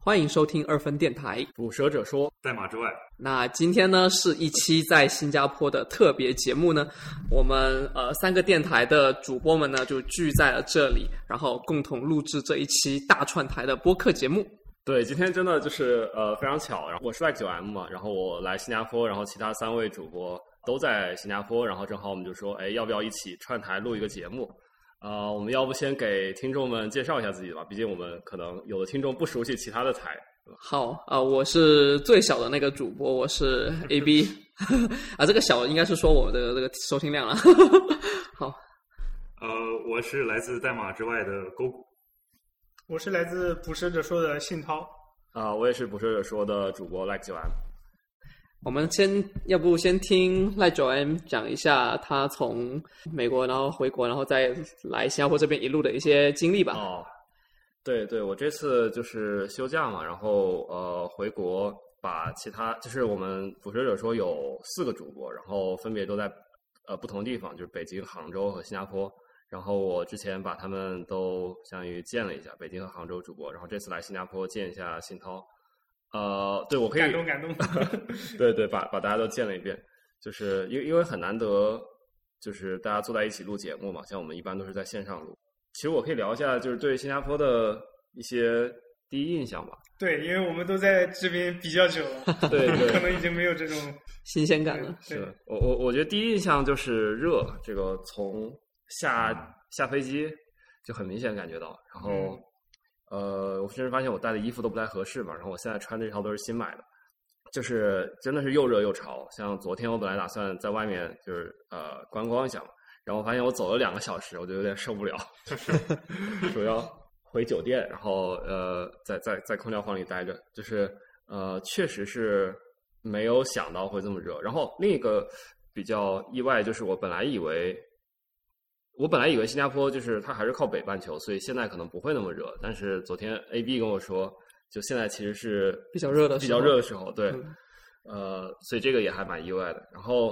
欢迎收听二分电台， 捕蛇者说， 代码之外。 那今天呢是一期在新加坡的特别节目呢，我们3个电台的主播们呢就聚在了这里，然后共同录制这一期大串台的播客节目。 对，今天真的就是非常巧，然后我是 9M 嘛，然后我来新加坡，然后其他3位主播都在新加坡，然后正好我们就说，哎，要不要一起串台录一个节目？我们要不先给听众们介绍一下自己吧，毕竟我们可能有的听众不熟悉其他的台。 好我是最小的那个主播，我是 AB 这个小应该是说我的这个收听量了好， 我是来自代码之外的勾股， 我是来自捕蛇者说的信涛， 我也是捕蛇者说的主播 9M。 我们要不先听赖9M讲一下他从美国然后回国然后再来新加坡这边一路的一些经历吧。 对，我这次就是休假嘛，然后回国把其他就是我们捕蛇者说有4个主播，然后分别都在不同地方，就是北京、杭州和新加坡。然后我之前把他们都相当于见了一下，北京和杭州主播，然后这次来新加坡见一下信涛。对，我可以感动对，把大家都见了一遍，就是因为很难得，就是大家坐在一起录节目嘛，像我们一般都是在线上录。其实我可以聊一下，就是对新加坡的一些第一印象吧。 对，因为我们都在这边比较久了， 对， 可能已经没有这种新鲜感了。 是我觉得第一印象就是热，这个从下飞机就很明显感觉到，然后。我甚至发现我带的衣服都不太合适嘛，然后我现在穿这条都是新买的，就是真的是又热又潮。像昨天我本来打算在外面就是观光一下嘛，然后我发现我走了2个小时，我就有点受不了，就是主要回酒店，然后在空调房里待着，就是确实是没有想到会这么热。然后另一个比较意外就是我本来以为新加坡就是它还是靠北半球，所以现在可能不会那么热。但是昨天 AB 跟我说，就现在其实是比较热的时候，对，所以这个也还蛮意外的。然后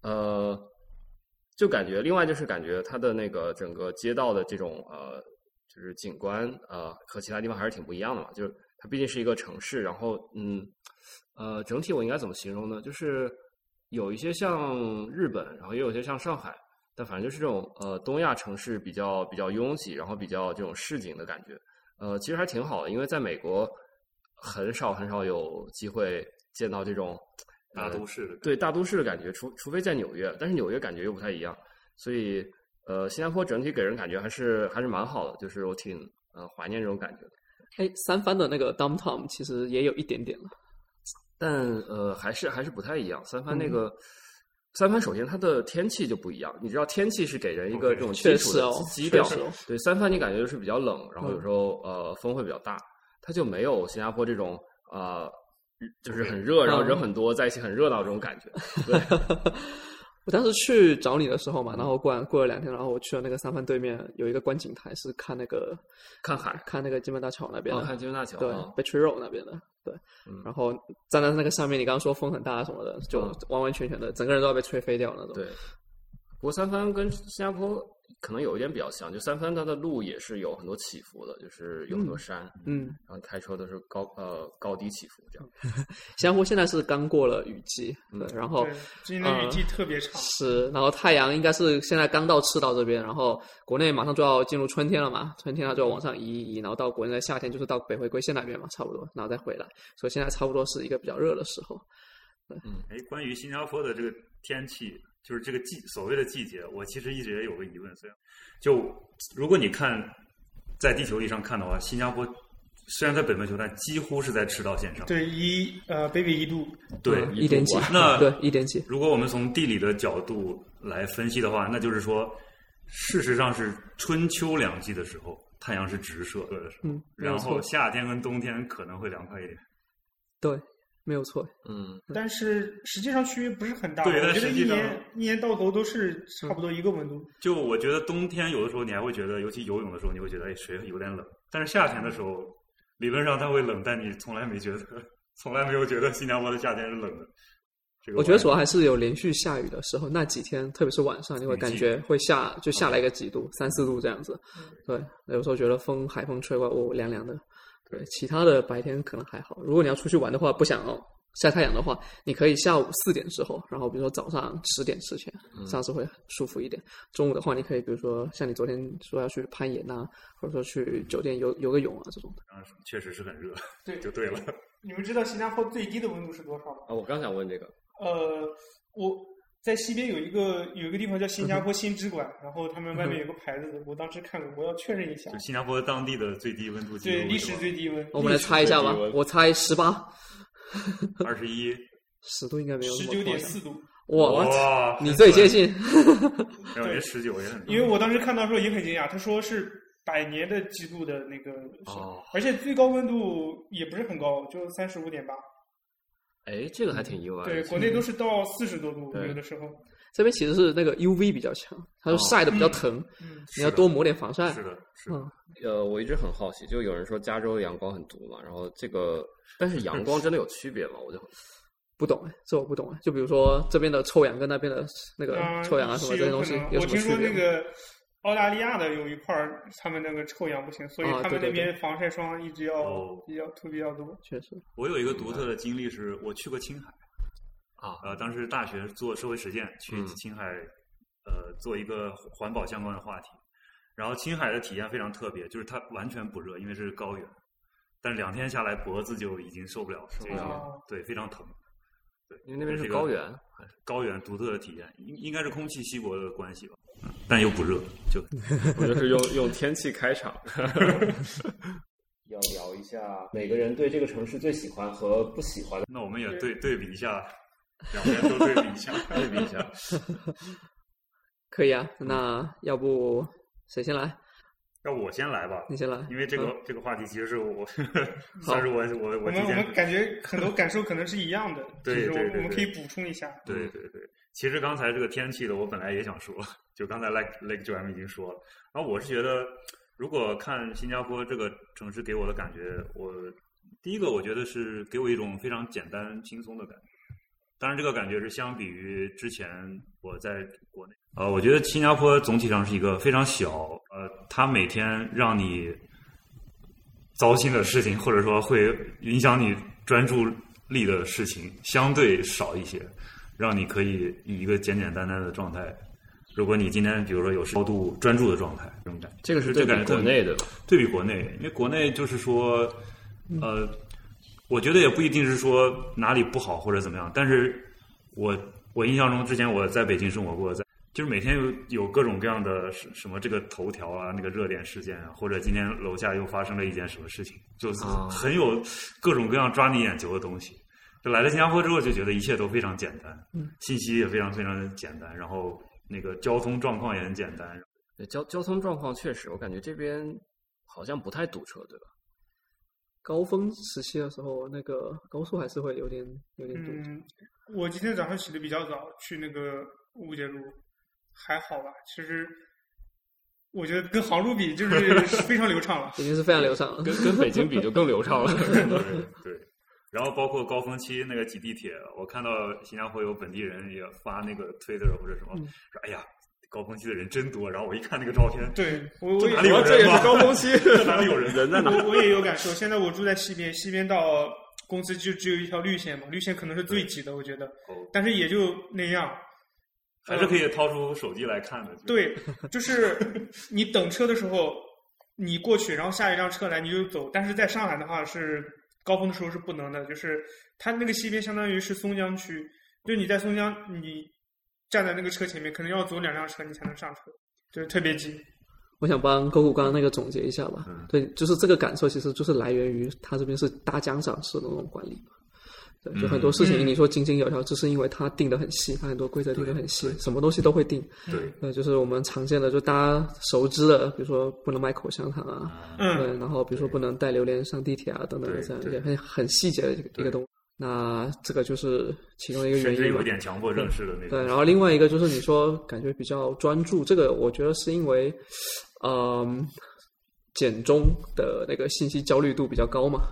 就感觉，另外就是感觉它的那个整个街道的这种就是景观和其他地方还是挺不一样的嘛。就是它毕竟是一个城市，然后整体我应该怎么形容呢？就是有一些像日本，然后也有一些像上海。但反正就是这种东亚城市比较拥挤，然后比较这种市井的感觉，其实还挺好的。因为在美国很少有机会见到这种大都市的对大都市的感觉，除非在纽约，但是纽约感觉又不太一样。所以新加坡整体给人感觉还是蛮好的，就是我挺怀念这种感觉的。 三藩的那个 downtown 其实也有一点点了， 但还是不太一样。三藩那个。三藩首先它的天气就不一样，你知道天气是给人一个这种基础的基调，对，三藩你感觉就是比较冷，然后有时候风会比较大，它就没有新加坡这种就是很热，然后人很多在一起很热闹这种感觉。对， 我当时去找你的时候嘛，然后过了2天，然后我去了那个三藩对面有一个观景台，是看海，看那个金门大桥那边的， 看金门大桥， 对，Battery Road 那边的。对，然后站在那个上面，你刚刚说风很大什么的，就完完全全的整个人都要被吹飞掉那种。对， 不过三藩跟新加坡可能有一点比较像，就三藩它的路也是有很多起伏的，就是有很多山，然后开车都是高低起伏这样。 新加坡现在是刚过了雨季，对，然后今年的雨季特别长， 是，然后太阳应该是现在刚到赤道这边，然后国内马上就要进入春天了嘛，春天它就往上移，然后到国内的夏天就是到北回归线那边嘛，差不多，然后再回来，所以现在差不多是一个比较热的时候。 关于新加坡的这个天气，就是这个所谓的季节，我其实一直也有个疑问，就如果你看在地球仪上看的话，新加坡虽然在北半球，但几乎是在赤道线上。 对，北纬1度。 对 ，1点几。 那对1点几。 如果我们从地理的角度来分析的话，那就是说，事实上是春秋2季的时候，太阳是直射的时候，然后夏天跟冬天可能会凉快一点。 对。没有错， 但是实际上区别不是很大。 对， 我觉得一年到头都是差不多一个温度。 就我觉得冬天有的时候你还会觉得，尤其游泳的时候，你会觉得水有点冷。但是夏天的时候，理论上它会冷，但你从来没有觉得新加坡的夏天是冷的。 我觉得主要还是有连续下雨的时候，那几天特别是晚上，你会感觉会下来个几度，3、4度这样子。对，有时候觉得海风吹过，凉凉的。 对，其他的白天可能还好。如果你要出去玩的话，不想晒太阳的话，你可以下午4点之后，然后比如说早上10点之前，这样子会舒服一点。中午的话，你可以比如说像你昨天说要去攀岩啊，或者说去酒店游个泳啊这种的。 确实是很热， 对， 就对了。 你们知道新加坡最低的温度是多少吗？ 我刚想问这个。 我在西边有一个地方叫新加坡新知馆，然后他们外面有个牌子，我当时看过，我要确认一下。 就新加坡当地的最低温度记录， 对，历史最低温。 我们来猜一下吧，我猜18。 21，10 度应该没有那么夸张。 19.4度。 哇，你最接近。 没有，人19也很多。 因为我当时看到时候也很惊讶，他说是100年的记录的那个，而且最高温度也不是很高，就35.8。 哎，这个还挺意外的。 对，国内都是到40多度，有的时候。 这边其实是那个 UV 比较强，它就晒的比较疼，你要多抹点防晒。 是的。 我一直很好奇，就有人说加州阳光很毒嘛，然后这个，但是阳光真的有区别吗？我就不懂这我不懂就比如说这边的臭氧跟那边的那个臭氧啊什么这些东西有什么区别？ 我听说那个澳大利亚的有一块他们那个臭氧不行，所以他们那边防晒霜一直要涂比较多。 确实， 我有一个独特的经历是，我去过青海当时大学做社会实践，去青海做一个环保相关的话题。然后青海的体验非常特别，就是它完全不热，因为是高原，但是2天下来脖子就已经受不了了，对，非常疼。对， 因为那边是高原， 高原独特的体验，应该是空气稀薄的关系吧，但又不热，就我就是用天气开场。要聊一下每个人对这个城市最喜欢和不喜欢的。 那我们也对比一下，两边都对比一下，对比一下。 可以啊，那要不谁先来？ 要不我先来吧， 你先来， 因为这个话题其实是我算是我们感觉很多感受可能是一样的， 对， 我们可以补充一下。 对，其实刚才这个天气的，我本来也想说，就刚才 Lake Joanne 已经说了。然后我是觉得，如果看新加坡这个城市给我的感觉，第一个我觉得是给我一种非常简单轻松的感觉。当然，这个感觉是相比于之前我在国内。我觉得新加坡总体上是一个非常小，它每天让你糟心的事情，或者说会影响你专注力的事情，相对少一些，让你可以以一个简简单单的状态。如果你今天比如说有高度专注的状态，这种感觉， 这个是对比国内的吧？ 对比国内，因为国内就是说，我觉得也不一定是说哪里不好或者怎么样，但是我印象中之前我在北京生活过，就是每天有各种各样的什么这个头条啊，那个热点事件啊，或者今天楼下又发生了一件什么事情，就是很有各种各样抓你眼球的东西。就来了新加坡之后，就觉得一切都非常简单，信息也非常非常简单，然后那个交通状况也很简单。 交通状况确实，我感觉这边好像不太堵车，对吧？ 高峰时期的时候，那个高速还是会有点堵。 我今天早上起得比较早，去那个乌节路，还好吧。其实我觉得跟杭州比，就是非常流畅了， 已经是非常流畅了。 跟北京比就更流畅了。 对。然后包括高峰期那个挤地铁，我看到新加坡有本地人也发那个 Twitter 或者什么，说哎呀，高峰期的人真多。然后我一看那个照片， 对， 哪里有人？ 这也是高峰期， 哪里有人？ 人在哪？ 我也有感受。现在我住在西边，西边到公司就只有一条绿线嘛，绿线可能是最挤的，我觉得，但是也就那样。 还是可以掏出手机来看的。 对，就是你等车的时候，你过去，然后下一辆车来你就走。但是在上海的话是高峰的时候是不能的，就是它那个西边相当于是松江区，就是你在松江，你站在那个车前面，可能要走2辆车你才能上车，就是特别挤。 我想帮勾股刚刚那个总结一下吧。对，就是这个感受其实就是来源于他这边是大江赏式的那种管理。对，就很多事情你说井井有条，就是因为它定得很细，它很多规则定得很细，什么东西都会定。 对， 就是我们常见的，就大家熟知的，比如说不能卖口香糖啊，对，然后比如说不能带榴莲上地铁啊等等的这样一些很细节的一个东西。那这个就是其中一个原因， 甚至有点强迫症式的那种。 对，然后另外一个就是你说感觉比较专注，这个我觉得是因为，简中的那个信息焦虑度比较高嘛。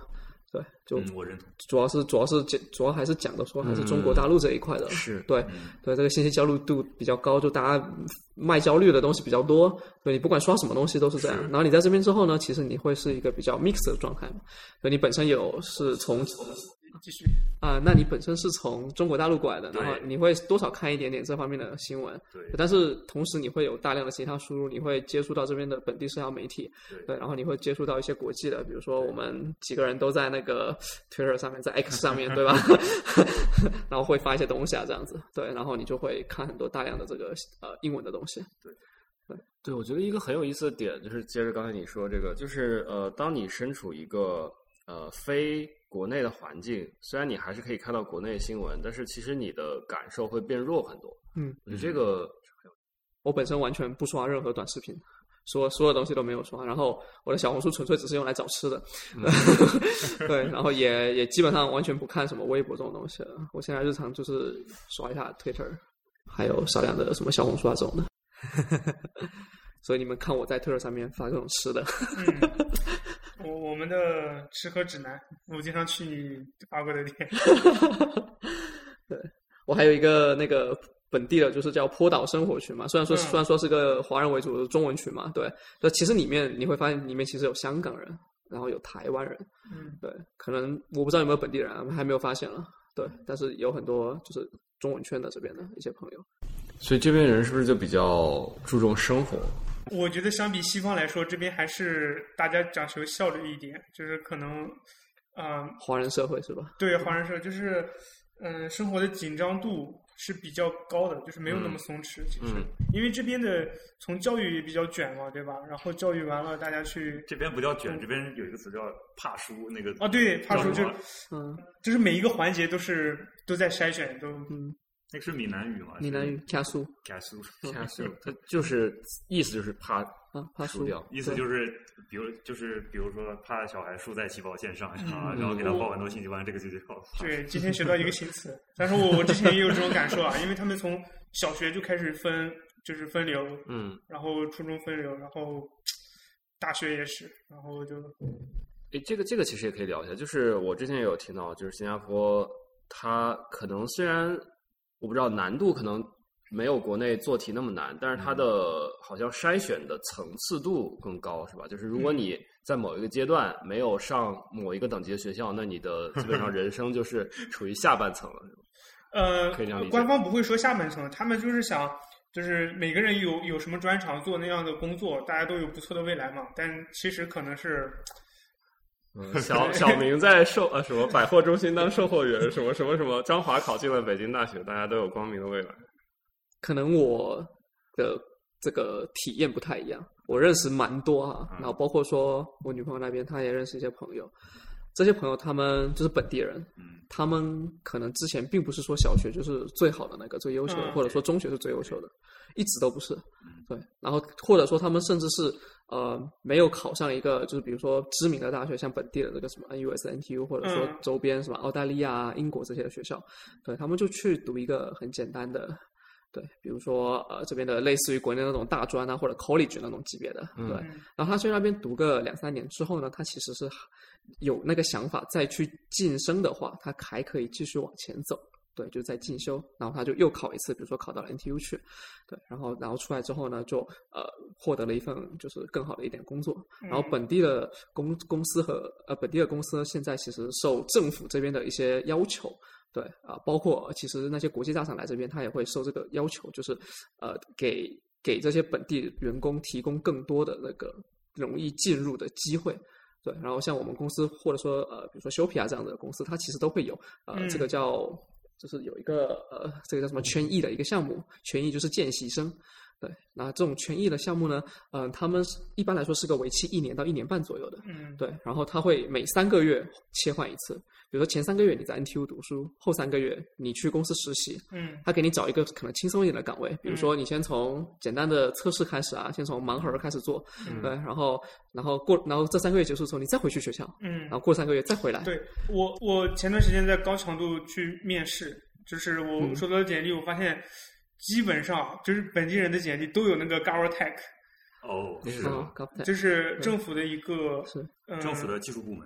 对，就我认同。 主要还是讲的说还是中国大陆这一块的， 是对对，这个信息焦虑度比较高，就大家卖焦虑的东西比较多，对你不管刷什么东西都是这样。然后你在这边之后呢，其实你会是一个比较 mix 的状态嘛，所以你本身是从继续那你本身是从中国大陆过来的，然后你会多少看一点点这方面的新闻， 对， 但是同时你会有大量的其他输入，你会接触到这边的本地社交媒体，对，然后你会接触到一些国际的，比如说我们几个人都在那个 Twitter 上面，在 X 上面，对吧？然后会发一些东西啊，这样子，对，然后你就会看很多大量的这个英文的东西， 对，我觉得一个很有意思的点就是接着刚才你说这个，就是当你身处一个非国内的环境，虽然你还是可以看到国内新闻，但是其实你的感受会变弱很多。我觉得这个我本身完全不刷任何短视频，所有东西都没有刷，然后我的小红书纯粹只是用来找吃的，对，然后也基本上完全不看什么微博这种东西了。我现在日常就是刷一下 Twitter， 还有少量的什么小红书啊这种的。所以你们看我在 Twitter 上面发这种吃的。 我们的吃喝指南，我经常去你发过的店。 对，我还有一个那个本地的，就是叫坡岛生活群嘛。虽然说是个华人为主的中文群嘛，对，但其实里面你会发现，里面其实有香港人，然后有台湾人，对，可能我不知道有没有本地人，还没有发现了，对，但是有很多就是中文圈的这边的一些朋友。 所以这边人是不是就比较注重生活？ 我觉得相比西方来说，这边还是大家讲求效率一点，就是可能， 华人社会是吧？ 对，华人社会就是生活的紧张度是比较高的，就是没有那么松弛。其实，因为这边的从教育也比较卷嘛，对吧？然后教育完了，大家去这边不叫卷，这边有一个词叫怕输，那个对，怕输就是每一个环节都在筛选，都那个是闽南语嘛？ 闽南语卡苏， 它就是意思就是怕输掉， 意思就是比如说怕小孩输在起跑线上然后给他报很多信息，完这个就好。 对，今天学到一个新词，但是我之前也有这种感受啊，因为他们从小学就开始就是分流，然后初中分流，然后大学也是，然后就， 这个其实也可以聊一下，就是我之前也有听到，就是新加坡它可能虽然我不知道难度可能没有国内做题那么难，但是它的好像筛选的层次度更高，是吧？就是如果你在某一个阶段没有上某一个等级的学校，那你的基本上人生就是处于下半层了，是吧？可以这样理解。 官方不会说下半层，他们就是想，就是每个人有什么专长做那样的工作，大家都有不错的未来嘛。但其实可能是。 小明在什么百货中心当售货员，什么张华考进了北京大学，大家都有光明的未来。 可能我的这个体验不太一样，我认识蛮多然后包括说我女朋友那边，她也认识一些朋友，这些朋友他们就是本地人，他们可能之前并不是说小学就是最好的那个最优秀的，或者说中学是最优秀的，一直都不是，对，然后或者说他们甚至是没有考上一个就是比如说知名的大学，像本地的这个什么 NUS、NTU， 或者说周边什么澳大利亚、英国这些的学校，对，他们就去读一个很简单的，对，比如说这边的类似于国内那种大专啊或者 college 那种级别的，对，然后他去那边读个2-3年之后呢，他其实是有那个想法再去晋升的话，他还可以继续往前走。对，就在进修，然后他就又考一次，比如说考到了 NTU 去，对，然后出来之后呢，就获得了一份就是更好的一点工作，然后本地的公司和本地的公司现在其实受政府这边的一些要求，对包括其实那些国际大厂来这边，他也会受这个要求，就是给这些本地员工提供更多的那个容易进入的机会。对，然后像我们公司或者说比如说修皮啊这样的公司，它其实都会有这个就是有一个这个叫什么圈艺的一个项目，圈艺就是见习生。对，那这种圈艺的项目呢，他们一般来说是个为期1年到1年半左右的。对，然后他会每3个月切换一次，比如说前3个月你在 NTU 读书，后3个月你去公司实习。他给你找一个可能轻松一点的岗位，比如说你先从简单的测试开始先从盲盒开始做。对，然后这3个月结束之后，你再回去学校。然后过3个月再回来。 对，我前段时间在高强度去面试，就是我收到的简历，我发现。基本上就是本地人的简历都有那个 GovTech， 是就是政府的一个政府的技术部门。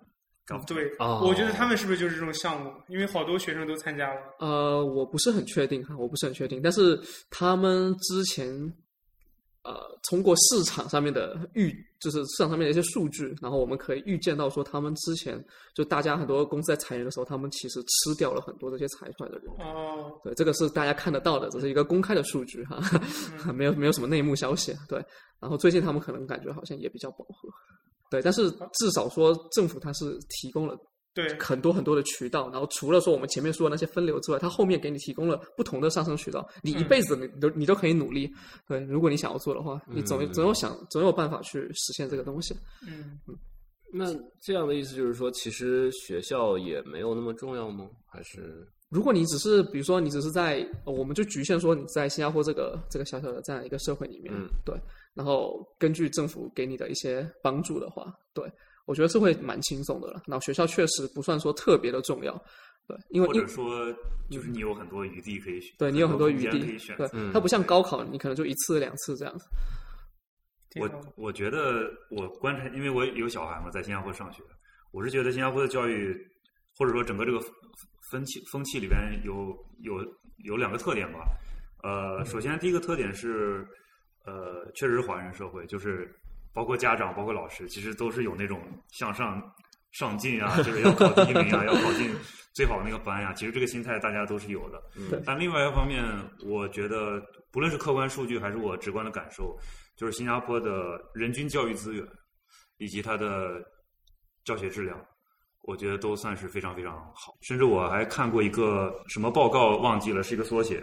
对， 哦我觉得他们是不是就是这种项目？因为好多学生都参加了。 我不是很确定，但是他们之前通过市场上面的就是市场上面的一些数据，然后我们可以预见到说，他们之前就大家很多公司在裁员的时候，他们其实吃掉了很多这些裁出来的人。 哦， 对，这个是大家看得到的，这是一个公开的数据哈，没有什么内幕消息。对，然后最近他们可能感觉好像也比较饱和。对，但是至少说政府它是提供了对很多的渠道，然后除了说我们前面说的那些分流之外，它后面给你提供了不同的上升渠道，你一辈子你都可以努力。对，如果你想要做的话，你总有办法去实现这个东西。 那这样的意思就是说，其实学校也没有那么重要吗？还是如果你只是比如说你只是在我们就局限说你在新加坡这个小小的这样一个社会里面，对，然后根据政府给你的一些帮助的话，对，我觉得是会蛮轻松的了。然后学校确实不算说特别的重要，对，因为或者说就是你有很多余地可以选， 对你有很多余地可以选， 对，它不像高考，你可能就1次2次这样子。 我觉得我观察，因为我有小孩嘛，在新加坡上学，我是觉得新加坡的教育或者说整个这个风气里边有2个特点吧。首先第一个特点是确实是华人社会，就是包括家长包括老师其实都是有那种向上进啊，就是要考第1名啊，要考进最好的那个班呀，其实这个心态大家都是有的。但另外一方面，我觉得不论是客观数据还是我直观的感受，就是新加坡的人均教育资源以及它的教学质量，我觉得都算是非常非常好。甚至我还看过一个什么报告忘记了，是一个缩写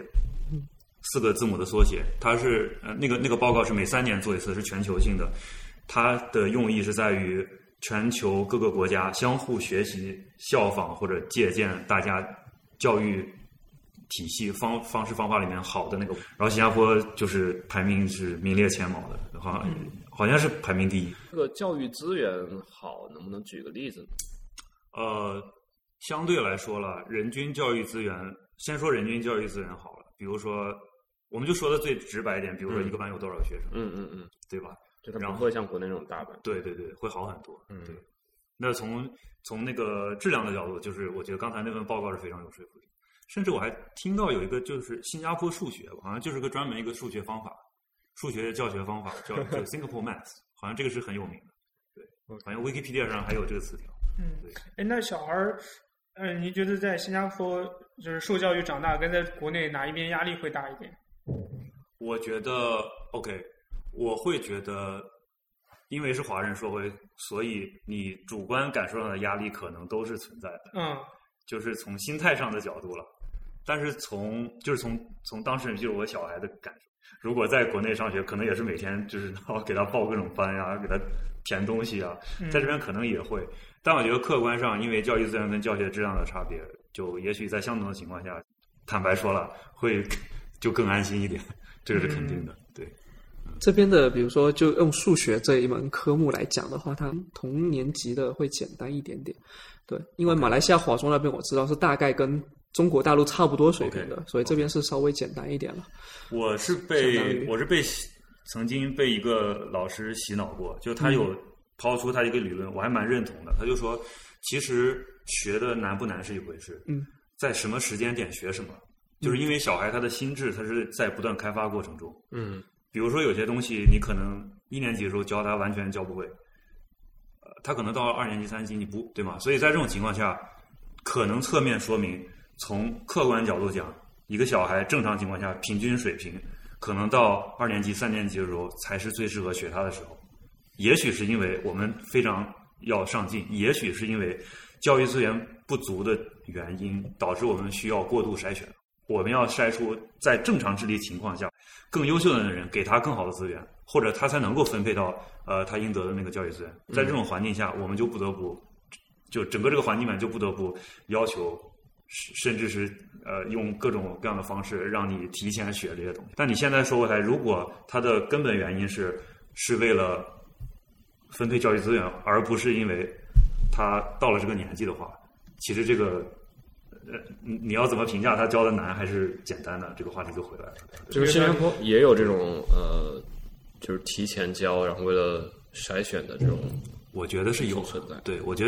，4个字母的缩写。它是那个报告是每3年做一次，是全球性的。它的用意是在于全球各个国家相互学习、效仿或者借鉴大家教育体系方式方法里面好的那个。然后新加坡就是排名是名列前茅的，好像是排名第1。 这个教育资源好，能不能举个例子呢？ 相对来说了，人均教育资源，先说人均教育资源好了。比如说，我们就说的最直白一点，比如说一个班有多少个学生，对吧？ 就它不会像国内那种大班。 对，会好很多。对。那从那个质量的角度，就是我觉得刚才那份报告是非常有说服力。甚至我还听到有一个就是新加坡数学，好像就是个专门一个数学方法，数学教学方法叫 Singapore Math， 好像这个是很有名的。对，好像 Wikipedia 上还有这个词条。 对。那小孩儿，你觉得在新加坡就是受教育长大，跟在国内哪一边压力会大一点？ 我觉得 OK， 我会觉得，因为是华人社会，所以你主观感受上的压力可能都是存在的。就是从心态上的角度了。但是从当事人，就是我小孩的感受，如果在国内上学，可能也是每天就是给他报各种班呀，给他填东西啊，在这边可能也会。但我觉得客观上，因为教育资源跟教学质量的差别，就也许在相同的情况下，坦白说了，会就更安心一点，这个是肯定的。对。 这边的比如说就用数学这一门科目来讲的话，它同年级的会简单一点点。对，因为马来西亚华中那边我知道是大概跟中国大陆差不多水平的，所以这边是稍微简单一点了。 我是被曾经被一个老师洗脑过，就他有抛出他一个理论，我还蛮认同的。他就说，其实学的难不难是一回事，在什么时间点学什么，就是因为小孩他的心智他是在不断开发过程中。比如说有些东西你可能1年级的时候教他完全教不会，他可能到了2年级3年级你不对吗？所以在这种情况下，可能侧面说明，从客观角度讲，一个小孩正常情况下平均水平，可能到2年级3年级的时候才是最适合学他的时候。也许是因为我们非常要上进，也许是因为教育资源不足的原因，导致我们需要过度筛选。我们要筛出在正常智力情况下更优秀的人，给他更好的资源，或者他才能够分配到他应得的那个教育资源。在这种环境下，我们就不得不就整个这个环境里面就不得不要求，甚至是用各种各样的方式让你提前学这些东西。但你现在说回来，如果它的根本原因是为了分配教育资源，而不是因为他到了这个年纪的话，其实这个你要怎么评价他教的难还是简单的，这个话题就回来了。 就是新加坡也有这种就是提前教，然后为了筛选的这种， 我觉得是有存在。 对，我觉得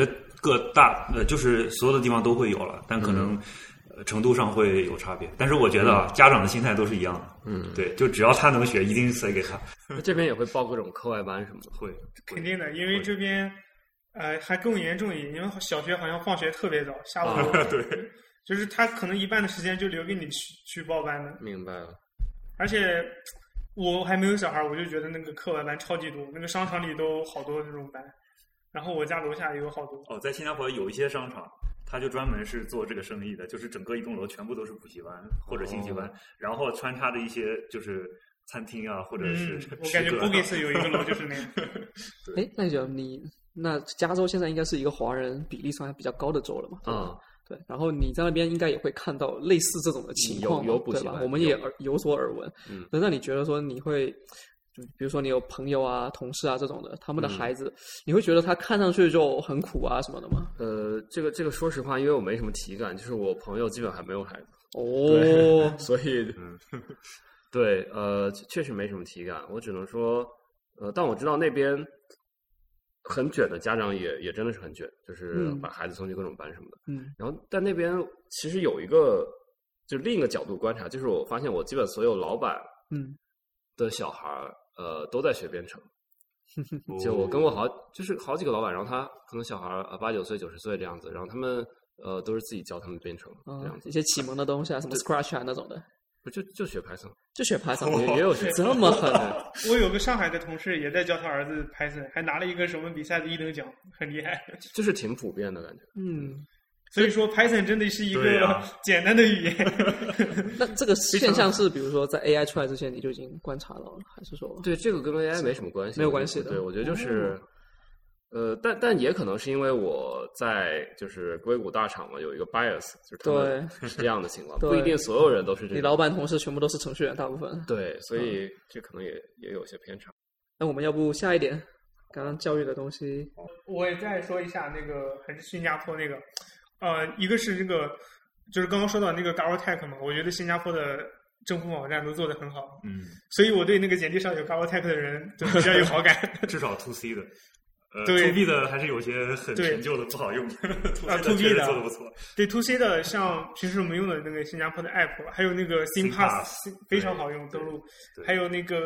就是所有的地方都会有了，但可能程度上会有差别。但是我觉得家长的心态都是一样的，对，就只要他能学，一定塞给他。 这边也会报各种课外班什么的， 会肯定的，因为这边还更严重一点，因为小学好像放学特别早，下午对， 就是他可能一半的时间就留给你去报班的。 明白了。 而且我还没有小孩，我就觉得那个课外班超级多，那个商场里都好多那种班，然后我家楼下也有好多。 在新加坡有一些商场，他就专门是做这个生意的，就是整个一栋楼全部都是补习班或者兴趣班，然后穿插着一些就是餐厅啊，或者是我感觉 Bugis 有一个楼就是那样。 哎，那就那加州现在应该是一个华人比例算还比较高的州了嘛？对，然后你在那边应该也会看到类似这种的情况， 有补习对吧？ 班， 我们也有所耳闻。那你觉得说你会，就比如说你有朋友啊、同事啊这种的，他们的孩子，你会觉得他看上去就很苦啊什么的吗？ 这个说实话，因为我没什么体感，就是我朋友基本还没有孩子。所以对，确实没什么体感。我只能说，但我知道那边很卷的家长也真的是很卷，就是把孩子送去各种班什么的。然后但那边其实有一个就另一个角度观察，就是我发现我基本所有老板的小孩都在学编程。就我跟我就是好几个老板，然后他可能小孩8、9岁、90岁这样子，然后他们都是自己教他们编程这样子， 一些启蒙的东西啊，什么 Scratch 啊那种的。 就学 Python， 就学 Python， 也有学这么狠。 我有个上海的同事也在教他儿子 Python， 还拿了一个什么比赛的1等奖，很厉害。 就是挺普遍的感觉。 所以说 Python 真的是一个简单的语言。 那这个现象是，比如说在 AI 出来之前你就已经观察到了，还是说？ 对，这个跟 AI 没什么关系， 没有关系的。 对，我觉得就是。但也可能是因为我在就是硅谷大厂嘛，有一个 bias， 就是他们是这样的情况，不一定所有人都是这样。 你老板同事全部都是程序员，大部分。 对，所以这可能也有些偏差。 那我们要不下一点，刚刚教育的东西， 我也再说一下那个还是新加坡那个，一个是这个就是刚刚说到那个 GovTech 嘛，我觉得新加坡的政府网站都做得很好，所以我对那个简历上有 GovTech 的人就比较有好感， 至少 to C 的。 对 ，to B 的还是有些很陈旧的不好用 ，to B 的做的不错。 对 to C 的，像平时我们用的那个新加坡的 app， 还有那个 SingPass 非常好用登录，还有那个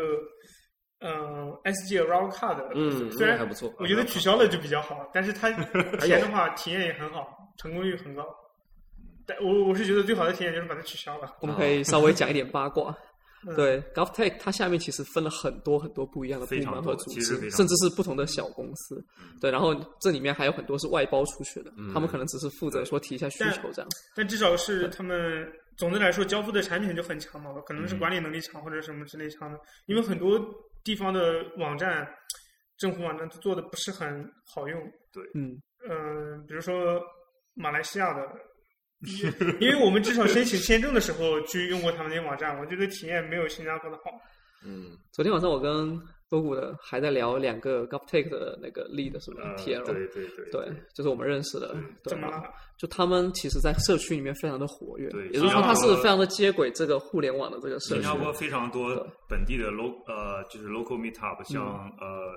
SG Raw Card， 虽然还不错， 我觉得取消了就比较好，但是它填的话体验也很好，成功率很高。但我是觉得最好的体验就是把它取消了。 我们可以稍微讲一点八卦。对 GovTech 它下面其实分了很多很多不一样的部门和组织，甚至是不同的小公司。对，然后这里面还有很多是外包出去的，他们可能只是负责说提一下需求这样。 但至少是他们总的来说交付的产品就很强嘛，可能是管理能力强或者什么之类强的。因为很多地方的网站，政府网站做的不是很好用。 对， 比如说马来西亚的。因为我们至少申请签证的时候去用过他们那网站，我觉得体验没有新加坡的好。 昨天晚上我跟多谷的还在聊2个 GovTech 的那个 lead 是吧？TL 对，就是我们认识的。 怎么了？ 就他们其实，在社区里面非常的活跃，也就是说，他是非常的接轨这个互联网的这个社区。 新加坡非常多本地的就是 local meetup， 像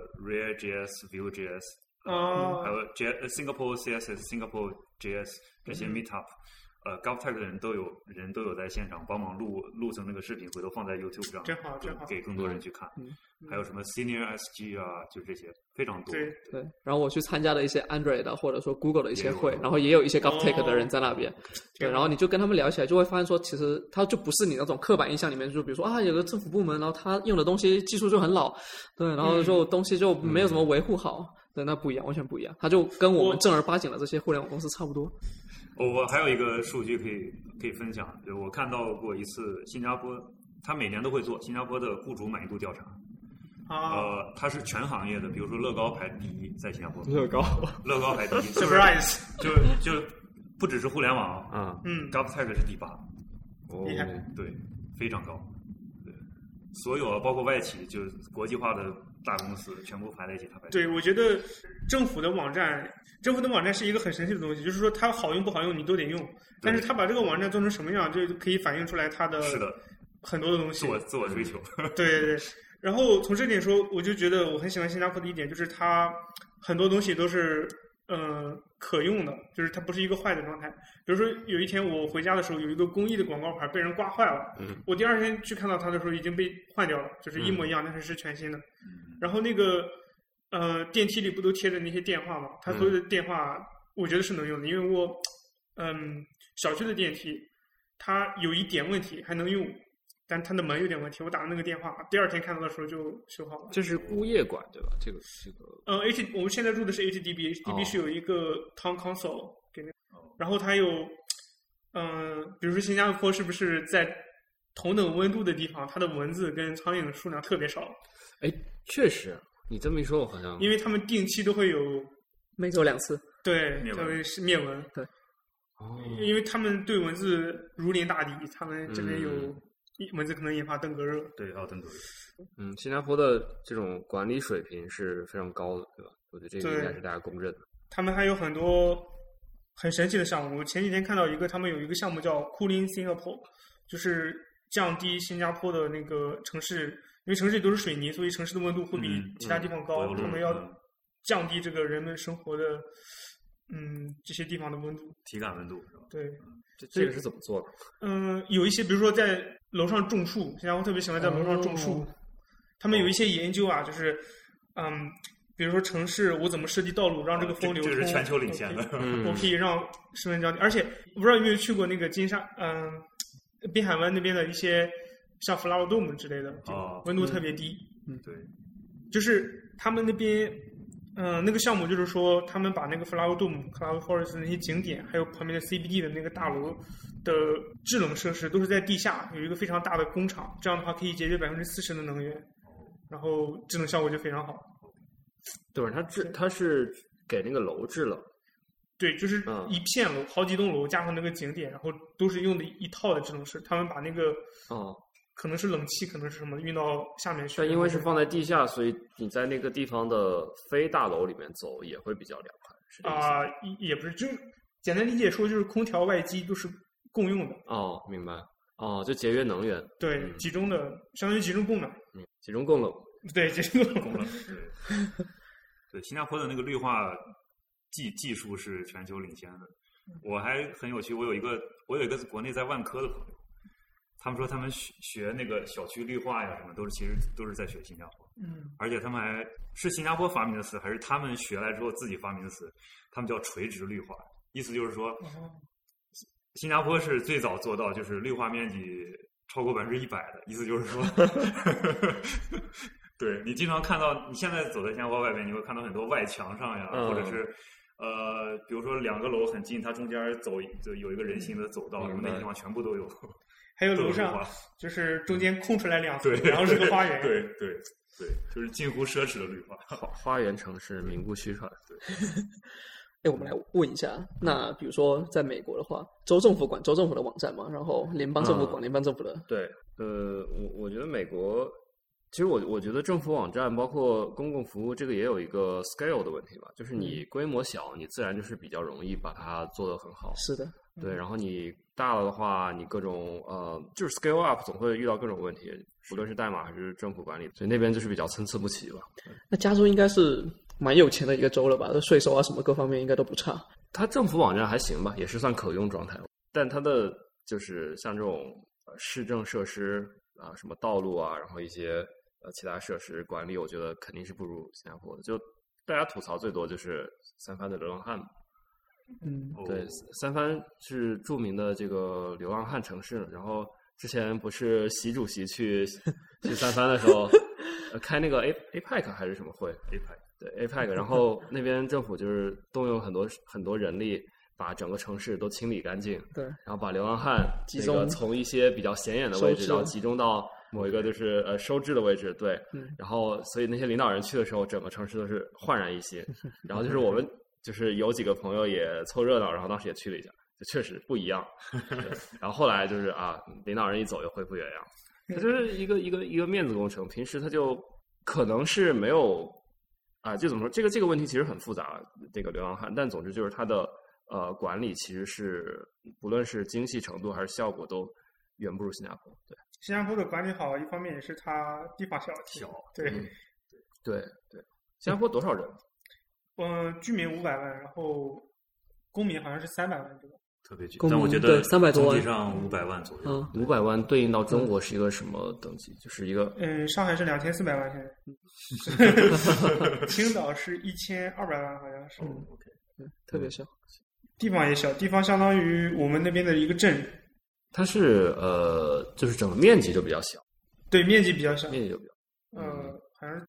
React.js、Vue.js， 还有Singapore CSS、Singapore JS 这些 meetup。GovTech 的人都有在现场帮忙录成那个视频，回头放在 YouTube 上， 真好， 给更多人去看。还有什么 Senior SG 啊，就这些非常多。 对。 然后我去参加了一些 Android 的或者说 Google 的一些会，然后也有一些 GovTech 的人在那边。对，然后你就跟他们聊起来，就会发现说，其实他就不是你那种刻板印象里面，就比如说有个政府部门，然后他用的东西技术就很老，对，然后就东西就没有怎么维护好。对，那不一样，完全不一样。他就跟我们正儿八经的这些互联网公司差不多。 我还有一个数据可以分享，就我看到过一次新加坡，他每年都会做新加坡的雇主满意度调查。它是全行业的，比如说乐高排第1，在新加坡。乐高排第1 ，surprise， 就不只是互联网GovTech 是第8， 厉害， 对，非常高。对，所有包括外企，就是国际化的大公司，全部排在一起， 对，我觉得政府的网站是一个很神奇的东西，就是说它好用不好用你都得用，但是它把这个网站做成什么样，就可以反映出来它的很多的东西， 自我追求。 对。然后从这点说，我就觉得我很喜欢新加坡的一点，就是它很多东西都是可用的，就是它不是一个坏的状态。比如说有一天我回家的时候，有一个公益的广告牌被人刮坏了，我第二天去看到它的时候已经被换掉了，就是一模一样，但是是全新的。然后那个电梯里不都贴着那些电话吗？它所有的电话我觉得是能用的，因为我小区的电梯它有一点问题还能用。但它的门有点问题，我打了那个电话，第二天看到的时候就修好了。 这是物业管对吧？这个我们现在住的是 HDB 是有一个 Town Council 给那，然后它有比如说新加坡是不是在同等温度的地方，它的蚊子跟苍蝇的数量特别少？ 哎，确实，你这么一说，我好像因为他们定期都会有每周2次， 对，特别是灭蚊， 对， 因为他们对蚊子如临大敌，他们这边有。蚊子可能引发登革热， 对，还有登革热。 新加坡的这种管理水平是非常高的，对吧？我觉得这个应该是大家公认的。 他们还有很多很神奇的项目。我前几天看到他们有一个项目叫 Cooling Singapore， 就是降低新加坡的那个城市，因为城市里都是水泥，所以城市的温度会比其他地方高。他们要降低这个人们生活的这些地方的温度， 体感温度是吧？ 对。 这个是怎么做的？ 有一些，比如说在楼上种树，新加坡特别喜欢在楼上种树。他们有一些研究啊，就是比如说城市我怎么设计道路让这个风流通， 这是全球领先的。 我可以让室温降低，而且我不知道有没有去过那个金沙滨海湾那边的一些像 Flower Dome 之类的，温度特别低。 对， 就是他们那边。那个项目就是说，他们把那个 Flower Dome、Cloud Forest 那些景点，还有旁边的 CBD 的那个大楼的制冷设施，都是在地下有一个非常大的工厂，这样的话可以节约40%的能源，然后制冷效果就非常好。 对，它是给那个楼制冷。 对，就是一片楼，好几栋楼加上那个景点，然后都是用的一套的制冷室。他们把那个可能是冷气，可能是什么运到下面去。 但因为是放在地下，所以你在那个地方的非大楼里面走也会比较凉快。 也不是，就是简单理解说，就是空调外机都是共用的。 明白。就节约能源。 对，集中的，相当于集中供暖。 集中供冷。 对，集中供冷。 对，新加坡的那个绿化技术是全球领先的。我还很有趣，我有一个国内在万科的朋友。他们说他们学那个小区绿化呀什么，其实都是在学新加坡。而且他们还是新加坡发明的词，还是他们学来之后自己发明的词？他们叫垂直绿化，意思就是说，新加坡是最早做到就是绿化面积超过100%的，意思就是说，对你经常看到，你现在走在新加坡外面，你会看到很多外墙上呀，或者是。比如说2个楼很近，它中间就有一个人行的走道，然后那地方全部都有。 还有楼上就是中间空出来2层，然后是个花园。 对，就是近乎奢侈的绿化。 花园城市名不虚传。 对。我们来问一下，那比如说在美国的话，州政府管州政府的网站嘛，然后联邦政府管联邦政府的。 对，我觉得美国。其实我觉得政府网站包括公共服务这个也有一个 scale 的问题吧，就是你规模小，你自然就是比较容易把它做得很好。 是的。 对，然后你大了的话，你各种就是 scale up 总会遇到各种问题，无论是代码还是政府管理，所以那边就是比较参差不齐了。 那加州应该是蛮有钱的一个州了吧？税收啊什么各方面应该都不差。 它政府网站还行吧，也是算可用状态，但它的就是像这种市政设施什么道路啊，然后一些其他设施管理，我觉得肯定是不如新加坡的。就大家吐槽最多就是三藩的流浪汉嘛。对，三藩是著名的这个流浪汉城市。然后之前不是习主席去三藩的时候，开那个 APEC 还是什么会 ？APEC 对 APEC， 然后那边政府就是动用很多人力，把整个城市都清理干净。 对， 然后把流浪汉集中从一些比较显眼的位置，然后集中到某一个就是收治的位置。对，然后所以那些领导人去的时候，整个城市都是焕然一新。然后就是我们。就是有几个朋友也凑热闹，然后当时也去了一下，就确实不一样。然后后来就是领导人一走又恢复原样。它就是一个面子工程，平时它就可能是没有就怎么说，这个问题其实很复杂，这个流浪汉，但总之就是它的管理其实是不论是精细程度还是效果都远不如新加坡。对， 新加坡的管理好，一方面也是它地方小，对。 对，新加坡多少人？ 居民500万，然后公民好像是300万，对吧？ 特别巨， 公民但我觉得对300多万总体上500万左右。 500万对应到中国是一个什么等级？就是一个上海是2400万现在，青岛是1200万，好像是。 特别小。 地方也小，地方相当于我们那边的一个镇。 它是就是整个面积就比较小， 对，面积比较小， 面积就比较好像是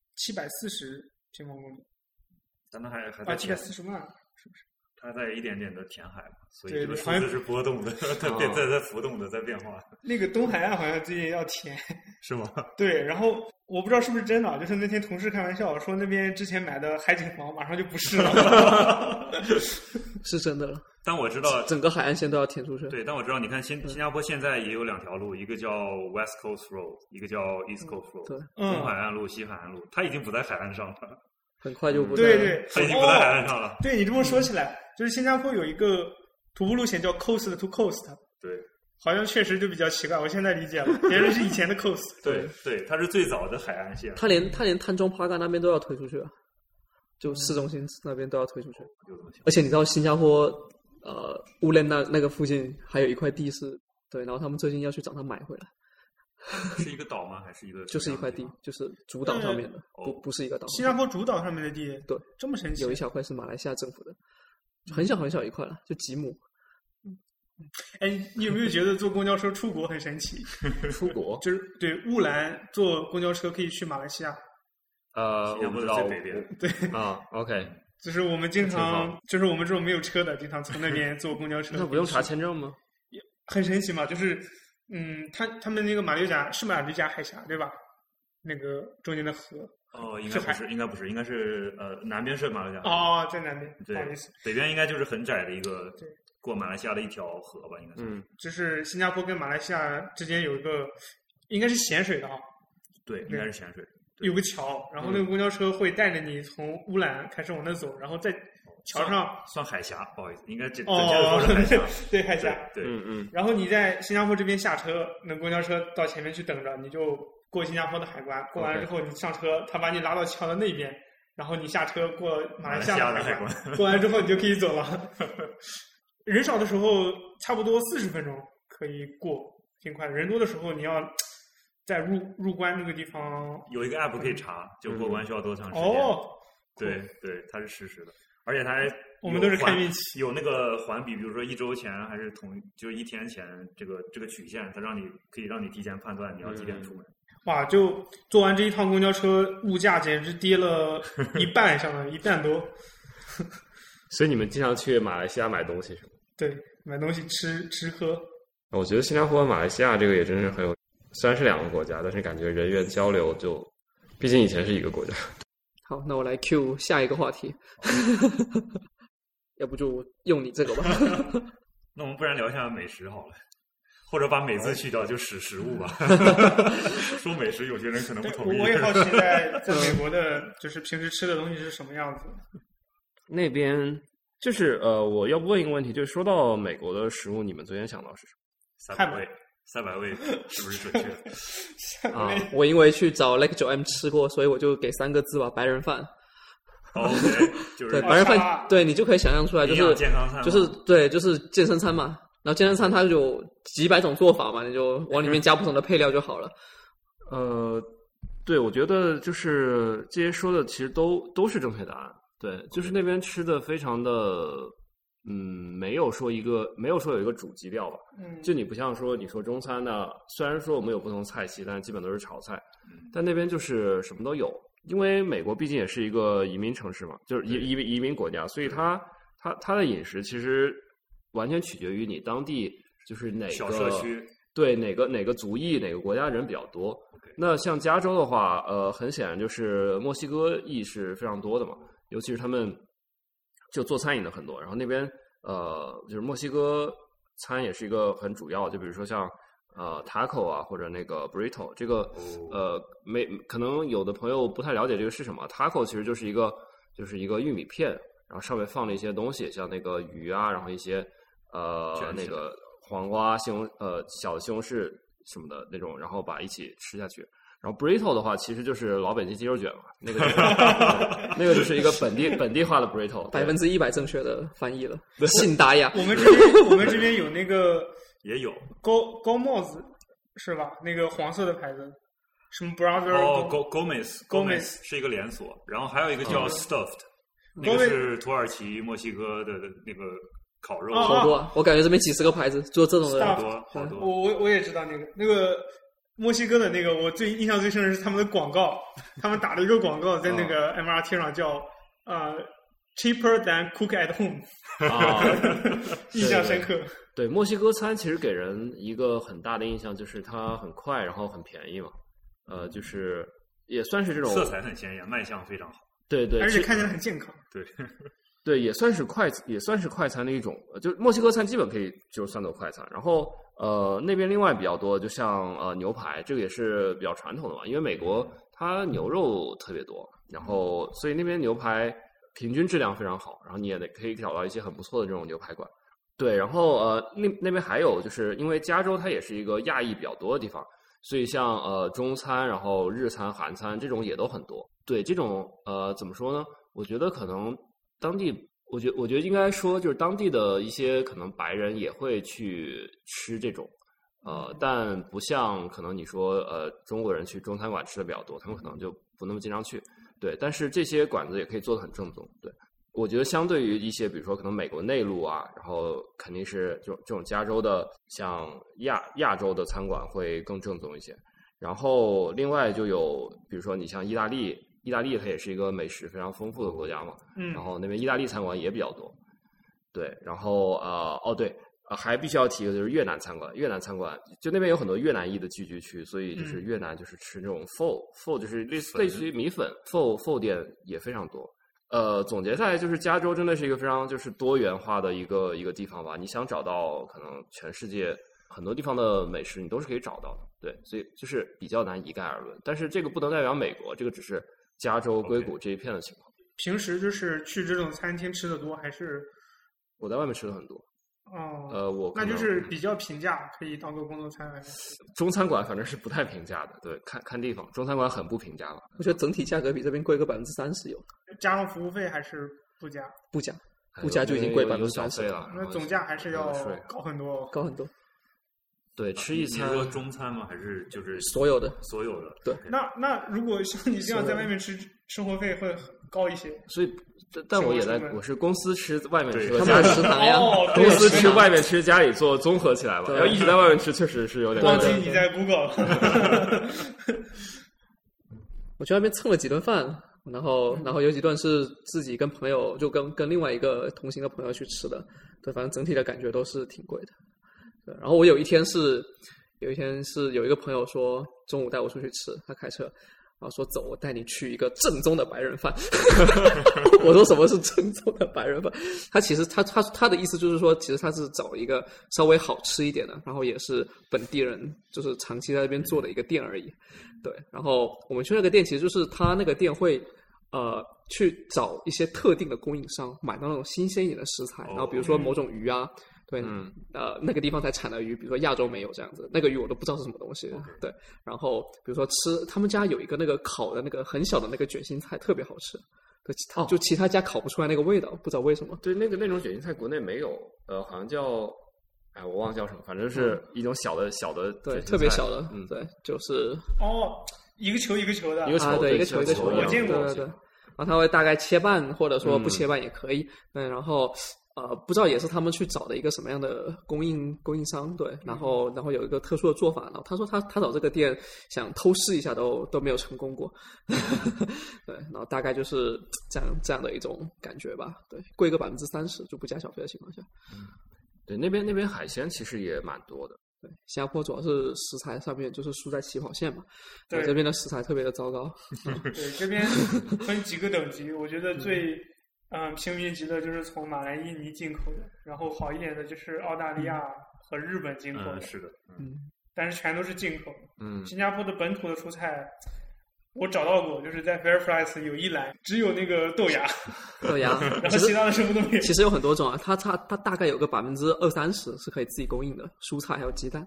740平方公里但它还啊在 ，740万，是不是？ 它在一点点的填海嘛，所以对这个数好像字是波动的，它在浮动的，在变化， 那个东海岸好像最近要填， 是吗？ 对，然后我不知道是不是真的，就是那天同事开玩笑说那边之前买的海景房马上就不是了， 是真的了。 但我知道整个海岸线都要填出去。 对，但我知道，你看新加坡现在也有2条路，一个叫 West Coast Road， 一个叫 East Coast Road， 对， 东海岸路、西海岸路，它已经不在海岸上了， 很快就不在了。 对对， 它已经不在海岸上了。 对你这么说起来，就是新加坡有一个徒步路线叫 Coast to Coast， 对， 好像确实就比较奇怪，我现在理解了，原来是以前的 Coast。 对对，它是最早的海岸线。 他连滩中帕嘎那边都要推出去了，就市中心那边都要推出去。而且你知道新加坡乌兰那个附近还有一块地是对，然后他们最近要去找它买回来。 是一个岛吗？还是一个？ 就是一块地，就是主岛上面的，不是一个岛。 新加坡主岛上面的地， 对， 这么神奇。 有一小块是马来西亚政府的，很小很小一块了，就几亩。 哎，你有没有觉得坐公交车出国很神奇？ 出国就是对乌兰坐公交车可以去马来西亚。 我不知道最北边。 对啊 ，OK， 就是我们经常，就是我们这种没有车的，经常从那边坐公交车。 那不用查签证吗？ 很神奇嘛，就是他们那个马六甲是马六甲海峡对吧？那个中间的河。 哦，应该不是，应该是南边是马六甲。 哦，在南边，不对好意思， 北边应该就是很窄的一个， 对， 过马来西亚的一条河吧，应该是。 就是新加坡跟马来西亚之间有一个，应该是咸水的啊。 对，应该是咸水。 有个桥，然后那个公交车会带着你从乌兰开始往那走，然后在桥上算海峡，不好意思，应该准确哦的说是海峡。 对海峡， 对， 然后你在新加坡这边下车，那公交车到前面去等着，你就过新加坡的海关，过完之后你上车，他把你拉到桥的那边，然后你下车过马来西亚的海关，过完之后你就可以走了。人少的时候差不多40分钟可以过，挺快的。人多的时候你要在入关那个地方有一个 app 可以查，就过关需要多长时间。 哦， 对对，它是实时的，而且它还我们都是看运气， 有那个环比，比如说1周前还是就是1天前这个曲线，它可以让你提前判断你要几点出门。 哇，就坐完这一趟公交车，物价简直跌了一半，相当于1半多。 所以你们经常去马来西亚买东西是吗？ 对，买东西吃喝。 我觉得新加坡和马来西亚这个也真是很有，虽然是2个国家，但是感觉人员交流就，毕竟以前是一个国家。 好，那我来 Q 下一个话题，要不就用你这个吧。 那我们不然聊一下美食好了，或者把美字去掉，就食物吧。说美食，有些人可能不同意。 我也好奇在美国的，就是平时吃的东西是什么样子。 那边就是我要不问一个问题，就是说到美国的食物，你们最先想到是什么 ？300味是不是准确？ 啊，我因为去找 Lake 9M 吃过，所以我就给3个字吧，白人饭。 OK， 就是对白人饭，对你就可以想象出来，就是健康餐， 就是健身餐嘛。然后健身餐它有几百种做法嘛，你就往里面加不同的配料就好了。 对，我觉得就是这些说的其实都是正确答案。对，就是那边吃的非常的，没有说有一个主基调吧。就你不像说你说中餐呢，虽然说我们有不同菜系，但是基本都是炒菜，但那边就是什么都有。因为美国毕竟也是一个移民城市嘛，就是移民国家，所以它的饮食其实完全取决于你当地就是哪个小社区， 对哪个族裔哪个国家人比较多。那像加州的话，很显然就是墨西哥裔是非常多的嘛，尤其是他们就做餐饮的很多，然后那边就是墨西哥餐也是一个很主要，就比如说像taco 啊或者那个 burrito， 这个可能有的朋友不太了解这个是什么。taco 其实就是一个玉米片，然后上面放了一些东西，像那个鱼啊，然后一些那个黄瓜、小的西红柿什么的那种，然后把一起吃下去。 然后 burrito 的话，其实就是老北京鸡肉卷嘛，那个那个就是一个本地化的 burrito， 100%正确的翻译了，信达雅。 我们这边有那个也有高帽子是吧？那个黄色的牌子，什么 Brother Gomez 是一个连锁，然后还有一个叫 Stuffed，那个是土耳其、墨西哥的那个烤肉， 好多，我感觉这边几十个牌子做这种的好多。 我也知道那个墨西哥的那个，我印象最深的是他们的广告，他们打了一个广告在那个 MRT 上叫cheaper than cook at home， 印象深刻。 对，墨西哥餐其实给人一个很大的印象就是它很快，然后很便宜嘛，就是也算是这种色彩很鲜艳，卖相非常好。 对对， 而且看起来很健康。 对。 对，也算是快餐的一种，就墨西哥餐基本可以就算作快餐。然后那边另外比较多，就像牛排，这个也是比较传统的嘛，因为美国它牛肉特别多，然后所以那边牛排平均质量非常好，然后你也可以找到一些很不错的这种牛排馆。对，然后那边还有就是因为加州它也是一个亚裔比较多的地方，所以像中餐、然后日餐、韩餐这种也都很多。对，这种怎么说呢？我觉得可能。当地，我觉得应该说，就是当地的一些可能白人也会去吃这种，但不像可能你说中国人去中餐馆吃的比较多，他们可能就不那么经常去。对，但是这些馆子也可以做得很正宗。对，我觉得相对于一些比如说可能美国内陆啊，然后肯定是这种加州的像亚洲的餐馆会更正宗一些。然后另外就有比如说你像意大利它也是一个美食非常丰富的国家嘛，然后那边意大利餐馆也比较多，对，然后还必须要提一个就是越南餐馆就那边有很多越南裔的聚居区，所以就是越南就是吃那种 pho 就是类似于米粉 pho 店也非常多。总结下来就是加州真的是一个非常就是多元化的一个地方吧，你想找到可能全世界很多地方的美食你都是可以找到的，对，所以就是比较难一概而论，但是这个不能代表美国，这个只是加州硅谷这一片的情况。 平时就是去这种餐厅吃的多，还是我在外面吃的很多？ 那就是比较平价，可以当做工作餐来看。 中餐馆反正是不太平价的，对，看地方，中餐馆很不平价了。 我觉得整体价格比这边贵个30%有。 加上服务费还是不加？ 不加就已经贵 30% 了。 那总价还是要高很多， 高很多。 对，吃一餐。 你说中餐吗？还是就是所有的？ 对。 那如果像你这样在外面吃，生活费会高一些。 所以，但我是公司吃，外面吃， 他们食堂呀。 公司吃，外面吃，家里做，综合起来吧。要一直在外面吃，确实是有点。 忘记你在 Google 了。 我去那边蹭了几顿饭，然后有几顿是自己跟朋友，就跟另外一个同行的朋友去吃的。对，反正整体的感觉都是挺贵的。对，然后我有一天是有一个朋友说中午带我出去吃，他开车，然后说走，我带你去一个正宗的白人饭。我说什么是正宗的白人饭？他其实他的意思就是说，其实他是找一个稍微好吃一点的，然后也是本地人就是长期在那边做的一个店而已。对，然后我们去那个店，其实就是他那个店会去找一些特定的供应商，买到那种新鲜一点的食材，然后比如说某种鱼啊。对，那个地方才产的鱼，比如说亚洲没有这样子，那个鱼我都不知道是什么东西。对，然后比如说他们家有一个那个烤的那个很小的那个卷心菜，特别好吃。对，就其他家烤不出来那个味道，不知道为什么。 对，那种卷心菜国内没有，好像叫，我忘了叫什么，反正是一种小的， 对，特别小的，对，就是一个球一个球的， 对，一个球一个球， 我见过， 对。然后它会大概切半，或者说不切半也可以，对，然后。不知道也是他们去找的一个什么样的供应商，对，然后有一个特殊的做法，然后他说他找这个店想偷试一下都没有成功过，对，然后大概就是这样的一种感觉吧，对，贵个30%就不加小费的情况下， 对，那边海鲜其实也蛮多的， 对，新加坡主要是食材上面就是输在起跑线嘛，对，这边的食材特别的糟糕， 对，这边分几个等级，我觉得最。平民级的就是从马来、印尼进口的，然后好一点的就是澳大利亚和日本进口的， 是的， 但是全都是进口。新加坡的本土的蔬菜，我找到过，就是在 FairPrice 有一栏只有那个豆芽，然后其他的什么都没有。 其实有很多种啊，它大概有个20%-30%是可以自己供应的，蔬菜还有鸡蛋。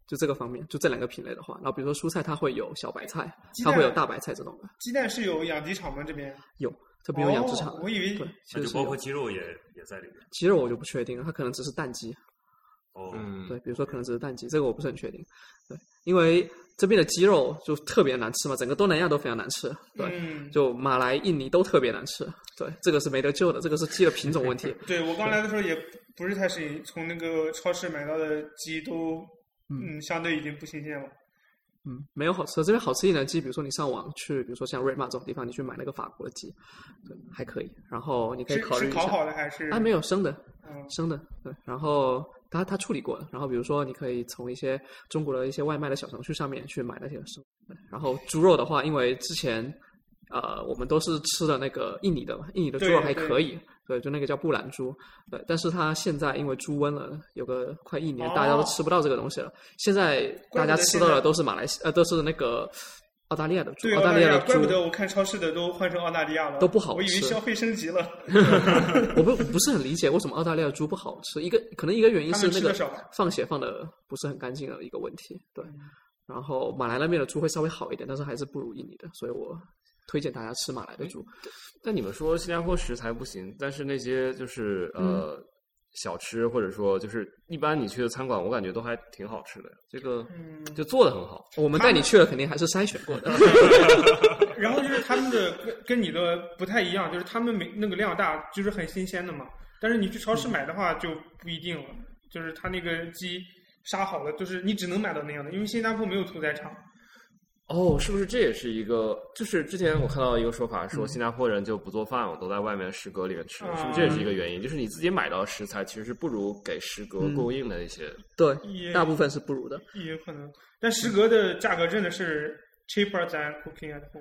就这个方面，就这2个品类的话，然后比如说蔬菜它会有小白菜， 鸡蛋它会有大白菜这种的， 鸡蛋是有养鸡场吗？这边有这边有养殖场的， 我以为对，其那就实是有包括鸡肉也在里边。 鸡肉我就不确定了，它可能只是蛋鸡， 哦， 对，比如说可能只是蛋鸡，这个我不是很确定，对，因为这边的鸡肉就特别难吃嘛，整个东南亚都非常难吃，对，就马来、印尼都特别难吃，对，这个是没得救的，这个是鸡的品种问题。 对，我刚来的时候也不是太适应，从那个超市买到的鸡都相对已经不新鲜了。 没有好吃的，这边好吃一点的鸡，比如说你上网去，比如说像瑞玛这种地方，你去买那个法国的鸡，对，还可以。然后你可以考虑一下， 是烤好的还是？ 没有生的，生的，对。然后它处理过了，然后比如说你可以从一些中国的一些外卖的小程序上面去买那些生的。然后猪肉的话，因为之前我们都是吃的那个印尼的嘛，印尼的猪肉还可以。对，就那个叫布兰猪，对，但是它现在因为猪瘟了，有个快1年，大家都吃不到这个东西了。现在大家吃到的都是都是那个澳大利亚的猪，澳大利亚的猪， 怪不得我看超市的都换成澳大利亚了， 都不好吃， 我以为消费升级了。 我不是很理解为什么澳大利亚的猪不好吃，可能一个原因是那个放血放的不是很干净的一个问题，对。然后马来那边的猪会稍微好一点，但是还是不如印尼的，所以我推荐大家吃马来的猪。 但你们说新加坡食材不行，但是那些就是小吃或者说就是一般你去的餐馆，我感觉都还挺好吃的，这个就做的很好。 我们带你去了，肯定还是筛选过的。 然后就是他们的跟你的不太一样，就是他们那个量大，就是很新鲜的嘛。但是你去超市买的话就不一定了，就是他那个鸡杀好了，就是你只能买到那样的，因为新加坡没有屠宰场。 哦，是不是这也是一个？就是之前我看到一个说法，说新加坡人就不做饭，我都在外面食阁里面吃，是不是这也是一个原因？就是你自己买到的食材其实是不如给食阁供应的一些。 对，大部分是不如的， 也有可能。但食阁的价格真的是 cheaper than cooking at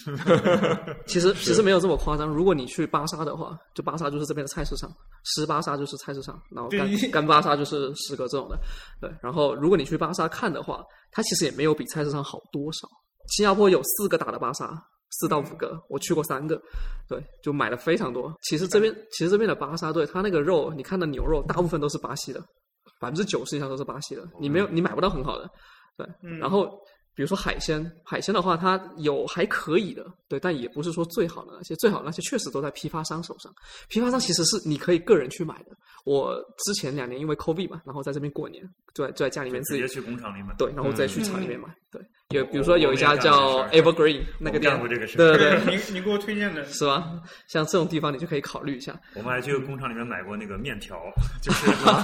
home。 其实没有这么夸张。如果你去巴沙的话，就巴沙就是这边的菜市场，湿巴沙就是菜市场，然后干巴沙就是食阁这种的。对，然后如果你去巴沙看的话，它其实也没有比菜市场好多少。新加坡有4个大的巴沙，4到5个，我去过3个，对，就买了非常多。其实这边的巴沙，对，它那个肉，你看的牛肉大部分都是巴西的，90%以上都是巴西的，你买不到很好的，对。然后比如说海鲜的话，它有还可以的，对，但也不是说最好的那些，最好的那些确实都在批发商手上。批发商其实是你可以个人去买的。我之前2年因为 COVID 嘛，然后在这边过年，就在家里面自己直接去工厂里买， 对，然后再去厂里面买，对。比如说有一家叫 Evergreen 那个店，对， 你给我推荐的是吧？像这种地方你就可以考虑一下。 我们还去工厂里面买过那个面条，就是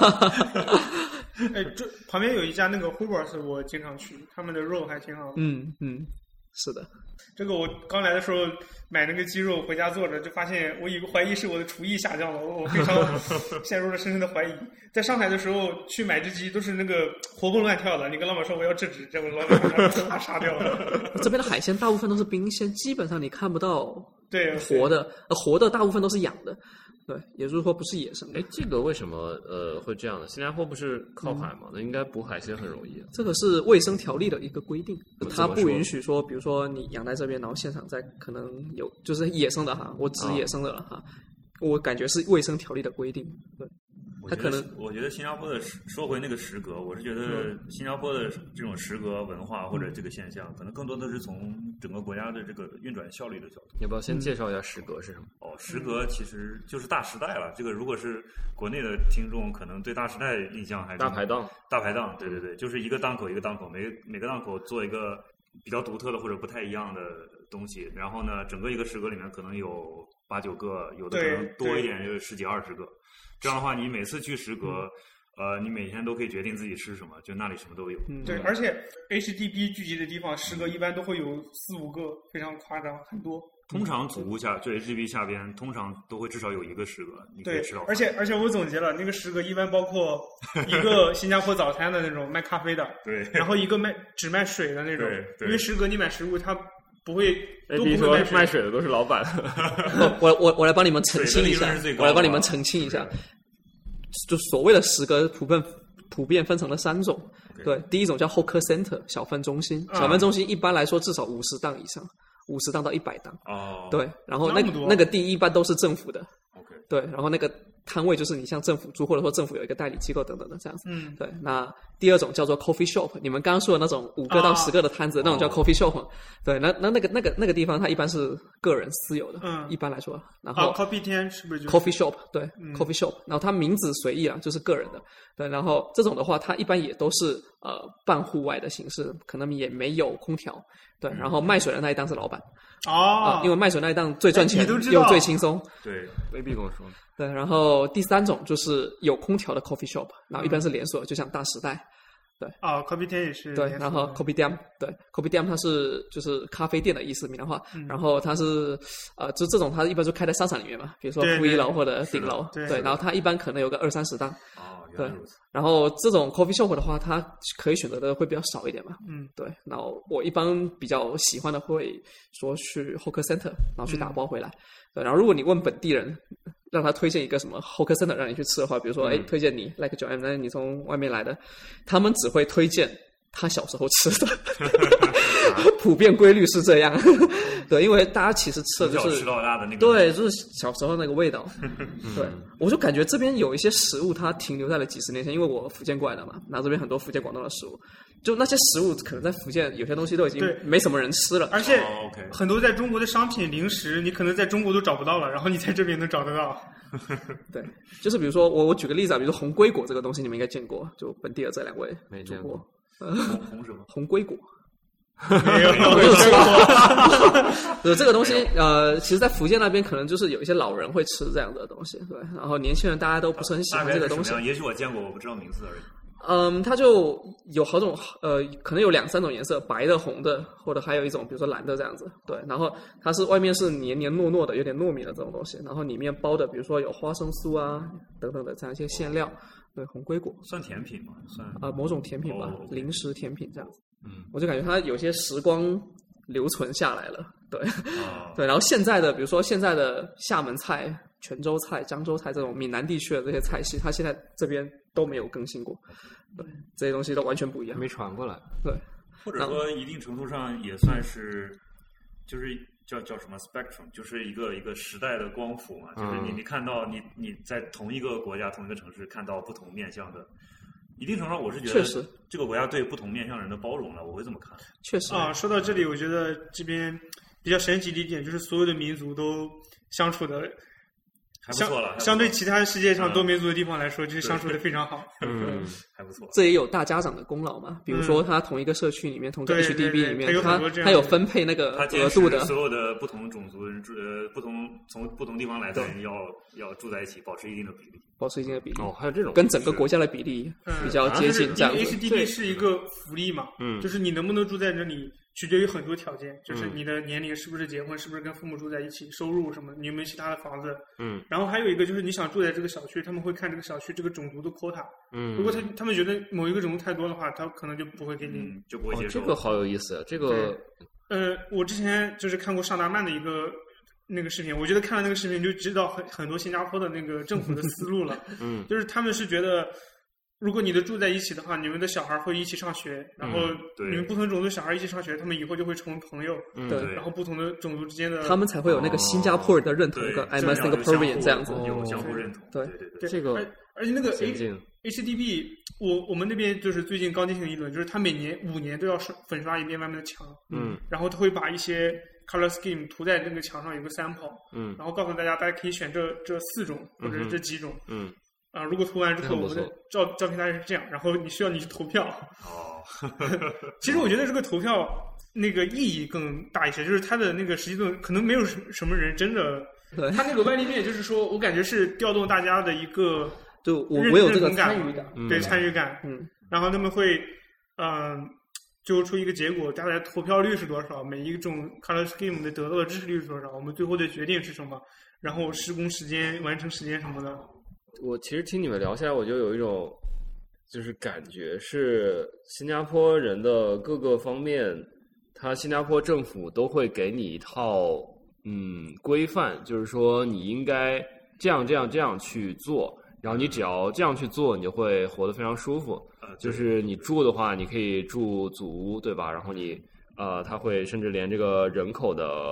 这旁边有一家那个 Hoovers， 我经常去，他们的肉还挺好的。 是的。 这个我刚来的时候买那个鸡肉回家做着，就发现我怀疑是我的厨艺下降了，我非常陷入了深深的怀疑。在上海的时候去买只鸡都是那个活蹦乱跳的，你跟老板说我要制止，这个老板把它杀掉了。 这边的海鲜大部分都是冰鲜，基本上你看不到对活的大部分都是养的。对，也就是说不是野生的。 这个为什么会这样呢？新加坡不是靠海吗？那应该捕海鲜很容易。 这个是卫生条例的一个规定，它不允许说，比如说你养在这边，然后现场再可能有就是野生的哈，我指野生的了哈。我感觉是卫生条例的规定。对， 我觉得新加坡的说回那个食阁，我是觉得新加坡的这种食阁文化或者这个现象，可能更多的是从整个国家的这个运转效率的角度。 要不要先介绍一下食阁是什么？ 食阁其实就是大时代了。这个如果是国内的听众，可能对大时代印象还是大排档。大排档， 对对对，就是一个档口一个档口，每个档口做一个比较独特的或者不太一样的东西。然后呢，整个一个食阁里面可能有8、9个，有的可能多一点，有10几20个。这样的话，你每次去食阁，你每天都可以决定自己吃什么，就那里什么都有。 对，而且 HDB 聚集的地方，食阁一般都会有4、5个，非常夸张，很多。 通常组屋下，就 HDB 下边，通常都会至少有1个食阁，你可以吃到饭。 而且我总结了，那个食阁一般包括一个新加坡早餐的那种卖咖啡的， 对， 然后一个只卖水的那种， 对， 因为食阁你买食物它都不会卖水的都是老板。 我来帮你们澄清一下，就所谓的食阁普遍分成了3种。对，第一种叫 hawker center 小贩中心，小贩中心一般来说至少50档以上，50档到100档。 哦， 对，然后那个地一般都是政府的。 OK， 对，然后那个摊位就是你像政府租，或者说政府有一个代理机构等等的这样子。 嗯， 对。那第二种叫做 coffee shop， 你们刚刚说的那种5个到10个的摊子，那种叫 coffee shop。对，那个地方它一般是个人私有的，一般来说。然后 coffee 店是不是就是 coffee shop？ 对，coffee shop。然后它名字随意啊，就是个人的。对，然后这种的话，它一般也都是半户外的形式，可能也没有空调。对，然后卖水的那一档是老板。因为卖水那一档最赚钱又最轻松。 对， 未必跟我说。 对，然后第3种就是有空调的 coffee shop， 然后一般是连锁，就像大时代。对 ，coffee 店也是对，然后 coffee店，对 coffee店它是就是咖啡店的意思，闽南话。然后它是就这种它一般就开在商场里面嘛，比如说负1楼或者顶楼。对，然后它一般可能有个20-30档。对，然后这种 coffee shop 的话，它可以选择的会比较少一点嘛。对。然后我一般比较喜欢的会说去 hawker center， 然后去打包回来。对，然后如果你问本地人，让他推荐一个什么 hawker center 让你去吃的话，比如说推荐你 like 9M， 那你从外面来的，他们只会推荐他小时候吃的。普遍规律是这样。对，因为大家其实吃的就是吃到大的那个， 对，就是小时候那个味道。对，我就感觉这边有一些食物它停留在了几十年前，因为我福建过来的嘛，然后这边很多福建广东的食物，就那些食物可能在福建有些东西都已经没什么人吃了， 而且很多在中国的商品零食你可能在中国都找不到了，然后你在这边能找得到。 对，就是比如说我举个例子啊，比如说红龟果这个东西你们应该见过，就本地的这2位没见过。 红什么？ 红龟果。 没有吃过。这个东西其实在福建那边可能就是有一些老人会吃这样的东西，对，然后年轻人大家都不是很喜欢这个东西。 也许我见过，我不知道名字而已。 它就有好种可能有2-3种颜色，白的、红的，或者还有一种比如说蓝的这样子。对，然后它是外面是黏黏糯糯的，有点糯米的这种东西，然后里面包的比如说有花生酥啊等等的这样一些馅料。对，红龟果算甜品吗？算某种甜品吧，零食甜品这样子。我就感觉它有些时光留存下来了。对，对，然后现在的比如说现在的厦门菜、泉州菜、漳州菜这种闽南地区的这些菜系，它现在这边都没有更新过。对，这些东西都完全不一样， 没传过来。 对， 或者说一定程度上也算是，就是叫什么 spectrum， 就是一个时代的光谱嘛。就是你看到你在同一个国家、同一个城市看到不同面向的。一定程度上，我是觉得这个国家对不同面向人的包容了，我会这么看。 确实说到这里，我觉得这边比较神奇的一点就是所有的民族都相处的还不错了， 相对其他世界上多民族的地方来说，就是相处的非常好。 还不错。 这也有大家长的功劳嘛，比如说他同一个社区里面，同个 HDB 里面，他有分配那个额度的， 所有的不同种族人从不同地方来的人要住在一起，保持一定的比例。 还有这种跟整个国家的比例比较接近，这样子。 HDB 是一个福利嘛，就是你能不能住在这里，取决于很多条件，就是你的年龄是不是结婚，是不是跟父母住在一起，收入什么，你有没有其他的房子。然后还有一个就是你想住在这个小区，他们会看这个小区这个种族的 quota。如果他们觉得某一个种族太多的话，他可能就不会给你， 就不会接受。 这个好有意思，这个我之前就是看过尚达曼的一个那个视频，我觉得看了那个视频就知道很多新加坡的那个政府的思路了。就是他们是觉得，如果你的住在一起的话，你们的小孩会一起上学，然后你们不同种族小孩一起上学，他们以后就会成为朋友。 对， 然后不同的种族之间的， 他们才会有那个新加坡人的认同跟 I'm a Singaporean 这样子， 有相互认同。 对， 这个而且那个 HDB， 我们那边就是最近刚进行一轮，就是他每年5年都要粉刷一遍外面的墙。然后他会把一些color scheme 涂在那个墙上，有个 sample， 然后告诉大家可以选这4种或者是这几种。如果涂完之后，我们的照片大概是这样，然后你去投票。其实我觉得这个投票那个意义更大一些，就是它的那个实际作用可能没有什么人真的。它那个外立面就是说我感觉是调动大家的一个， 就我有这个参与感， 对参与感。然后他们会最后出一个结果，大概投票率是多少，每一种 color scheme 的得到的支持率是多少，我们最后的决定是什么，然后施工时间、完成时间什么的。 我其实听你们聊下来，我就有一种就是感觉是新加坡人的各个方面，新加坡政府都会给你一套规范，就是说你应该这样去做，然后你只要这样去做，你就会活得非常舒服。就是你住的话，你可以住祖屋，对吧？然后你它会甚至连这个人口的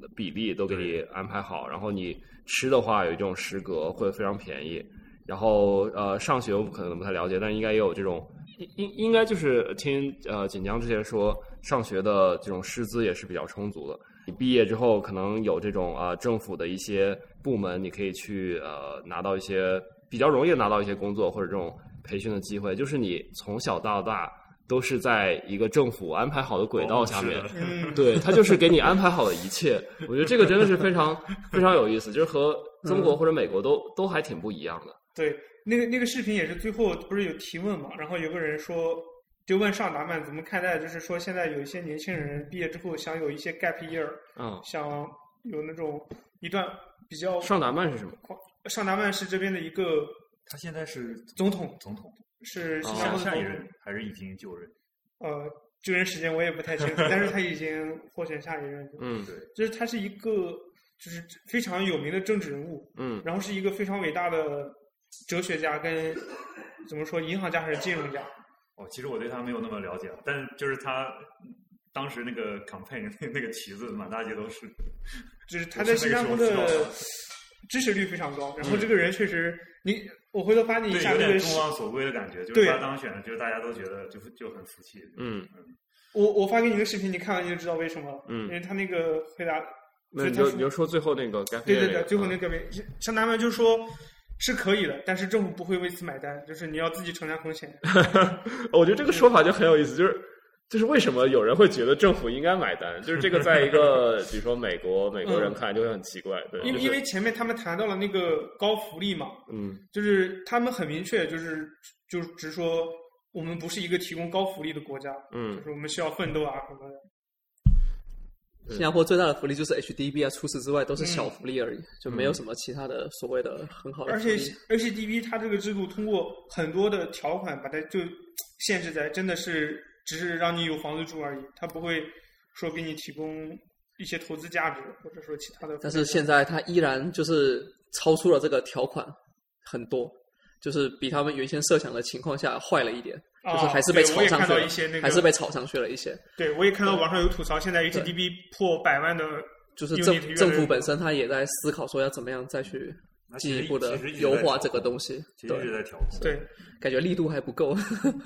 比例都给你安排好，然后你吃的话有一种食阁会非常便宜，然后上学我可能不太了解，但应该也有这种应该就是听锦江之前说上学的这种师资也是比较充足的。你毕业之后可能有这种政府的一些部门，你可以去拿到一些比较容易拿到一些工作或者这种培训的机会，就是你从小到大都是在一个政府安排好的轨道下面，对，他就是给你安排好的一切。我觉得这个真的是非常非常有意思，就是和中国或者美国都还挺不一样的。 对，那个视频也是最后不是有提问嘛，然后有个人说，就问尚达曼怎么看待，就是说现在有一些年轻人毕业之后想有一些 gap year，想有那种一段比较。 尚达曼是什么？ 尚达曼是这边的一个， 他现在是总统，是新加坡的下一任还是已经就任？ 就任时间我也不太清楚，但是他已经获选下一任。 对， 就是他是一个就是非常有名的政治人物，然后是一个非常伟大的哲学家跟怎么说银行家还是金融家。 其实我对他没有那么了解，但就是他当时那个 campaign 那个旗子满大街都是， 就是他在新加坡的支持率非常高，然后这个人确实，我回头发你一下有那个点众望所归的感觉，就是他当选，就是大家都觉得就很服气。 我发给你个视频，你看完你就知道为什么了。因为他那个回答， 那你就说最后那个 gap year， 对，最后那个像他们就说是可以的，但是政府不会为此买单，就是你要自己承担风险。 我觉得这个说法就很有意思，就是为什么有人会觉得政府应该买单？就是这个在一个比如说美国人看就会很奇怪，对， 因为前面他们谈到了那个高福利嘛，就是他们很明确，就是直说我们不是一个提供高福利的国家，就是我们需要奋斗啊什么的。 新加坡最大的福利就是 HDB 啊，除此之外都是小福利而已，就没有什么其他的所谓的很好的福利。 而且 HDB 它这个制度通过很多的条款把它就限制在真的是只是让你有房子住而已，它不会说给你提供一些投资价值或者说其他的。 但是现在它依然就是超出了这个条款很多，就是比他们原先设想的情况下坏了一点。就是还是被炒上去了，还是被炒上去了一些。 对，我也看到网上有吐槽，现在 HDB 破100万的， 就是政府本身他也在思考说要怎么样再去进一步的优化这个东西。 其实一直在调控。 对， 感觉力度还不够。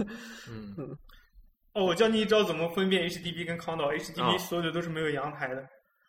我教你一招怎么分辨 HDB 跟康岛。HDB 所有的都是没有阳台的。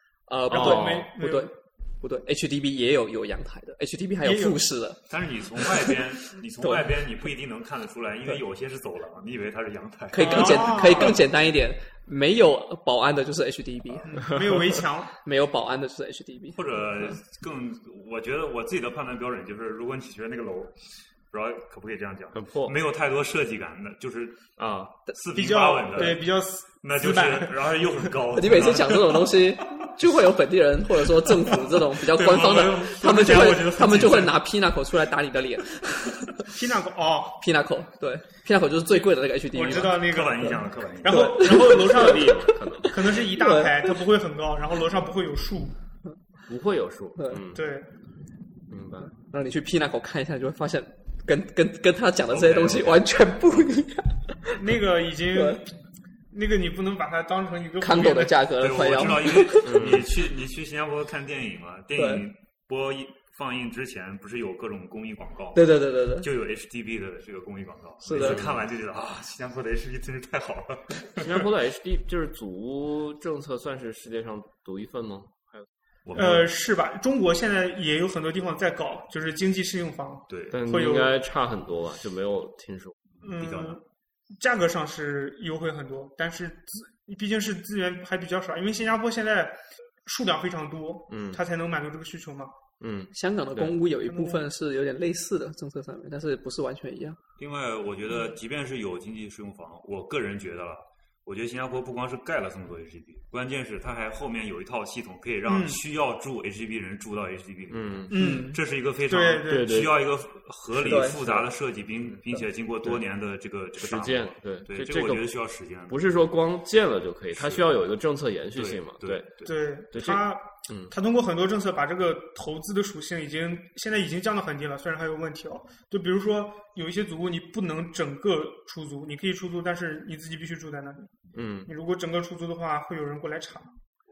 不对 ，HDB 也有阳台的 ，HDB 还有复式的。 但是你从外边你不一定能看得出来，因为有些是走廊，你以为它是阳台。 可以更简单一点，没有保安的就是 HDB， 没有围墙， 没有保安的就是 HDB。 或者我觉得我自己的判断标准就是，如果你觉得那个楼，不知道可不可以这样讲， 很破， 没有太多设计感的，就是四平八八稳的， 对，比较那就是，然后又很高。 你每次讲这种东西，就会有本地人或者说政府这种比较官方的，他们就会拿 Pinnacle 出来打你的脸。Pinnacle 对 ，Pinnacle 就是最贵的那个 HDB。 我知道那个刻板印象。 然后楼上可能是一大排，它不会很高，然后楼上不会有树， 不会有树。 对， 明白。 让你去 Pinnacle 看一下，就会发现跟他讲的这些东西完全不一样。 那个已经。那个你不能把它当成一个康狗的价格快要。我知道，因为你去新加坡看电影嘛，电影放映之前不是有各种公益广告？ 对， 就有 HDB 的这个公益广告。 是的， 看完就觉得新加坡的 HDB 真是太好了。 新加坡的 HDB 就是祖屋政策，算是世界上独一份吗？ 是吧？中国现在也有很多地方在搞，就是经济适用房。 对， 但应该差很多吧？就没有听说。 比较难。 价格上是优惠很多，但是毕竟是资源还比较少，因为新加坡现在数量非常多，它才能满足这个需求嘛。 香港的公屋有一部分是有点类似的政策上面，但是不是完全一样。 另外，我觉得即便是有经济适用房，我个人觉得了，我觉得新加坡不光是盖了这么多 HDB， 关键是它还后面有一套系统可以让需要住 HDB 人住到 HDB 里。这是一个非常需要一个合理复杂的设计，并且经过多年的这个实践。 对，这个我觉得需要时间。 不是说光建了就可以，它需要有一个政策延续性嘛。 对， 它通过很多政策把这个投资的属性现在已经降到很低了，虽然还有问题哦。就比如说有一些组屋你不能整个出租，你可以出租，但是你自己必须住在那里。你如果整个出租的话，会有人过来查。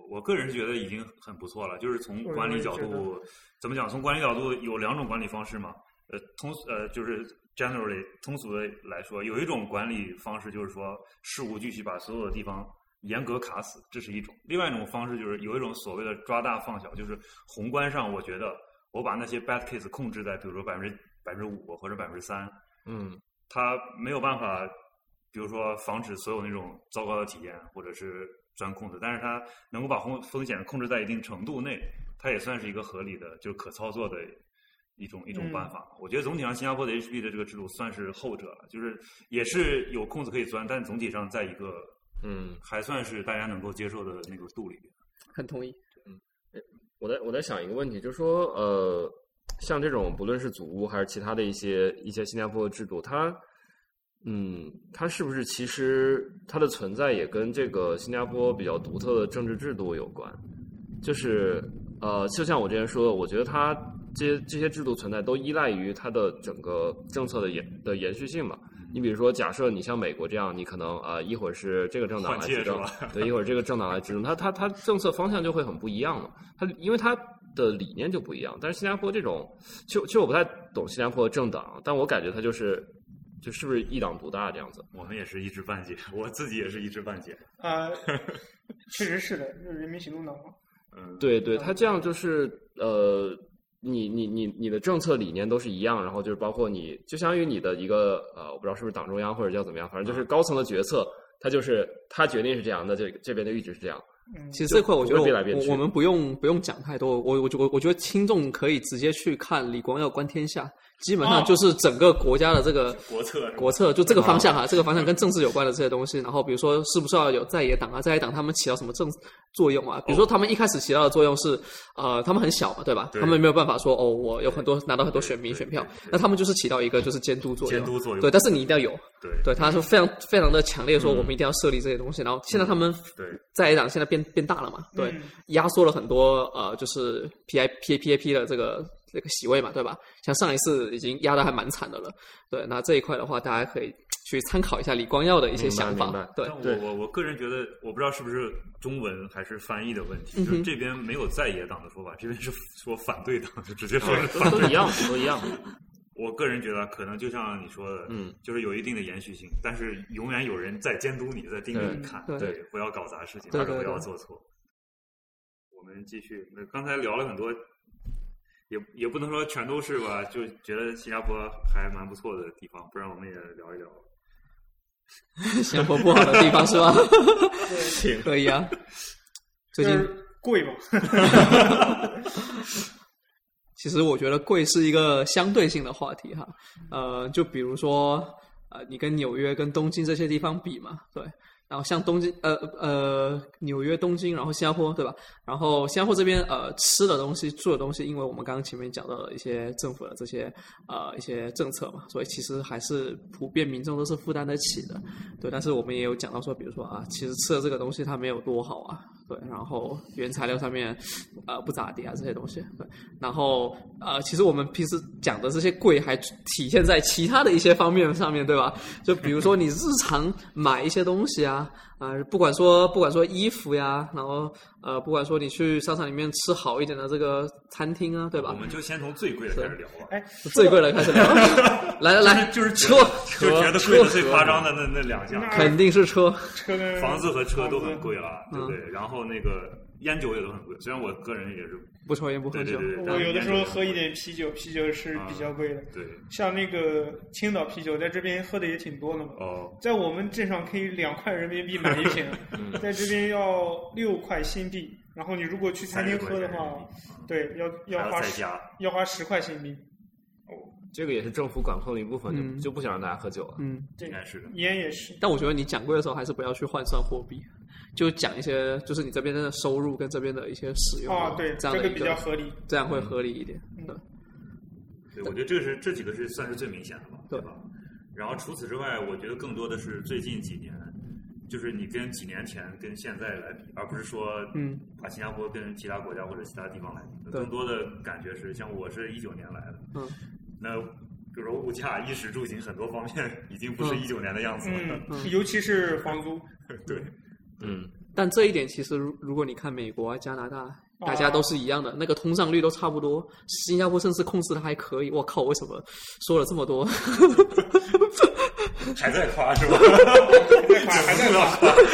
我个人觉得已经很不错了，就是从管理角度怎么讲？从管理角度有2种管理方式嘛，就是 generally 通俗的来说，有一种管理方式就是说事无巨细把所有的地方严格卡死，这是一种；另外一种方式就是有一种所谓的抓大放小，就是宏观上我觉得我把那些 bad case 控制在比如说5%或者3%，它没有办法，比如说防止所有那种糟糕的体验或者是钻空子，但是它能够把风险控制在一定程度内，它也算是一个合理的，就是可操作的一种办法。我觉得总体上新加坡的 HP 的这个制度算是后者了，就是也是有空子可以钻，但总体上在一个还算是大家能够接受的那个度里边。 很同意。 我在想一个问题，就是说像这种不论是祖屋还是其他的一些新加坡的制度，它是不是其实它的存在也跟这个新加坡比较独特的政治制度有关？就是就像我之前说的，我觉得它这些制度存在都依赖于它的整个政策的延续性嘛。你比如说，假设你像美国这样，你可能一会儿是这个政党来执政，对，一会儿这个政党来执政，它政策方向就会很不一样了。因为它的理念就不一样。但是新加坡这种，其实我不太懂新加坡的政党，但我感觉它就是不是一党独大这样子。 我们也是一知半解，我自己也是一知半解。 确实是的，就是人民行动党嘛。 对对，它这样就是你的政策理念都是一样，然后就是包括你就相当于你的一个我不知道是不是党中央或者叫怎么样，反正就是高层的决策，它就是他决定是这样的，这边的一直是这样。 其实这块我觉得我们不用讲太多，我觉得听众可以直接去看李光耀观天下，基本上就是整个国家的这个国策就这个方向这个方向跟政治有关的这些东西。然后比如说是不是要有在野党在野党他们起到什么作用啊？比如说他们一开始起到的作用是他们很小嘛，对吧？他们没有办法说我有拿到很多选票，那他们就是起到一个就是监督作用。对，但是你一定要有。对，他是非常非常的强烈说我们一定要设立这些东西。然后现在他们在野党现在变大了嘛，对，压缩了很多就是 PAP 的这个席位嘛，对吧？像上一次已经压得还蛮惨的了。对，那这一块的话，大家可以去参考一下李光耀的一些想法。对， 我个人觉得，我不知道是不是中文还是翻译的问题，就是这边没有在野党的说法，这边是说反对党，就直接说是反对都一样。 我个人觉得可能就像你说的，就是有一定的延续性，但是永远有人在监督你，在盯着你看，对，不要搞砸事情，或者不要做错。我们继续，刚才聊了很多，也不能说全都是吧，就觉得新加坡还蛮不错的地方，不然我们也聊一聊新加坡不好的地方是吧？可以啊，最近贵嘛。 其实我觉得贵是一个相对性的话题哈，就比如说你跟纽约跟东京这些地方比嘛，对，然后像东京纽约东京然后新加坡对吧，然后新加坡这边吃的东西住的东西，因为我们刚刚前面讲到了一些政府的这些一些政策嘛，所以其实还是普遍民众都是负担得起的，对，但是我们也有讲到说比如说其实吃的这个东西它没有多好啊，对，然后原材料上面不咋地啊这些东西，对，然后其实我们平时讲的这些贵还体现在其他的一些方面上面，对吧？就比如说你日常买一些东西啊，不管说衣服呀，然后不管说你去商场里面吃好一点的这个餐厅啊，对吧？ 我们就先从最贵的开始聊吧。 最贵的开始聊。来， 就是车，就觉得贵的最夸张的那两项， 肯定是车房子和车都很贵了，对不对？然后那个烟酒也都很贵，虽然我个人也是不抽烟不喝酒， 我有的时候喝一点啤酒是比较贵的。 对， 像那个青岛啤酒在这边喝的也挺多的嘛。在我们镇上可以2块人民币买一瓶，在这边要6块新币。然后你如果去餐厅喝的话，对，要花10块新币。 这个也是政府管控的一部分，就不想让大家喝酒了。 应该是的， 烟也是。 但我觉得你讲贵的时候，还是不要去换算货币，就讲一些就是你这边的收入跟这边的一些使用对， 这样的这个比较合理， 这样会合理一点。 对，我觉得这几个算是最明显的吧，对吧？然后除此之外，我觉得更多的是最近几年，就是你跟几年前跟现在来比，而不是说把新加坡跟其他国家或者其他地方来比。更多的感觉是，像我是19年来的，那比如说物价、衣食住行很多方面已经不是19年的样子了， 尤其是房租。 对， 但这一点其实如果你看美国啊、加拿大，大家都是一样的，那个通胀率都差不多。新加坡甚至控制的还可以。我靠，为什么说了这么多？ 还在夸是吧？ 还在夸。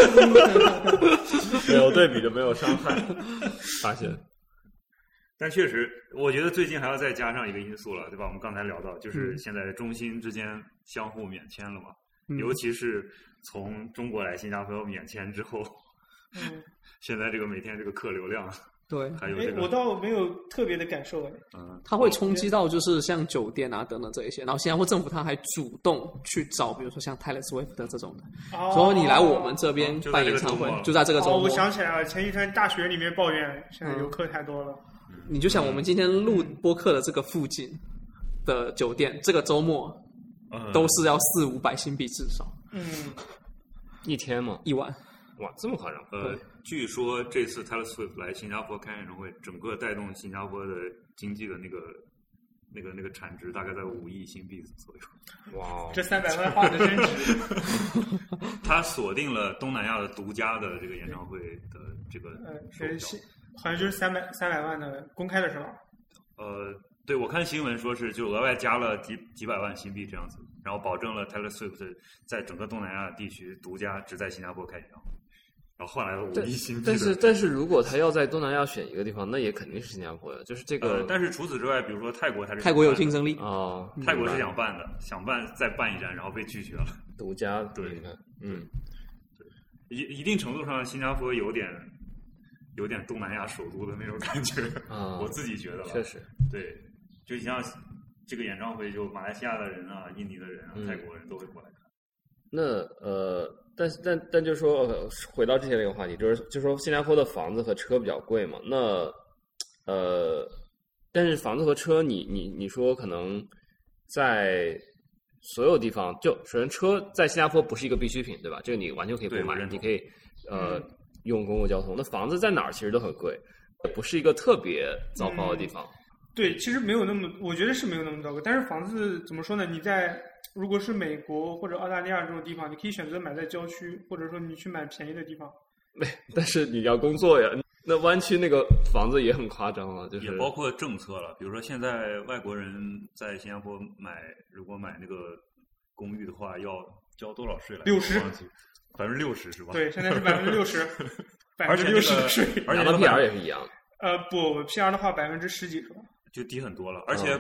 没有对比就没有伤害，发现。 但确实，我觉得最近还要再加上一个因素了，对吧？我们刚才聊到，就是现在中新之间相互免签了嘛，尤其是从中国来新加坡免签之后，现在这个每天这个客流量， 对， 还有这个， 我倒没有特别的感受它会冲击到就是像酒店啊等等这一些，然后新加坡政府它还主动去找，比如说像 Taylor Swift 的这种的，所以你来我们这边办演唱会，就在这个周末。 我想起来了，前几天大学里面抱怨现在游客太多了。 你就想我们今天录播客的这个附近的酒店，这个周末都是要400-500新币至少。 一天吗？1 晚。 哇，这么夸张？ 据说这次 Taylor Swift 来新加坡开演唱会，整个带动新加坡的经济的那个产值大概在5亿新币左右。 哇， 这300万花的真值。 他锁定了东南亚的独家的这个演唱会的这个好像就是300万的公开的是吧？ 对，我看新闻说是就额外加了几百万新币这样子，然后保证了 Taylor Swift 在整个东南亚地区独家只在新加坡开演唱会，然后换来了5亿新币。 但是如果他要在东南亚选一个地方，那也肯定是新加坡的，就是这个。 但是除此之外，比如说泰国， 泰国有竞争力啊， 泰国是想办的，想办再办一站，然后被拒绝了。 独家对， 对， 一定程度上，新加坡有点东南亚首都的那种感觉啊，我自己觉得吧。 确实， 对，就像这个演唱会，就马来西亚的人啊、印尼的人啊、泰国人都会过来看。 那但就是说，回到之前那个话题，就是说新加坡的房子和车比较贵嘛。那但是房子和车你说可能在所有地方，就首先车在新加坡不是一个必需品，对吧？这个你完全可以不买，你可以用公共交通。那房子在哪儿其实都很贵，不是一个特别糟糕的地方。 对，其实没有那么，我觉得是没有那么糟糕。但是房子怎么说呢？你在如果是美国或者澳大利亚这种地方，你可以选择买在郊区，或者说你去买便宜的地方。 但是你要工作呀，那湾区那个房子也很夸张了，就是也包括政策了。比如说现在外国人在新加坡如果买那个公寓的话，要交多少税来？60%是吧？ 对，现在是60%， 而且60%的税， 而且拿到 PR 也是一样的。 不 ，PR 的话10%几是吧？ 就低很多了，而且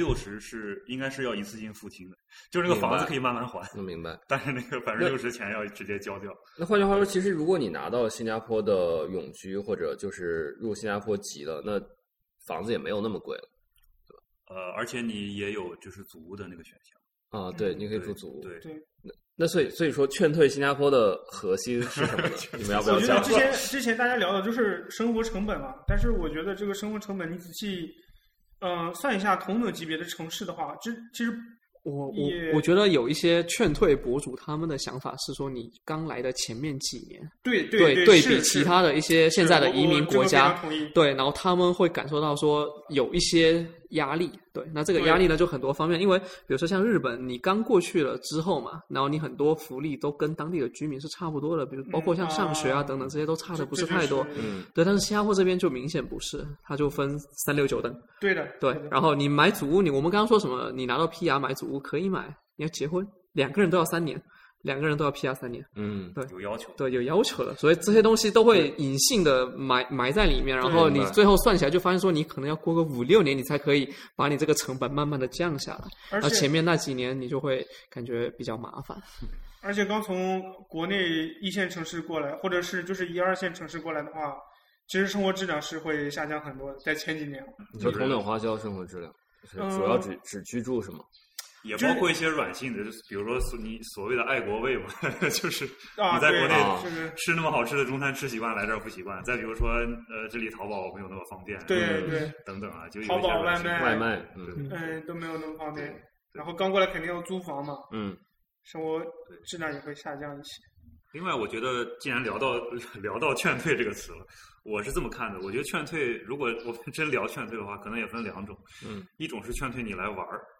60%应该是要一次性付清的，就是那个房子可以慢慢还。 明白。 但是那个60%钱要直接交掉。 那换句话说，其实如果你拿到新加坡的永居或者就是入新加坡籍了，那房子也没有那么贵了，对吧？ 而且你也有就是祖屋的那个选项。 啊，对，你可以住祖屋。 对。 那所以说，劝退新加坡的核心是什么呢？你们要不要讲？ 我觉得之前大家聊的就是生活成本嘛，但是我觉得这个生活成本你仔细算一下同等级别的城市的话，其实我觉得有一些劝退博主他们的想法是说，你刚来的前面几年，对比其他的一些现在的移民国家，对，然后他们会感受到说有一些压力，对，那这个压力呢就很多方面，因为比如说像日本，你刚过去了之后嘛，然后你很多福利都跟当地的居民是差不多的，比如包括像上学啊等等这些都差的不是太多，对，但是新加坡这边就明显不是，它就分3、6、9等， 对， 然后你买祖屋，我们刚刚说什么？你拿到 PR 买祖屋可以买，你要结婚，2个人都要3年。2个人都要 PR 3年，对， 有要求， 对，有要求的，所以这些东西都会隐性的埋在里面，然后你最后算起来就发现说，你可能要过个5、6年，你才可以把你这个成本慢慢的降下来，而前面那几年你就会感觉比较麻烦。 而且刚从国内1线城市过来，或者是就是1、2线城市过来的话，其实生活质量是会下降很多的，在前几年。 你说同等花销生活质量，主要只居住是吗？ 也包括一些软性的，比如说你所谓的爱国味嘛，就是你在国内吃那么好吃的中餐吃习惯，来这儿不习惯。再比如说，这里淘宝没有那么方便， 对， 等等啊，就有淘宝外卖， 都没有那么方便。然后刚过来肯定要租房嘛，生活质量也会下降一些。 另外，我觉得既然聊到劝退这个词了，我是这么看的。我觉得劝退，如果我们真聊劝退的话，可能也分2种。一种是劝退你来玩儿。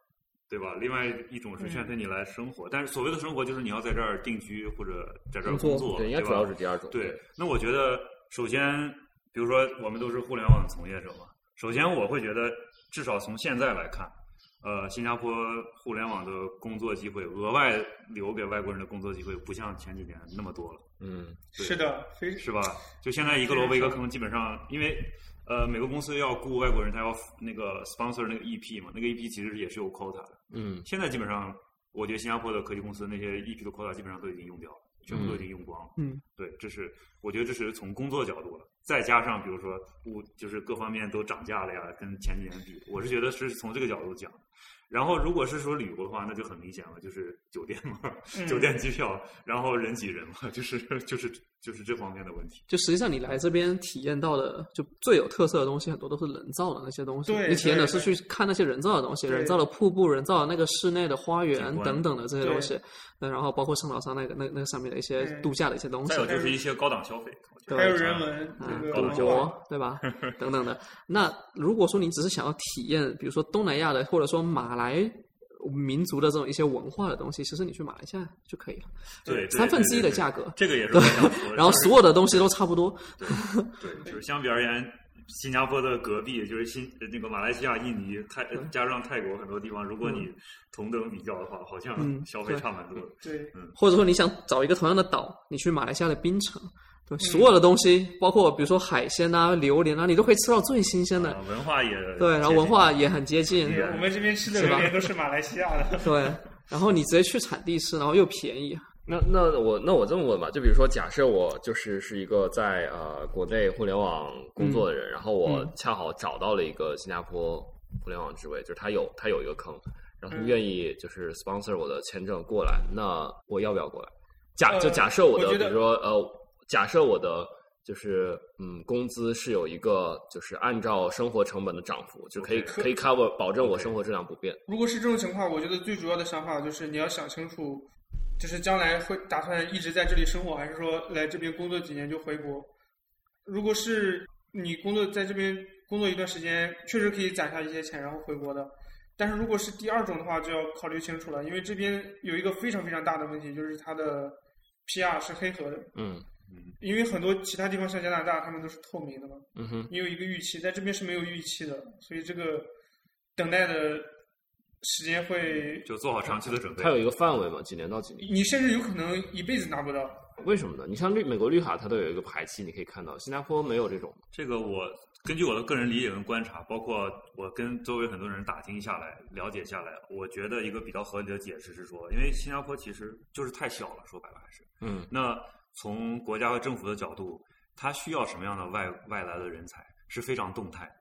对吧？另外一种是劝退你来生活，但是所谓的生活就是你要在这儿定居或者在这儿工作， 对，应该主要是第二种。 对，那我觉得首先，比如说我们都是互联网从业者嘛，首先我会觉得，至少从现在来看，新加坡互联网的工作机会，额外留给外国人的工作机会，不像前几年那么多了。 是的， 是吧？就现在一个萝卜一个坑，基本上因为。每个公司要雇外国人，他要那个 sponsor 那个 EP 嘛，那个 EP 其实也是有 quota 的。现在基本上，我觉得新加坡的科技公司那些 EP 的 quota 基本上都已经用掉了，全部都已经用光了。对，我觉得这是从工作角度了，再加上比如说就是各方面都涨价了呀，跟前几年比，我是觉得是从这个角度讲。然后如果是说旅游的话，那就很明显了，就是酒店嘛，酒店机票，然后人挤人嘛，就是这方面的问题。 就实际上你来这边体验到的，就最有特色的东西，很多都是人造的那些东西。 对， 你体验的是去看那些人造的东西，人造的瀑布、人造的那个室内的花园等等的这些东西。那然后包括圣淘沙那个上面的一些度假的一些东西。 再有就是一些高档消费， 还有人文， 赌博，对吧？等等的。那如果说你只是想要体验，比如说东南亚的，或者说马来民族的这种一些文化的东西，其实你去马来西亚就可以了。 对 1/3的价格， 这个也是我想说的。 然后所有的东西都差不多。 对，就是相比而言，新加坡的隔壁就是那个马来西亚、印尼、加上泰国很多地方，如果你同等比较的话，好像消费差蛮多的。 对， 或者说你想找一个同样的岛，你去马来西亚的槟城。对，所有的东西，包括比如说海鲜啊、榴莲啊，你都可以吃到最新鲜的。 文化也对，然后文化也很接近。 对，我们这边吃的榴莲都是马来西亚的。 对，然后你直接去产地吃，然后又便宜。 那我这么问吧，就比如说，假设我是一个在国内互联网工作的人，然后我恰好找到了一个新加坡互联网职位，就是他有一个坑，然后他愿意就是 sponsor 我的签证过来，那我要不要过来？假设我的比如说假设我的就是工资是有一个就是按照生活成本的涨幅，就可以 cover 保证我生活质量不变。 如果是这种情况，我觉得最主要的想法就是你要想清楚，就是将来会打算一直在这里生活，还是说来这边工作几年就回国。如果是你在这边工作一段时间，确实可以攒下一些钱然后回国的。但是如果是第二种的话，就要考虑清楚了，因为这边有一个非常非常大的问题，就是它的 PR 是黑盒的。因为很多其他地方像加拿大，他们都是透明的嘛。你有一个预期，在这边是没有预期的，所以这个等待的时间会就做好长期的准备。 它有一个范围嘛，几年到几年？ 你甚至有可能一辈子拿不到。 为什么呢？你像美国绿卡，它都有一个排期，你可以看到，新加坡没有这种。 这个我根据我的个人理解跟观察，包括我跟周围很多人打听下来、了解下来，我觉得一个比较合理的解释是说，因为新加坡其实就是太小了，说白了还是。那从国家和政府的角度，它需要什么样的外来的人才是非常动态。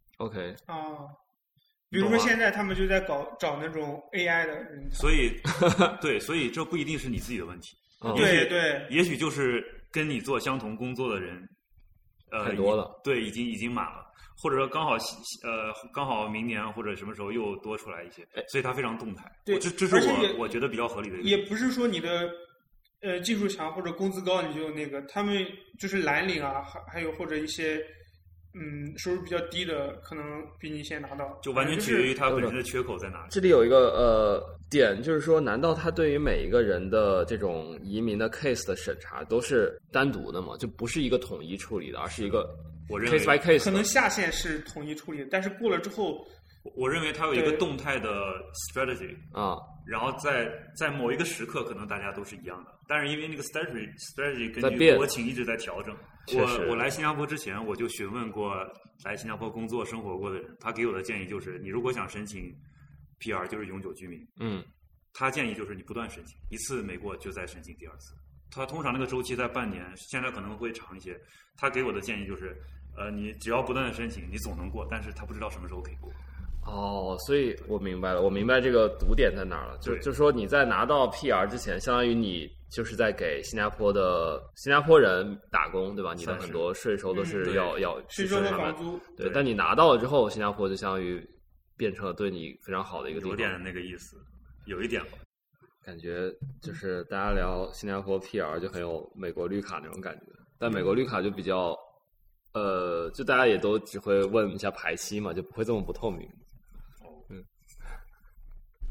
OK 比如说现在他们就在找那种 AI 的人才， 所以这不一定是你自己的问题。 对， 也许就是跟你做相同工作的人， 太多了， 对，已经满了，或者说刚好明年或者什么时候又多出来一些，所以它非常动态。 对， 这是我觉得比较合理的一个。 也不是说你的技术强或者工资高你就那个，他们就是蓝领啊，还有或者一些收入比较低的，可能比你先拿到， 就完全取决于他本身的缺口在哪里。 这里有一个点，就是说，难道他对于每一个人的这种移民的 case 的审查都是单独的吗？就不是一个统一处理的，而是一个 case by case。 可能下限是统一处理的，但是过了之后， 我认为它有一个动态的 strategy 然后在某一个时刻，可能大家都是一样的，但是因为那个 strategy 根据国情一直在调整。我来新加坡之前，我就询问过来新加坡工作生活过的人，他给我的建议就是，你如果想申请 PR， 就是永久居民，他建议就是你不断申请，一次没过就再申请第二次。他通常那个周期在半年，现在可能会长一些。他给我的建议就是，你只要不断的申请，你总能过，但是他不知道什么时候可以过。 所以我明白了，我明白这个堵点在哪儿了。就是说你在拿到 PR 之前，相当于你就是在给新加坡人打工，对吧？你的很多税收都是要税收和房租。 对，但你拿到了之后，新加坡就相当于变成了对你非常好的一个地方。 有点那个意思，有一点吧。 感觉就是大家聊新加坡 PR 就很有美国绿卡那种感觉，但美国绿卡就比较就大家也都只会问一下排期嘛，就不会这么不透明。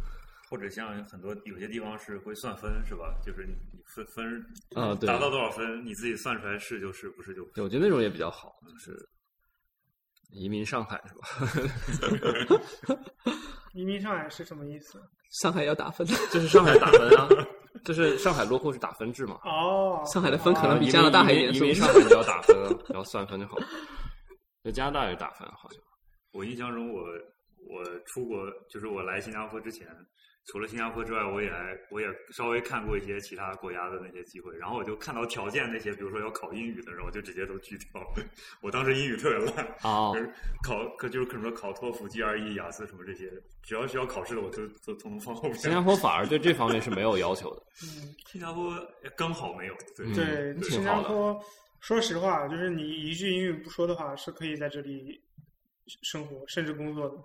或者像很多有些地方是会算分，是吧？就是你分啊，对， 达到多少分，你自己算出来是就是，不是就不是。 我觉得那种也比较好，就是移民上海是吧？ 移民上海是什么意思？ 上海要打分， 就是上海打分啊，就是上海落户是打分制嘛。 哦， 上海的分可能比加拿大还严， 移民上海就要打分，然后算分就好。在加拿大也打分，好像。 我印象中我出国，就是我来新加坡之前，除了新加坡之外，我也稍微看过一些其他国家的那些机会，然后我就看到条件那些，比如说要考英语的，然后我就直接都拒掉了。我当时英语特别烂，就是可能说考托福、GRE、雅思什么这些，只要需要考试的，我都统统放后面。 新加坡反而对这方面是没有要求的。 新加坡刚好没有。 对，新加坡说实话，就是你一句英语不说的话，是可以在这里生活甚至工作的。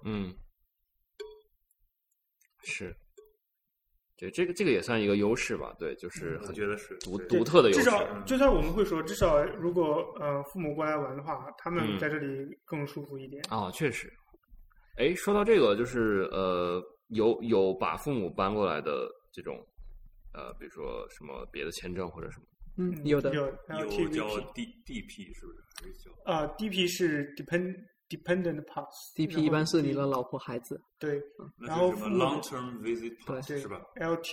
是。对，这个也算一个优势吧，对，就是我觉得是独特的优势。 至少我们会说，至少如果父母过来玩的话，他们在这里更舒服一点。 确实。哎，说到这个，就是有把父母搬过来的这种比如说什么别的签证或者什么。 有的有叫 DP 是不是？还是叫 DP 是 Dependent Pass， DP 一般是你的老婆孩子。 对， 然后什么 Long Term Visit Pass 是吧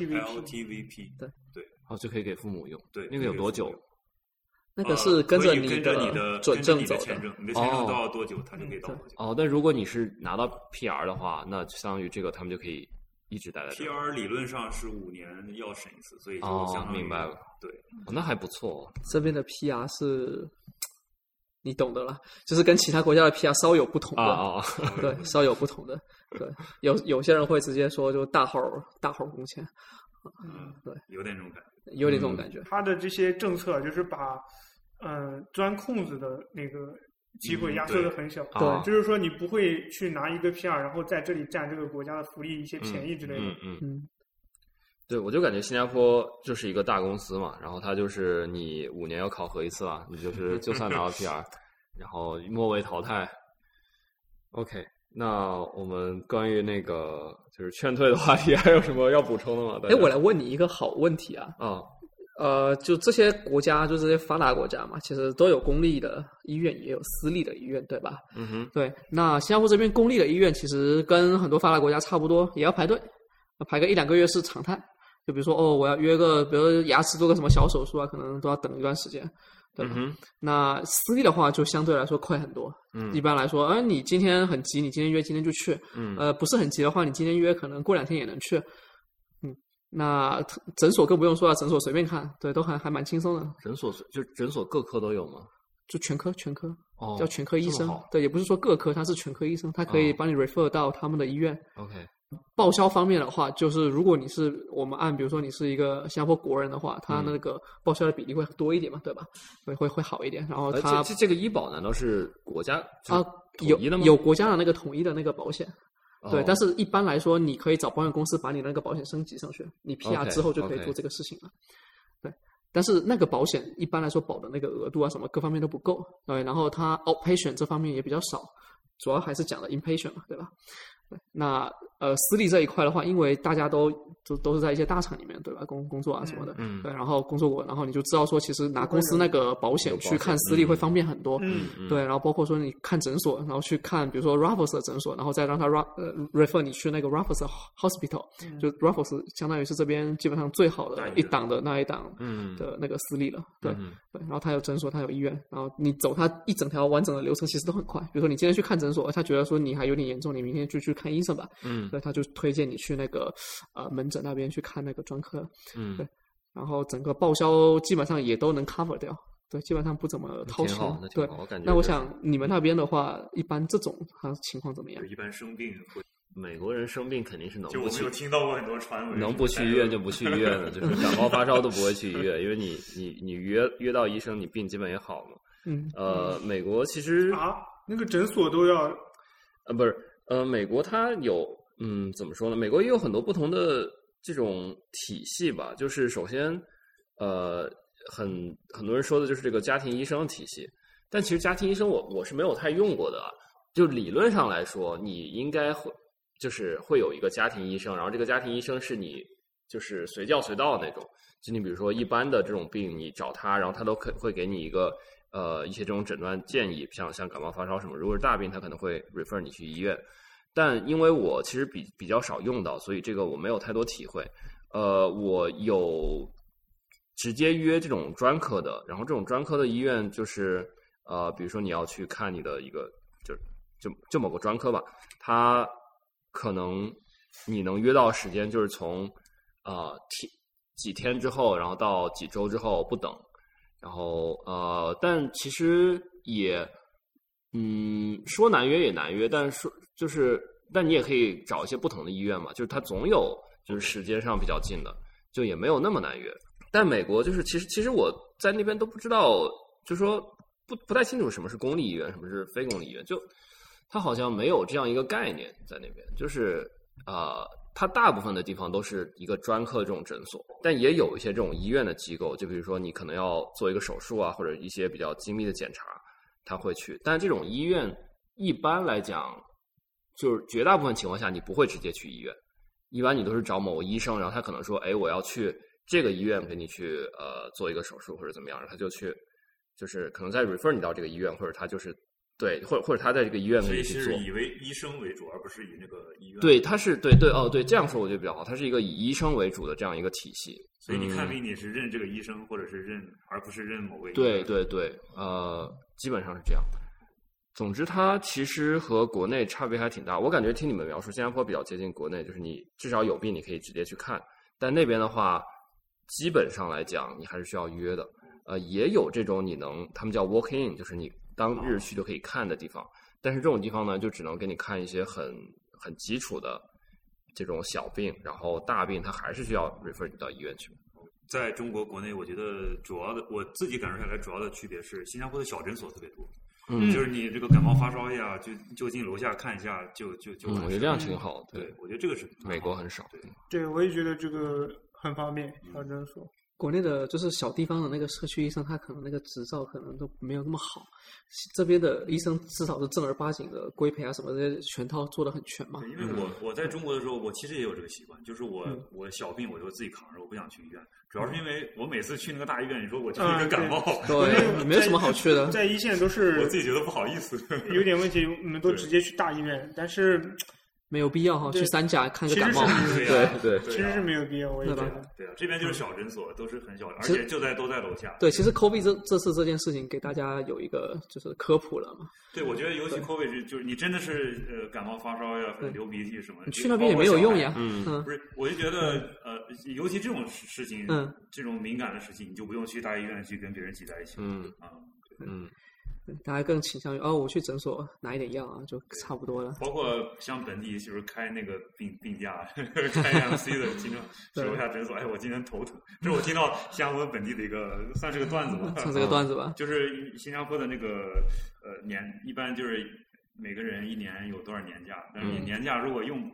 ？LTVP 对， 就可以给父母用。 对， 那个有多久？ 那个是跟着你的准证走的，你的签证到多久，它就可以到多久。 但如果你是拿到 PR 的话，那相当于这个他们就可以一直待在这。 PR 理论上是5年要审一次，所以就相当于明白了。 对， 那还不错。 这边的 PR 是。你懂的啦，就是跟其他国家的 PR 稍有不同的对，稍有不同的，对，有些人会直接说就大号工签，对， 有点这种感觉， 有点这种感觉。 他的这些政策就是把钻空子的那个机会压缩的很小， 对， 就是说你不会去拿一个 PR， 然后在这里占这个国家的福利一些便宜之类的， 对，我就感觉新加坡就是一个大公司嘛，然后它就是你5年要考核一次啊，你就算拿到 PR， 然后末位淘汰。OK， 那我们关于那个就是劝退的话题还有什么要补充的吗？ 我来问你一个好问题啊。就这些国家，就这些发达国家嘛，其实都有公立的医院，也有私立的医院，对吧？对。那新加坡这边公立的医院其实跟很多发达国家差不多，也要排队，排个1-2个月是常态。就比如说我要约个，比如牙齿做个什么小手术啊，可能都要等一段时间，对吧？那私立的话就相对来说快很多。一般来说，你今天很急，你今天约今天就去。不是很急的话，你今天约可能过2天也能去。那诊所更不用说了，诊所随便看，对，都还蛮轻松的。 诊所各科都有吗？ 就全科，叫全科医生。对，也不是说各科，他是全科医生，他可以帮你 refer 到他们的医院。 OK。 报销方面的话，就是如果我们按比如说你是一个新加坡国人的话，他那个报销的比例会多一点嘛，对吧？会好一点。然后他这个医保难道是国家有国家的那个统一的那个保险？对，但是一般来说，你可以找保险公司把你那个保险升级上去，你 PR 之后就可以做这个事情了。对，但是那个保险一般来说保的那个额度啊什么各方面都不够，对，然后它 outpatient 这方面也比较少，主要还是讲的 inpatient 嘛，对吧？那私立这一块的话，因为大家都是在一些大厂里面，对吧？工作啊什么的，对，然后工作过，然后你就知道说，其实拿公司那个保险去看私立会方便很多，对，然后包括说你看诊所，然后去看比如说 Raffles 的诊所，然后再让他refer 你去那个 Raffles Hospital，就 Raffles 相当于是这边基本上最好的一档的那一档的那个私立了，对，对，然后他有诊所，他有医院，然后你走他一整条完整的流程其实都很快，比如说你今天去看诊所，他觉得说你还有点严重，你明天就去看医生吧，所以他就推荐你去那个门诊那边去看那个专科，对，然后整个报销基本上也都能 cover 掉，对，基本上不怎么掏钱，对。那我想你们那边的话，一般这种情况怎么样？ 一般生病美国人生病肯定是能不去， 就我们有听到过很多传闻， 能不去医院就不去医院的，就是感冒发烧都不会去医院，因为你约到医生，你病基本也好了。美国其实那个诊所都要不是美国它有怎么说呢？美国也有很多不同的这种体系吧，就是首先很多人说的就是这个家庭医生的体系，但其实家庭医生我是没有太用过的，就理论上来说，你应该会。 就是会有一个家庭医生，然后这个家庭医生是你就是随叫随到的那种。就你比如说一般的这种病，你找他，然后他都会给你一个一些这种诊断建议，像感冒发烧什么。如果是大病，他可能会 refer 你去医院。但因为我其实比较少用到，所以这个我没有太多体会。我有直接约这种专科的，然后这种专科的医院就是比如说你要去看你的一个就某个专科吧，它可能你能约到时间就是从几天之后，然后到几周之后不等，然后但其实也说难约也难约，但是但你也可以找一些不同的医院嘛，就是它总有就是时间上比较近的，就也没有那么难约。但美国就是其实我在那边都不知道，就说不太清楚什么是公立医院，什么是非公立医院，就它好像没有这样一个概念在那边，就是它大部分的地方都是一个专科的这种诊所，但也有一些这种医院的机构，就比如说你可能要做一个手术啊，或者一些比较精密的检查，他会去。但这种医院一般来讲，就是绝大部分情况下你不会直接去医院，一般你都是找某个医生，然后他可能说，哎，我要去这个医院给你去做一个手术或者怎么样，然后他就去，就是可能再 refer 你到这个医院，或者他就是对，或者他在这个医院给你去做。 所以是以为医生为主，而不是以那个医院。 对，他是对，这样说我觉得比较好，它是一个以医生为主的这样一个体系。 所以你看病你是认这个医生，或者是认，而不是认某位医对， 院。 基本上是这样。总之，它其实和国内差别还挺大。我感觉听你们描述，新加坡比较接近国内，就是你至少有病你可以直接去看，但那边的话，基本上来讲你还是需要约的。也有这种他们叫 walk in， 就是你当日去就可以看的地方。但是这种地方呢，就只能给你看一些很基础的这种小病，然后大病它还是需要 refer 你到医院去。 在中国国内，我觉得主要的我自己感受下来，主要的区别是新加坡的小诊所特别多。就是你这个感冒发烧呀，就进楼下看一下就我觉得这样挺好。 对，我觉得这个是美国很少。 对，我也觉得这个很方便，小诊所。 国内的就是小地方的那个社区医生，他可能那个执照可能都没有那么好。这边的医生至少是正儿八经的规培啊什么的全套做得很全嘛。 因为我在中国的时候，我其实也有这个习惯，就是我小病我就自己扛着，我不想去医院。主要是因为我每次去那个大医院，你说我就是一个感冒， 对，没有什么好去的。 在一线都是我自己觉得不好意思， 有点问题，我们都直接去大医院，但是没有必要哈，去三甲看个感冒。 对， 其实是没有必要，我也觉得。 对啊，这边就是小诊所，都是很小，而且都在楼下。 对，其实 COVID 这次这件事情给大家有一个就是科普了嘛。 对，我觉得尤其 COVID 就是你真的是感冒发烧呀，流鼻涕什么， 你去那边也没有用呀。 不是，我就觉得尤其这种事情，这种敏感的事情，你就不用去大医院去跟别人挤在一起。 大家更倾向于我去诊所拿一点药啊，就差不多了。 包括像本地就是开那个病假，开 MC 的，经常去楼下诊所。哎，我今天头疼，这是我听到新加坡本地的一个算是个段子吧， 算是个段子吧。 就是新加坡的那个一般就是每个人一年有多少年假，但是你年假如果用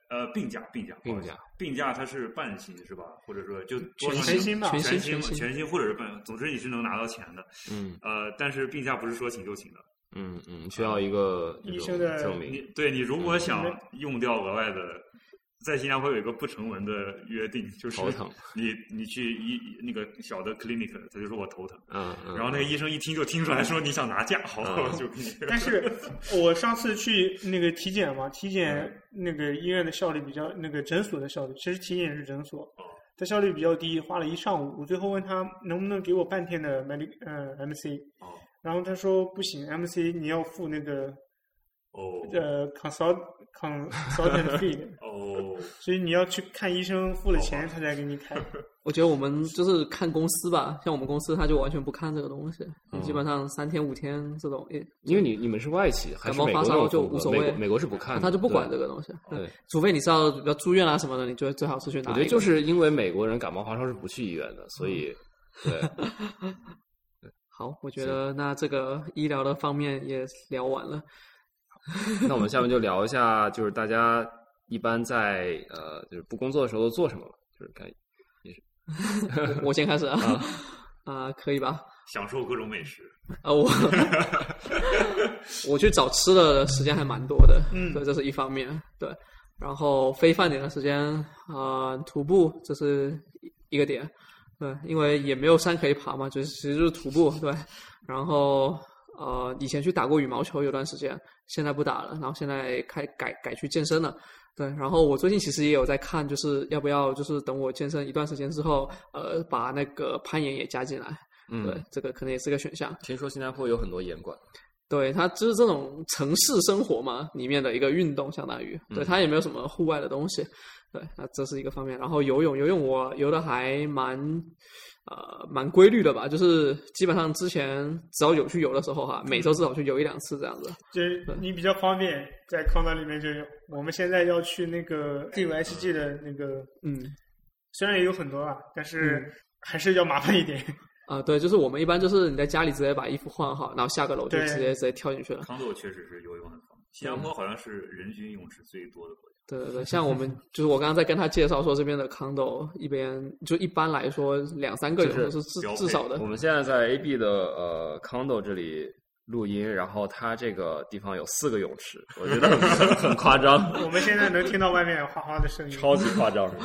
病假它是半薪是吧？或者说就全薪吧， 全薪或者是半，总之你是能拿到钱的。但是病假不是说请就请的。 需要一个医生的证明。 你如果想用掉额外的，在新加坡有一个不成文的约定，就是头疼， 你去那个小的 clinic， 他就说我头疼，然后那个医生一听就听出来说你想拿假，好，就给你。 但是我上次去那个体检嘛，体检那个医院的效率比较，那个诊所的效率，其实体检是诊所，它效率比较低，花了一上午。我最后问他能不能给我半天的MC，然后他说不行 ，MC 你要付那个consultant fee 所以你要去看医生，付了钱他才给你开。 我觉得我们就是看公司吧，像我们公司他就完全不看这个东西，基本上3天5天这种。 因为你们是外企，还是美国感冒发烧就无所谓， 美国是不看的， 他就不管这个东西。对，除非你是要住院啊什么的，你就最好是去拿。 我觉得就是因为美国人感冒发烧是不去医院的，所以对。 好，我觉得那这个医疗的方面也聊完了。 那我们下面就聊一下，就是大家一般在就是不工作的时候都做什么吧？就是看也是我先开始可以吧？ 享受各种美食我去找吃的时间还蛮多的，对，这是一方面。对， 然后非饭点的时间徒步这是一个点，对，因为也没有山可以爬嘛，其实就是徒步，对。然后以前去打过羽毛球有段时间，现在不打了，然后现在改去健身了。对，然后我最近其实也有在看，就是要不要就是等我健身一段时间之后，把那个攀岩也加进来。对，这个可能也是个选项。 听说新加坡有很多岩馆。 对，它就是这种城市生活嘛里面的一个运动，相当于对它也没有什么户外的东西。对，那这是一个方面。然后游泳我游的还蛮规律的吧，就是基本上之前只要有去游的时候每周至少去游1-2次这样子。 就是你比较方便，在康岛里面就有。我们现在要去那个 TUSG 的那个，虽然也有很多啊，但是还是要麻烦一点。 对，就是我们一般就是你在家里直接把衣服换好，然后下个楼就直接跳进去了。 康斗确实是游泳很方便，新加坡好像是人均泳池最多的国家。 对，像我们就是我刚刚在跟他介绍说这边的康斗一般来说2-3个泳池是至少的。 我们现在在 AB 的康斗这里录音，然后它这个地方有4个泳池，我觉得很夸张。 我们现在能听到外面哗哗的声音， 超级夸张。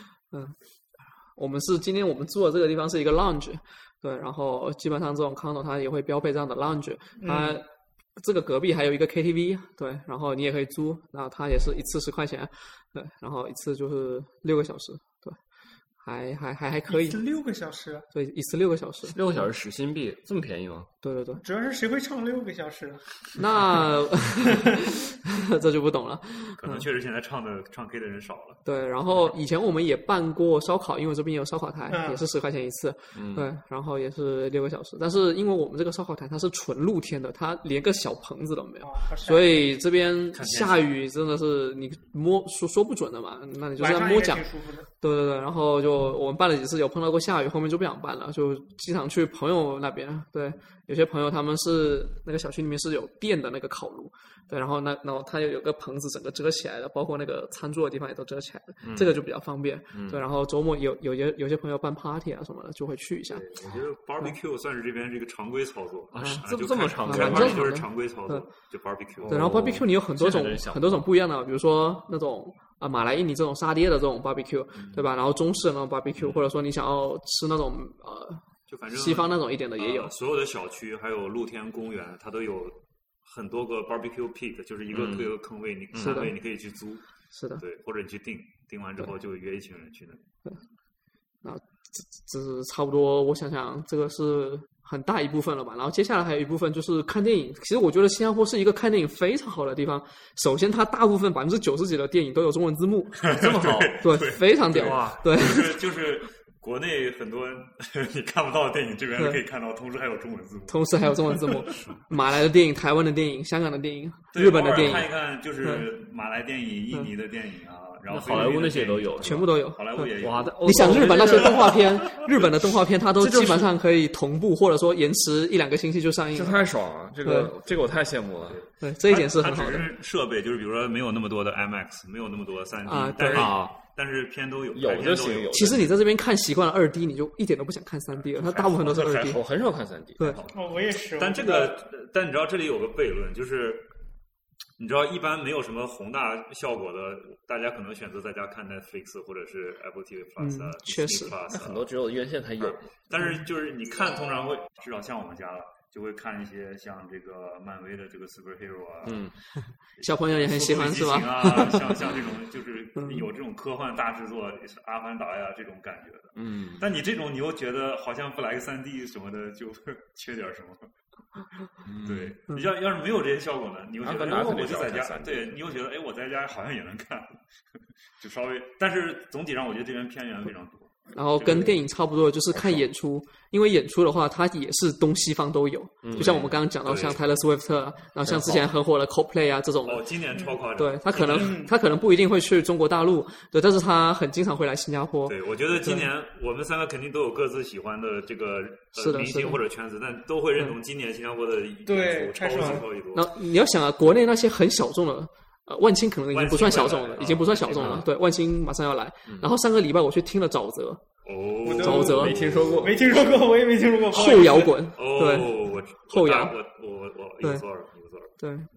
今天我们住的这个地方是一个 lounge。对，然后基本上这种康斗它也会标配这样的 lounge， 它这个隔壁还有一个 KTV， 对，然后你也可以租，然后它也是一次10块钱，对，然后一次就是6个小时，对，还可以。 一次6个小时？ 对，一次6个小时。 6个小时10新币，这么便宜吗？ 对。 主要是谁会唱6个小时？ 那这就不懂了。 可能确实现在唱 K 的人少了。 对，然后以前我们也办过烧烤，因为这边有烧烤台，也是10块钱一次。对，然后也是6个小时。但是因为我们这个烧烤台它是纯露天的，它连个小棚子都没有，所以这边下雨真的是你说不准的嘛，那你就是在摸奖。对，然后就我们办了几次，有碰到过下雨，后面就不想办了，就经常去朋友那边。对，有些朋友他们是那个小区里面是有电的那个烤炉，对，然后它有个棚子整个遮起来的，包括那个餐桌的地方也都遮起来的，这个就比较方便。对，然后周末有些朋友办 party 啊什么的就会去一下。 我觉得 barbecue 算是这边这个常规操作啊，这么常规， 就是常规操作，就 barbecue。 对，然后 barbecue 你有很多种不一样的，比如说那种马来印尼这种沙爹的这种 barbecue， 对吧？然后中式的那种 barbecue， 或者说你想要吃那种就反正西方那种一点的也有。 所有的小区还有露天公园，它都有很多个 barbecue pit， 就是一个坑位，你可以去租。 是的。 对，或者你去订完之后就约一群人去那里。 对。那这是差不多，我想想，这个是很大一部分了吧。然后接下来还有一部分就是看电影。其实我觉得新加坡是一个看电影非常好的地方。首先，它大部分90%几的电影都有中文字幕， 这么好， 对，非常屌啊！对， 就是国内很多你看不到的电影，这边可以看到，同时还有中文字幕。马来的电影、台湾的电影、香港的电影、日本的电影， 看一看就是马来电影、印尼的电影啊。然后好莱坞那些都有， 全部都有。 好莱坞也有。 哇， 你想日本那些动画片，日本的动画片它都基本上可以同步，或者说延迟1-2个星期就上映。 这太爽了，这个我太羡慕了。 对，这一点是很好的。 它只是设备，就是比如说没有那么多的 IMAX， 没有那么多的3D， 但是片都有， 有就行。 其实你在这边看习惯了2D， 你就一点都不想看3D 了。它大部分都是2D。 我很少看3D。 对， 我也是。 但你知道这里有个悖论，就是你知道一般没有什么宏大效果的，大家可能选择在家看 Netflix 或者是 Apple TV Plus 啊， 确实， 那很多只有院线才有。 但是就是你看，通常会至少像我们家了，就会看一些像这个漫威的这个 superhero 啊， 小朋友也很喜欢是吧？ 像这种就是有这种科幻大制作，阿凡达呀这种感觉的。但你这种你又觉得好像不来个3D 什么的就缺点什么。对，你要是没有这些效果呢，你又觉得我就在家，对你又觉得我在家好像也能看，就稍微，但是总体上我觉得这边片源非常多。 然后跟电影差不多，就是看演出，因为演出的话，它也是东西方都有，就像我们刚刚讲到，像 Taylor Swift， 然后像之前很火的 Coldplay 啊这种。 今年超夸张。 对，他可能不一定会去中国大陆，对，但是他很经常会来新加坡。 对，我觉得今年我们3个肯定都有各自喜欢的这个明星或者圈子，但都会认同今年新加坡的演出超级多。 那你要想啊，国内那些很小众的。万青可能已经不算小众了，已经不算小众了。对，万青马上要来。然后上个礼拜我去听了沼泽。沼泽没听说过， 我也没听说过。 后摇滚，对，后摇。 我有座儿。 对，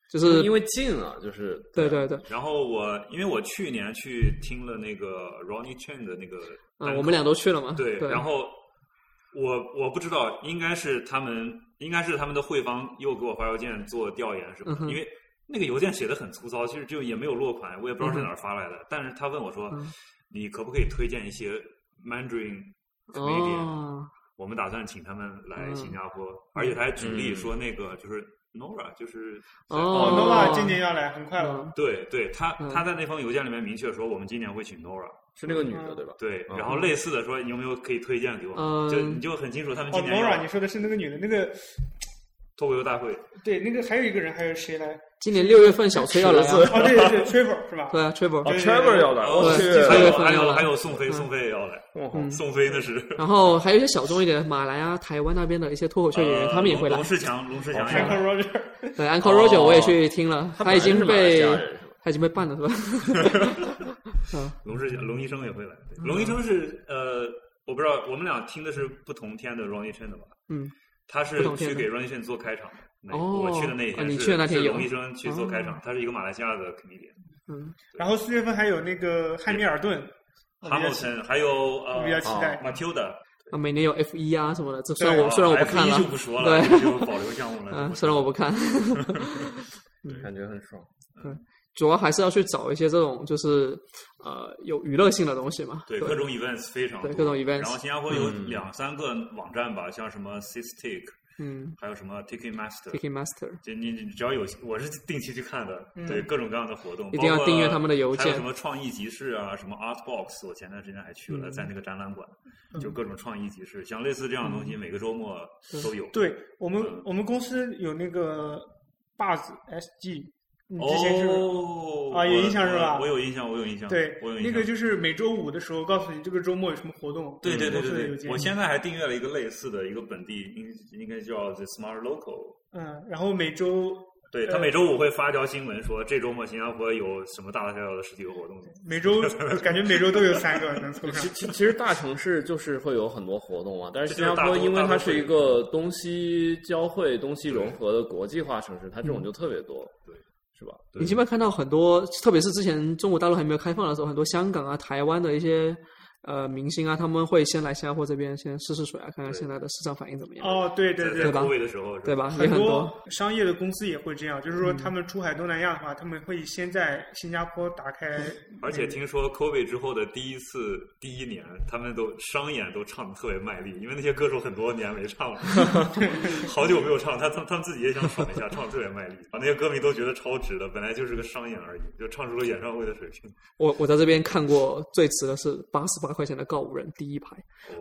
就是因为近啊，就是对对对， 然后因为我去年去听了那个 Ronnie Chen 的那个我们俩都去了嘛。 对， 对， 然后我不知道，应该是他们的会方又给我发邮件做调研什么的，因为那个邮件写的很粗糙，其实就也没有落款，我也不知道是哪儿发来的。但是他问我说，你可不可以推荐一些 Mandarin comedian？我们打算请他们来新加坡，而且他还举例说那个就是 Nora， 就是 Nora 今年要来，很快了。 对，他在那封邮件里面明确说，我们今年会请 Nora。 是那个女的对吧？ 对，然后类似的说，有没有可以推荐给我？你就很清楚他们今年 Nora， 你说的是那个女的，那个脱口秀大会。 对，那个还有一个人，还有谁来？ 今年6月份小崔要来啊。 对对对 ，Trevor 是吧？ 对啊 ，Trevor 要来， 对， 还有宋飞也要来。宋飞那是。 然后还有一些小众一点的，马来啊、台湾那边的一些脱口秀演员，他们也会来。 龙世强 ，Uncle Roger。 对 ，Uncle Roger 我也去听了，他已经被办了是吧？ 龙医生也会来。龙医生是我不知道，我们俩听的是不同天的 Ronnie Chen 的吧？他是去给 Ronnie Chen 做开场。我去的那一天， 你去的那天有龙医生去做开场，他是一个马来西亚的 comedian。 然后4月份还有那个汉密尔顿， 哈姆森，还有比较期待 Matilda。 每年有 F1啊什么的，这虽然我不看了， F1 就不说了， 对， 就保留项目了。 虽然我不看， 感觉很爽。 对，主要还是要去找一些这种就是有娱乐性的东西嘛。 对，各种 events 非常多。 对，各种 events。 然后新加坡有2-3个网站吧，像什么 Systic。还有什么 Ticketmaster， 就你只要有，我是定期去看的，对各种各样的活动， 一定要订阅他们的邮件。 还有什么创意集市啊，什么 Artbox， 我前段时间还去了，在那个展览馆，就各种创意集市，像类似这样的东西，每个周末都有。 对我们公司有那个 Buzz SG。你之前是有印象是吧？ 我有印象。 对，那个就是每周5的时候告诉你这个周末有什么活动。 对。我现在还订阅了一个类似的一个本地，应该叫 The Smart Local。 然后每周。 对他每周5会发条新闻说这周末新加坡有什么大大小小的实体活动。 每周感觉每周都有3个能凑上。 其实大城市就是会有很多活动啊，但是新加坡因为它是一个东西交汇、东西融合的国际化城市，它这种就特别多。对。是吧？ 你基本上看到很多，特别是之前中国大陆还没有开放的时候，很多香港啊、台湾的一些明星啊，他们会先来新加坡这边先试水啊，看看现在的市场反应怎么样。 对吧？ 的时候对吧？ 很多商业的公司也会这样，就是说他们出海东南亚的话，他们会先在新加坡打开。 而且听说 COVID 之后的第一年，他们都商演都唱得特别卖力，因为那些歌手很多年没唱了，好久没有唱，他们自己也想爽一下，唱得特别卖力，把那些歌迷都觉得超值的，本来就是个商演而已，就唱出了演唱会的水平。 我在这边看过最值的是88块钱的告五人第一排。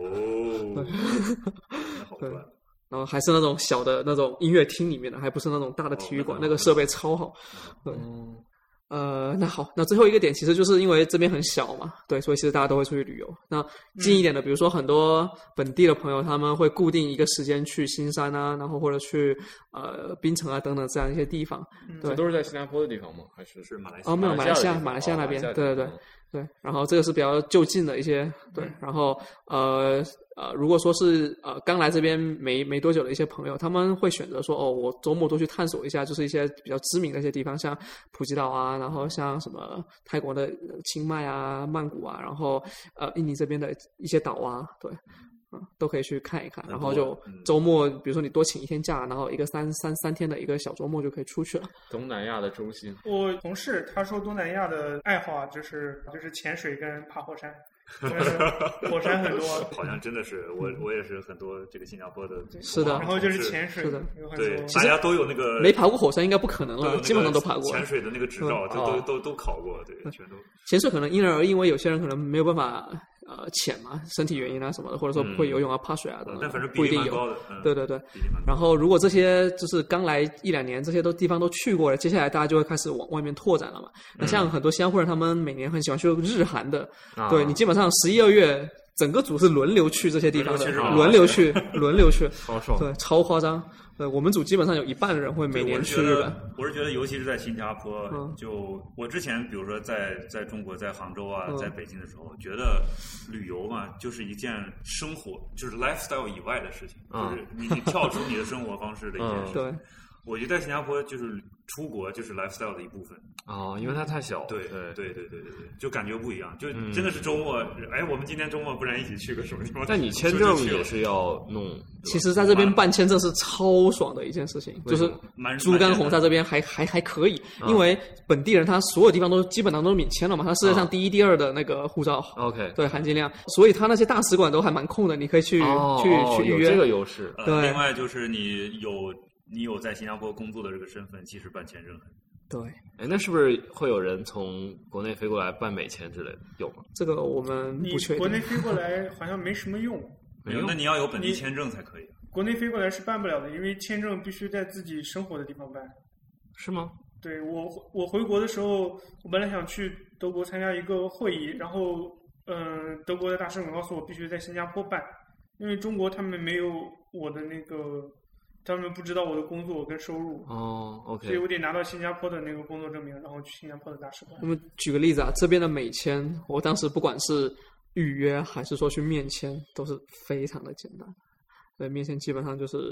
对， 然后还是那种小的那种音乐厅里面的，还不是那种大的体育馆，那个设备超好。对。那好，那最后一个点其实就是因为这边很小嘛，对，所以其实大家都会出去旅游。那近一点的，比如说很多本地的朋友，他们会固定一个时间去新山啊，然后或者去槟城啊等等这样一些地方。对， 这都是在新加坡的地方吗？还是马来西亚？ 没有，马来西亚那边。对。然后这个是比较就近的一些，对。然后如果说是刚来这边没多久的一些朋友，他们会选择说我周末都去探索一下，就是一些比较知名的一些地方，像普吉岛啊，然后像什么泰国的清迈啊、曼谷啊，然后印尼这边的一些岛啊，对。都可以去看一看，然后就周末，比如说你多请1天假，然后一个三天的一个小周末就可以出去了。 东南亚的中心， 我同事他说东南亚的爱好就是潜水跟爬火山，火山很多。 好像真的是我也是很多这个新加坡的。 是的， 然后就是潜水， 是的， 对，大家都有那个没爬过火山应该不可能了，基本上都爬过。 潜水的那个执照都考过，对，全都。 潜水可能因人而异，因为有些人可能没有办法。潜嘛，身体原因啊什么的，或者说不会游泳啊、怕水啊等等， 但反正不一定有。对。然后如果这些就是刚来1-2年，这些地方都去过了，接下来大家就会开始往外面拓展了嘛。那像很多新加坡人，他们每年很喜欢去日韩的，对你基本上11、2月整个组是轮流去这些地方的，轮流去， 超爽， 对，超夸张。对，我们组基本上有一半的人会每年去日本。 我是觉得，尤其是在新加坡，就我之前，比如说在中国，在杭州啊，在北京的时候，觉得旅游嘛，就是一件生活，就是 lifestyle 以外的事情，就是你跳出你的生活方式的一件事情。 对。 我觉得在新加坡就是出国就是 lifestyle 的一部分。 哦，因为它太小。 对，就感觉不一样，就嗯真的是周末。哎，我们今天周末不然一起去个什么地方？ 但你签证也是要弄。 其实在这边办签证是超爽的一件事情，就是猪肝红在这边还可以，因为本地人他所有地方都基本上都是免签了嘛，他世界上第一、第二的那个护照。 OK， 对，含金量，所以他那些大使馆都还蛮空的，你可以去预约。 有这个优势。 对， 另外就是你有在新加坡工作的这个身份，其实办签证很。 对， 哎，那是不是会有人从国内飞过来办美签之类的？有吗？ 这个我们不确定。 国内飞过来好像没什么用。 没有，那你要有本地签证才可以。 国内飞过来是办不了的，因为签证必须在自己生活的地方办。 是吗？ 对，我回国的时候，我本来想去德国参加一个会议，然后德国的大使馆告诉我必须在新加坡办，因为中国他们没有我的那个。他们不知道我的工作跟收入 OK， 所以我得拿到新加坡的那个工作证明，然后去新加坡的大使馆。 我们举个例子啊，这边的美签，我当时不管是预约还是说去面签，都是非常的简单。对，面签基本上就是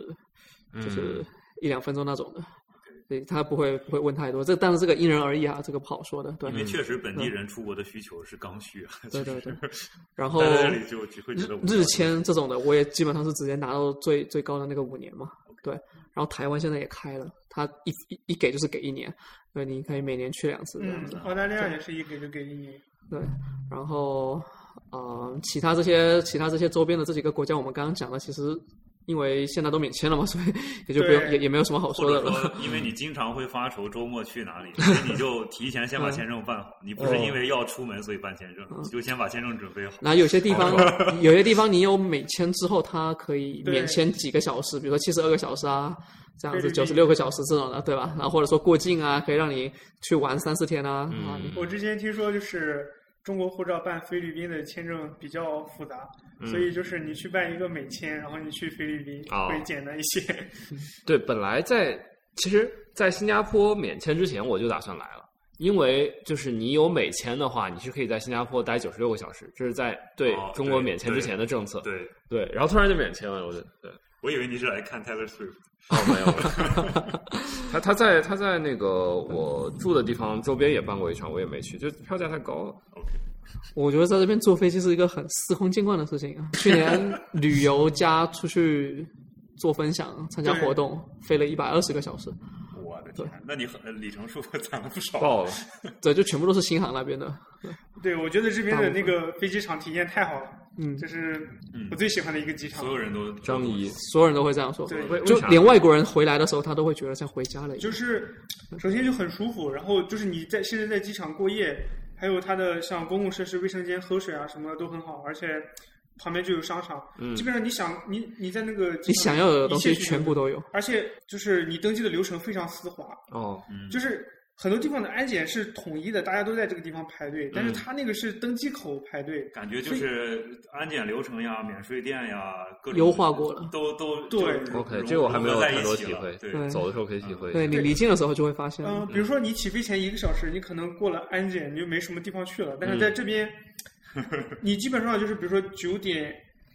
1-2分钟那种的，对，他不会问太多。但是这个因人而异啊，这个不好说的。对， 因为确实本地人出国的需求是刚需啊。 对。然后在这里就只会觉得日签这种的，我也基本上是直接拿到最高的那个5年嘛。对，然后台湾现在也开了，他一给就是给1年，对，你可以每年去2次这样子。 澳大利亚也是一给就给1年。 对，然后其他这些周边的这几个国家，我们刚刚讲的，其实因为现在都免签了嘛，所以也就不用也没有什么好说的了。 或者说因为你经常会发愁周末去哪里，所以你就提前先把签证办好。你不是因为要出门所以办签证，你就先把签证准备好。 然后有些地方你有美签之后，它可以免签几个小时，比如说72个小时啊，这样子96个小时这种的，对吧？然后或者说过境啊，可以让你去玩3-4天啊。 我之前听说就是中国护照办菲律宾的签证比较复杂，所以就是你去办一个美签，然后你去菲律宾会简单一些。 对，本来其实，在新加坡免签之前我就打算来了，因为就是你有美签的话，你是可以在新加坡待96个小时，这是在对中国免签之前的政策。对，然后突然就免签了， 我以为你是来看 Taylor Swift。 没有。他在那个我住的地方周边也办过一场，我也没去，就票价太高了。 我觉得在这边坐飞机是一个很司空见惯的事情啊。去年旅游加出去做分享、参加活动，飞了120个小时。 我的天，那你里程数攒了不少。 爆了。 对，就全部都是新航那边的。 对，我觉得这边的那个飞机场体验太好了。这是我最喜欢的一个机场。 所有人都张仪， 所有人都会这样说。 对， 就连外国人回来的时候，他都会觉得像回家了一样。 就是首先就很舒服，然后就是你现在在机场过夜，还有它的像公共设施、卫生间、喝水啊什么的都很好，而且旁边就有商场。基本上你在那个你想要的东西全部都有， 而且就是你登记的流程非常丝滑。就是很多地方的安检是统一的，大家都在这个地方排队，但是他那个是登机口排队， 感觉就是安检流程呀、免税店呀，各种优化过了， 都对。 OK， 这个我还没有太多体会， 对， 走的时候可以体会。 对，你离境的时候就会发现。 比如说你起飞前1个小时，你可能过了安检，你就没什么地方去了，但是在这边，你基本上就是比如说9点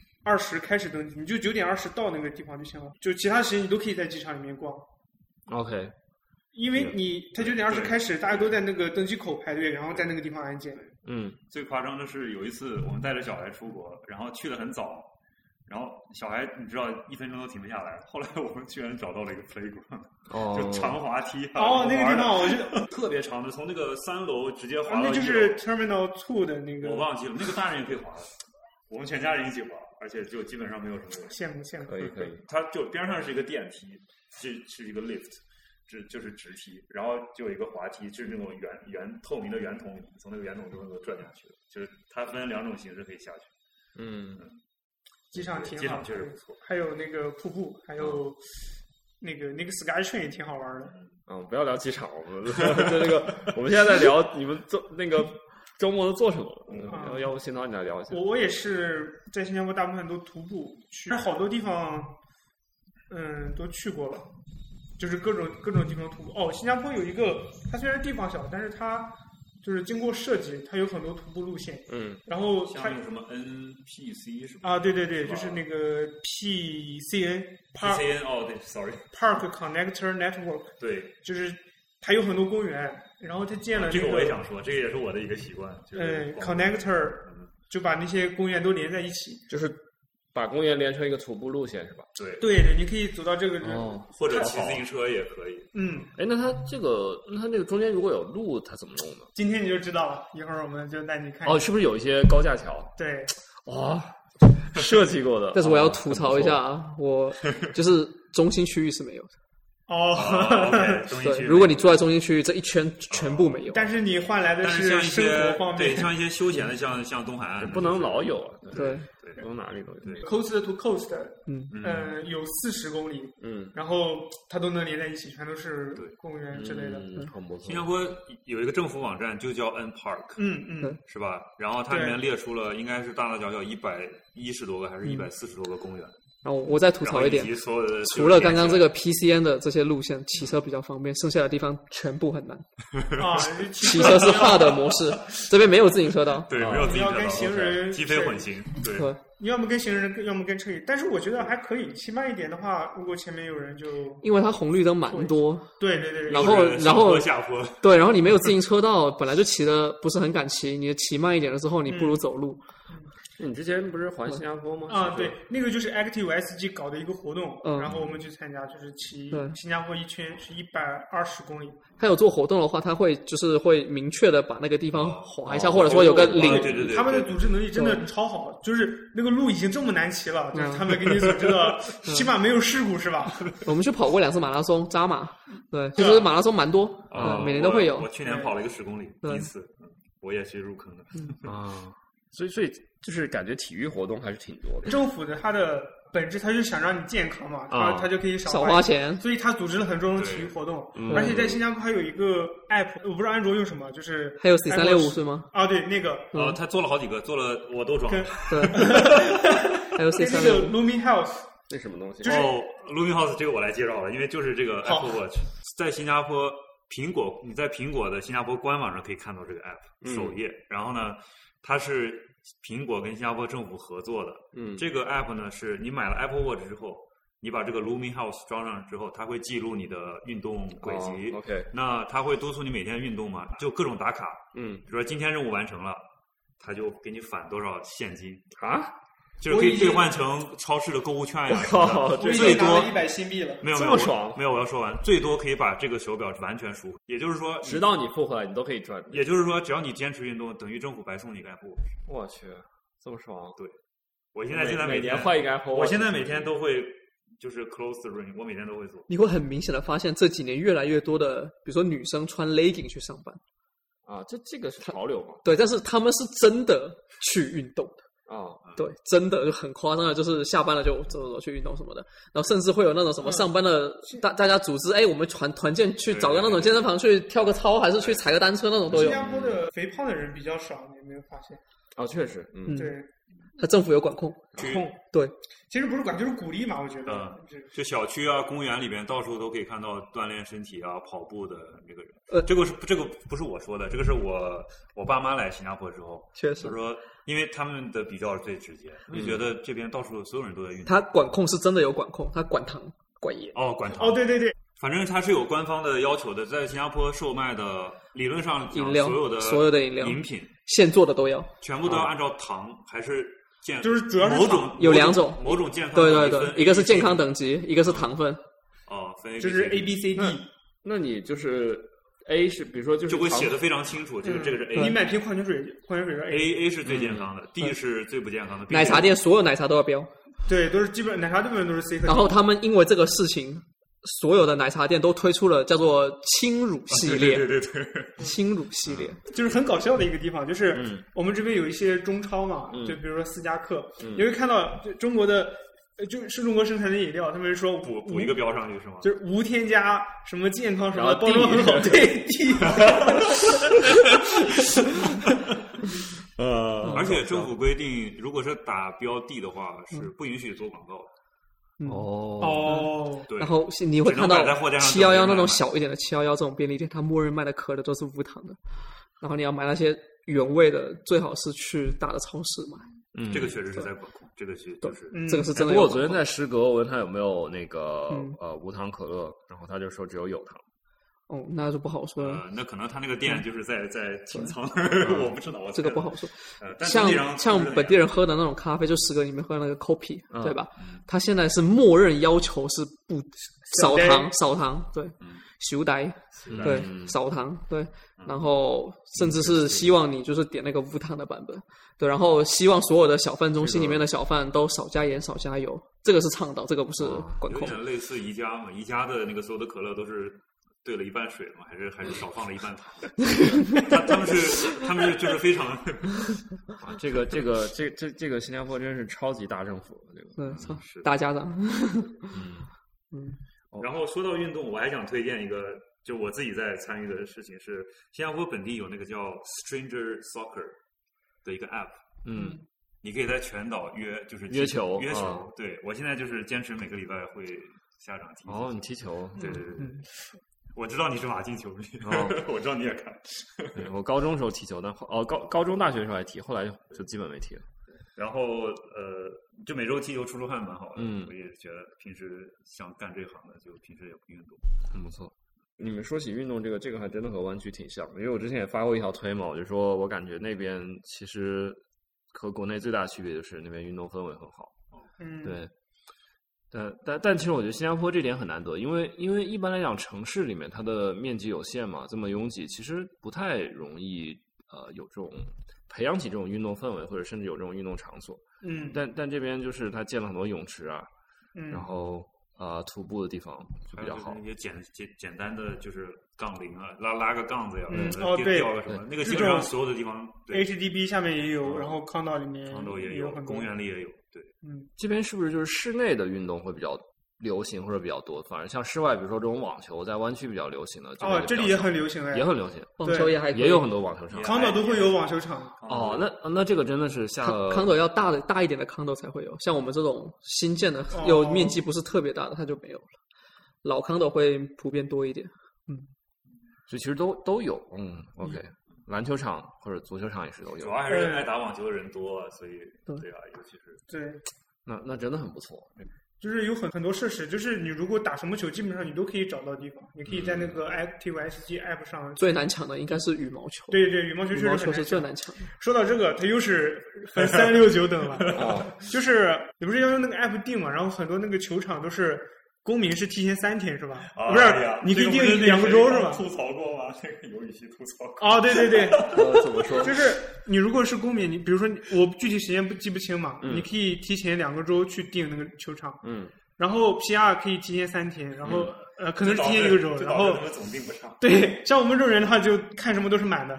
20开始登记，你就9点20到那个地方就行了，就其他时间你都可以在机场里面逛。 OK。 因为他9点20开始，大家都在那个登机口排队，然后在那个地方安检。 最夸张的是有一次我们带着小孩出国，然后去的很早，然后小孩你知道1分钟都停不下来，后来我们居然找到了一个 playground，就长滑梯。 那个地方我就特别长的，从那个3楼直接滑到1楼。 那就是 Terminal 2的那个。 我忘记了，那个大人也可以滑的，我们全家人一起滑，而且就基本上没有什么问题。 羡慕。 可以。 它就边上是一个电梯，是一个 lift。就是直梯，然后就有一个滑梯，就是那种透明的圆筒，从那个圆筒中能够转下去，就是它分2种形式可以下去。 机场挺好， 机场确实不错， 还有那个瀑布，还有那个 Sky Train 也挺好玩的。 不要聊机场，我们现在在聊你们周末都做什么？要不新涛你来聊一下。 我也是在新加坡大部分都徒步去，好多地方都去过了。就是各种地方徒步。新加坡有一个，它虽然地方小，但是它就是经过设计，它有很多徒步路线。然后它像那个什么 NPC 是吧？ 啊，对，就是那个 PCN 哦，对 ，sorry Park Connector Network。 对， 就是它有很多公园，然后它建了这个我也想说，这个也是我的一个习惯。 Connector 就把那些公园都连在一起， 就是把公园连成一个徒步路线是吧？ 对，你可以走到这个或者骑自行车也可以。 那它那个中间如果有路，它怎么弄呢？ 今天你就知道了，一会儿我们就带你看。 是不是有一些高架桥？ 对， 哇，设计过的。 但是我要吐槽一下啊，我就是中心区域是没有的。 对， 如果你住在中心区域，这一圈全部没有。 但是你换来的是生活方面， 对，像一些休闲的，像东海岸， 不能老有啊。 对， 不能哪里都有。 Coast to Coast， 有40公里，然后它都能连在一起，全都是公园之类的。 很不错。 新加坡有一个政府网站就叫 N Park，是吧？然后它里面列出了应该是大大小小110多个还是140多个公园。 然后我再吐槽一点，除了刚刚这个 PCN 的这些路线骑车比较方便，剩下的地方全部很难。骑车是 hard 模式，这边没有自行车道。 对，没有自行车道。 你要跟行人机非混行。对， 你要么跟行人，要么跟车。但是我觉得还可以，骑慢一点的话，如果前面有人就因为它红绿灯蛮多。 对。 然后下坡。 对，然后你没有自行车道，本来就骑的不是很敢骑，你骑慢一点了之后，你不如走路。 你之前不是环新加坡吗？ 对，那个就是 Active SG 搞的一个活动，然后我们去参加，就是骑新加坡一圈是120公里。 他有做活动的话，他会明确的把那个地方划一下，或者说有个领。 对， 他们的组织能力真的超好，就是那个路已经这么难骑了，就是他们给你组织的，起码没有事故是吧？ 我们去跑过2次马拉松，扎马，对，其实马拉松蛮多，每年都会有。 我去年跑了一个10公里，第一次，我也去入坑了。 所以就是感觉体育活动还是挺多的。 政府的它的本质，它是想让你健康嘛，它就可以少花钱， 所以它组织了很多种体育活动。而且在新加坡还有一个 app， 我不知道安卓用什么，就是还有 C365是吗？ 对，那个他做了好几个，我都装了。 对，还有 C365 那个 Lumi Health， 那什么东西？ Lumi Health 这个我来介绍了，因为就是这个 Apple Watch 在新加坡你在苹果的新加坡官网上可以看到这个 app 首页，然后呢。它是苹果跟新加坡政府合作的，这个 app 呢是你买了 Apple Watch 之后，你把这个 Lumi Health 装上之后，它会记录你的运动轨迹。 OK， 那它会督促你每天运动嘛，就各种打卡。比如说今天任务完成了，它就给你返多少现金啊？ 就是可以兑换成超市的购物券呀。 最多100新币了， 没有这么爽？ 没有，我要说完，最多可以把这个手表完全赎回，也就是说， 直到你付回来，你都可以赚。 也就是说，只要你坚持运动，等于政府白送你一个 Apple Watch。 我去，这么爽？ 对，我现在每年换一个 Apple Watch， 我现在每天都会就是 close the ring， 我每天都会做。 你会很明显的发现这几年越来越多的，比如说女生穿 legging 去上班。 这个是潮流嘛？ 对，但是他们是真的去运动的。对，真的就很夸张的，就是下班了就走去运动什么的，然后甚至会有那种什么上班的大家组织，我们团建去找个那种健身房去跳个操，还是去踩个单车那种都有。 新加坡的肥胖的人比较少，你有没有发现？ 确实， 对， 他政府有管控，对， 其实不是管，就是鼓励嘛，我觉得。 就小区啊、公园里边到处都可以看到锻炼身体啊、跑步的这个人。这个不是我说的，这个是我爸妈来新加坡之后， 确实说，因为他们的比较最直接，就觉得这边到处所有人都在运动。 他管控是真的有管控，他管糖管盐。 管糖。 对， 反正它是有官方的要求的，在新加坡售卖的理论上饮料， 所有的饮料饮品现做的都要， 全部都要按照糖还是就是主要是某种有2种， 某种健康对，一个是健康等级，一个是糖分。 分就是 A、B、C、D。 那你就是 A 是，比如说就会写的非常清楚，就是这个是 A。 你买瓶矿泉水是 A 是最健康的，D 是最不健康的。 奶茶店所有奶茶都要标。 对，都是基本奶茶基本上都是 C 和 D。 然后他们因为这个事情，所有的奶茶店都推出了叫做轻乳系列。 对， 轻乳系列就是很搞笑的一个地方，就是我们这边有一些中超嘛，就比如说斯嘉克，你会看到中国的。就是中国生产的饮料，他们说补一个标上去是吗？ 就是无添加什么健康什么，包装很好，对。 而且政府规定，如果是打标 D 的话，是不允许做广告的。 对。 然后你会看到711那种小一点的711这种便利店，它默认卖的可乐都是无糖的。 然后你要买那些原味的，最好是去大的超市买。 嗯， 这个确实是在管控，这个是就是这个是真的有管控。 不过我昨天在诗阁，我问他有没有那个无糖可乐，然后他就说只有糖。 哦，那就不好说了。 那可能他那个店就是在清仓，我不知道， 这个不好说。 但像本地人喝的那种咖啡，就诗阁里面喝那个 Kopi，对吧？他现在是默认要求是不少糖，对，少奶，对，少糖，对，然后甚至是希望你就是点那个无糖的版本，对，然后希望所有的小贩中心里面的小贩都少加盐少加油，这个是倡导，这个不是管控。 有点类似宜家嘛，宜家的那个所有的可乐都是兑了一半水嘛，还是少放了一半糖？他们是就是非常啊，这个新加坡真是超级大政府，这个大家长。 然后说到运动，我还想推荐一个，就我自己在参与的事情是，新加坡本地有那个叫 Stranger Soccer 的一个 app， 你可以在全岛约球，对，我现在就是坚持每个礼拜会下场踢球。 哦，你踢球？ 对。我知道你是马竞球迷，我知道你也看。 对，我高中时候踢球，但高中大学时候还踢，后来就基本没踢了。 然后就每周踢球出汗蛮好的。我也觉得平时想干这行的，就平时也不运动。 不错。你们说起运动这个还真的和湾区挺像的，因为我之前也发过一条推嘛，我就说我感觉那边其实和国内最大的区别就是那边运动氛围很好。对。但其实我觉得新加坡这点很难得，因为一般来讲城市里面它的面积有限嘛，这么拥挤，其实不太容易有这种培养起这种运动氛围，或者甚至有这种运动场所。但这边就是它建了很多泳池啊，然后徒步的地方就比较好。 一些简单的就是杠铃啊，拉个杠子呀， 对， 吊个什么，那个基本上所有的地方 ，HDB 下面也有，然后康岛里面也有，公园里也有。对， 这边是不是就是室内的运动会比较流行或者比较多？反正像室外，比如说这种网球，在湾区比较流行的。 这里也很流行哎， 也很流行。 网球也有很多网球场， 康岛都会有网球场。 那这个真的是康岛要大一点的康岛才会有，像我们这种新建的有面积不是特别大的，它就没有了。老康岛会普遍多一点。 所以其实都有。OK。篮球场或者足球场也是都有， 主要还是爱打网球的人多，所以对啊，尤其是对， 那真的很不错。 就是有很多设施，就是你如果打什么球，基本上你都可以找到地方。你可以在那个 Active SG App 上。 最难抢的应该是羽毛球。 对，羽毛球确实是最难抢的。 说到这个，它又是分369等了。就是你不是要用那个 App 定嘛？然后很多那个球场都是。公民是提前3天是吧？不是，你可以定2个周是吧？ 吐槽过吗？那个有语气吐槽过。 对。 怎么说？ 就是你如果是公民，你比如说我具体时间记不清嘛，你可以提前2个周去定那个球场。然后 PR 可以提前3天，然后可能是提前1个周，然后总订不上。 对，像我们这种人的话，就看什么都是满的。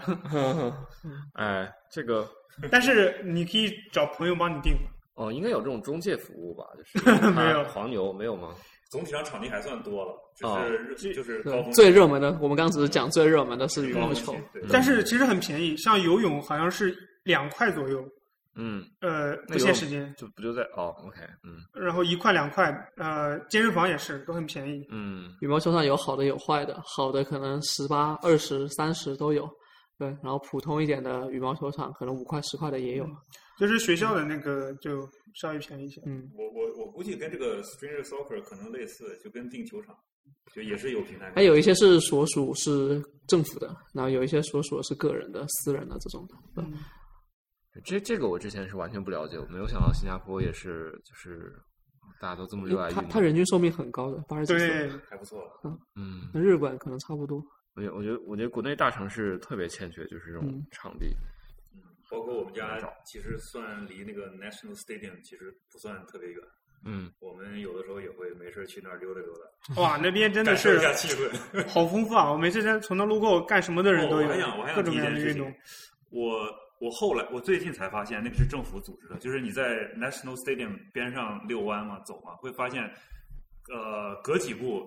这个。 但是你可以找朋友帮你订。 应该有这种中介服务吧？就是没有黄牛没有吗？ 总体上场地还算多了，就是高峰最热门的，我们刚只是讲最热门的是羽毛球， 但是其实很便宜，像游泳好像是2块左右，不限时间， 不就在OK， 然后1块2块，健身房也是都很便宜， 羽毛球场有好的有坏的，好的可能18、20、30都有，对，然后普通一点的羽毛球场可能5块10块的也有。 就是学校的那个就稍微便宜一些。 我估计跟这个 Stranger Soccer 可能类似，就跟订球场，就也是有平台。 还有一些是所属是政府的，然后有一些所属的是个人的、私人的这种的。 这个我之前是完全不了解，我没有想到新加坡也是，就是大家都这么热爱运动。 它人均寿命很高的，80几岁， 对， 还不错。 跟日本可能差不多。 我觉得国内大城市特别欠缺就是这种场地。 包括我们家其实算离那个 National Stadium 其实不算特别远。我们有的时候也会没事去那儿溜达溜达。 哇，那边真的是感受一下气氛， 好丰富啊！我每次从那路过，干什么的人都有， 我还想各种各样的运动。 我最近才发现，那个是政府组织的，就是你在 National Stadium 边上遛弯嘛，走嘛，会发现，隔几步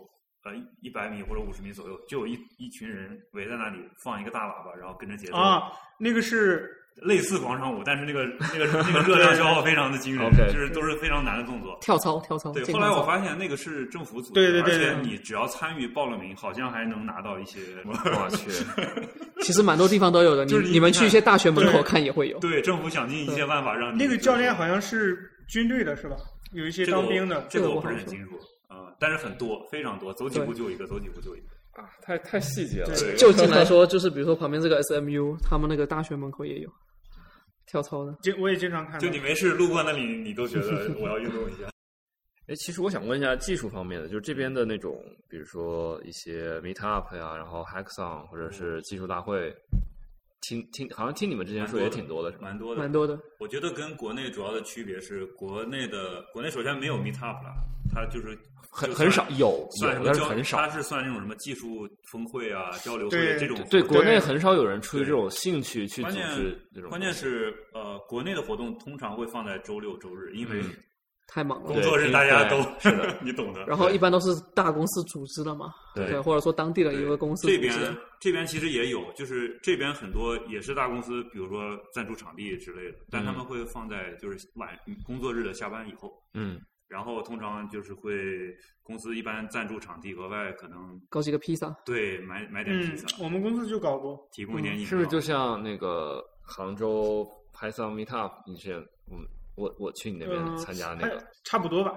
100米或者50米左右，就有一群人围在那里放一个大喇叭，然后跟着节奏。 啊，那个是类似广场舞，但是那个热量消耗非常的惊人， Okay 就是都是非常难的动作。 跳操。 对，后来我发现那个是政府组织， 对， 而且你只要参与报了名，好像还能拿到一些。 我去， 其实蛮多地方都有的， 就是你们去一些大学门口看也会有。 对，政府想尽一切办法让你。 那个教练好像是军队的是吧？有一些当兵的。 这个我不是很清楚但是很多，非常多，走几步就一个，走几步就一个。 啊，太细节了。 就近来说，就是比如说旁边这个 SMU， 他们那个大学门口也有跳操的。 我也经常看到。 就你没事路过那里，你都觉得我要运动一下。 其实我想问一下技术方面的，就是这边的那种，比如说一些 Meetup 呀，然后 Hackathon 或者是技术大会，好像听你们之前说也挺多的，是吧？ 蛮多的。我觉得跟国内主要的区别是，国内首先没有 Meetup 了，它就是很少有，但是很少。 它是算那种什么技术峰会啊、交流会这种。 对，国内很少有人出于这种兴趣去组织这种。 关键是国内的活动通常会放在周六周日，因为太忙了， 工作日大家都是的， 你懂的。 然后一般都是大公司组织的嘛，对，或者说当地的一个公司组织的。 这边其实也有，就是这边很多也是大公司，比如说赞助场地之类的，但他们会放在就是工作日的下班以后。然后通常就是会公司一般赞助场地，额外可能搞几个披萨， 对，买点披萨。 我们公司就搞过， 提供一点饮料。 是不是就像那个杭州 Python Meetup？ 你之前我去你那边参加那个， 差不多吧。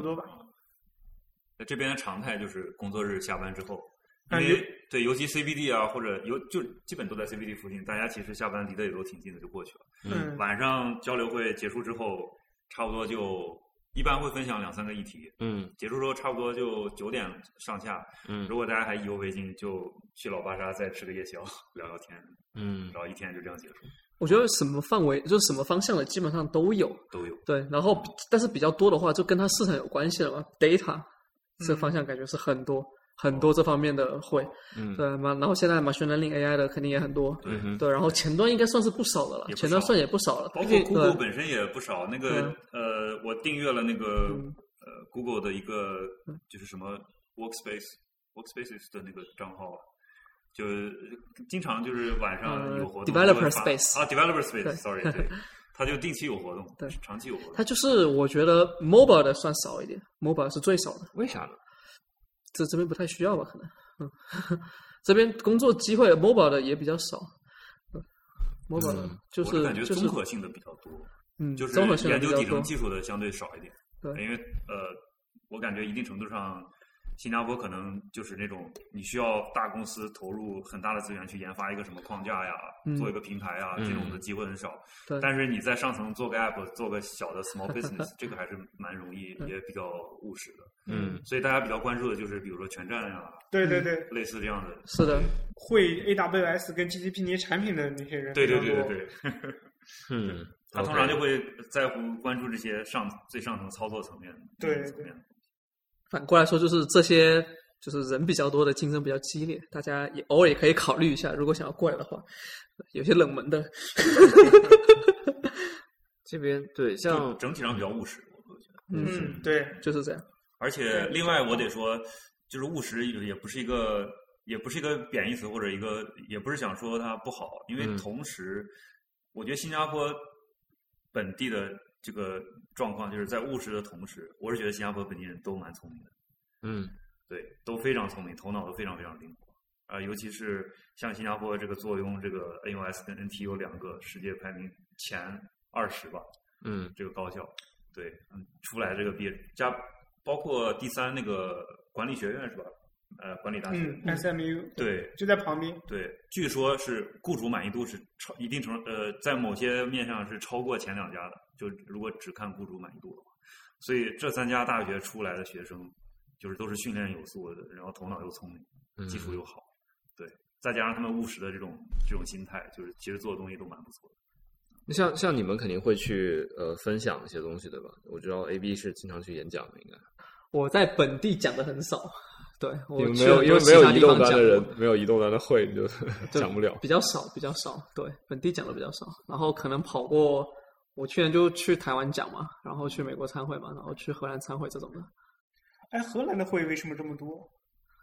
这边的常态就是工作日下班之后，因为对，尤其 CBD 啊，或者就基本都在 CBD 附近，大家其实下班离得也都挺近的，就过去了。晚上交流会结束之后，差不多就一般会分享2-3个议题。结束之后差不多就9点上下。如果大家还意犹未尽，就去老巴沙再吃个夜宵，聊聊天。然后一天就这样结束。 我觉得什么范围就是什么方向的基本上都有。对，然后但是比较多的话就跟它市场有关系了嘛 ，data 这方向感觉是很多这方面的会。对嘛，然后现在machine learning AI 的肯定也很多。对，然后前端应该算是不少的了，前端算也不少了， 包括 Google 本身也不少。那个我订阅了那个Google 的一个就是什么 Workspaces 的那个账号啊。就经常就是晚上有活动 ，Developer Space Developer Space，sorry， 对，他就定期有活动，对，长期有活动。 他就是我觉得 mobile 的算少一点 ，mobile 是最少的。 为啥呢？ 这边不太需要吧？可能，这边工作机会 mobile 的也比较少。mobile 的就是感觉综合性的比较多，就是研究底层技术的相对少一点。对，因为我感觉一定程度上。新加坡可能就是那种你需要大公司投入很大的资源去研发一个什么框架呀，做一个平台啊，这种的机会很少。但是你在上层做个 app， 做个小的 small business， 这个还是蛮容易，也比较务实的。所以大家比较关注的就是比如说全站呀， 对， 类似这样的。 是的， 会 AWS 跟 GCP 那些产品的那些人。 对。他通常就会在乎关注这些最上层操作层面。对。 反过来说，就是这些就是人比较多的竞争比较激烈，大家也偶尔也可以考虑一下，如果想要过来的话，有些冷门的。 这边对，像整体上比较务实，我觉得。 对， 就是这样。 而且另外我得说，就是务实也不是一个贬义词，或者也不是想说它不好，因为同时，我觉得新加坡本地的。这个状况就是在务实的同时，我是觉得新加坡本地人都蛮聪明的。对，都非常聪明，头脑都非常非常灵活。尤其是像新加坡这个坐拥这个 NUS 跟 NTU 2个世界排名前20吧。这个高校，对，出来这个毕业包括第3那个管理学院是吧？管理大学 SMU 对， 就在旁边。 对，据说是雇主满意度是一定在某些面上是超过前2家的。就如果只看雇主满意度的话，所以这3家大学出来的学生，就是都是训练有素的，然后头脑又聪明，技术又好，对，再加上他们务实的这种心态，就是其实做的东西都蛮不错的。 像你们肯定会去分享一些东西对吧？我知道 AB 是经常去演讲的，应该。 我在本地讲的很少。对，因为没有移动端的人，没有移动端的会，你就讲不了。 比较少。对，本地讲的比较少，然后可能跑过。我去年就去台湾讲嘛，然后去美国参会嘛，然后去荷兰参会这种的。 荷兰的会为什么这么多？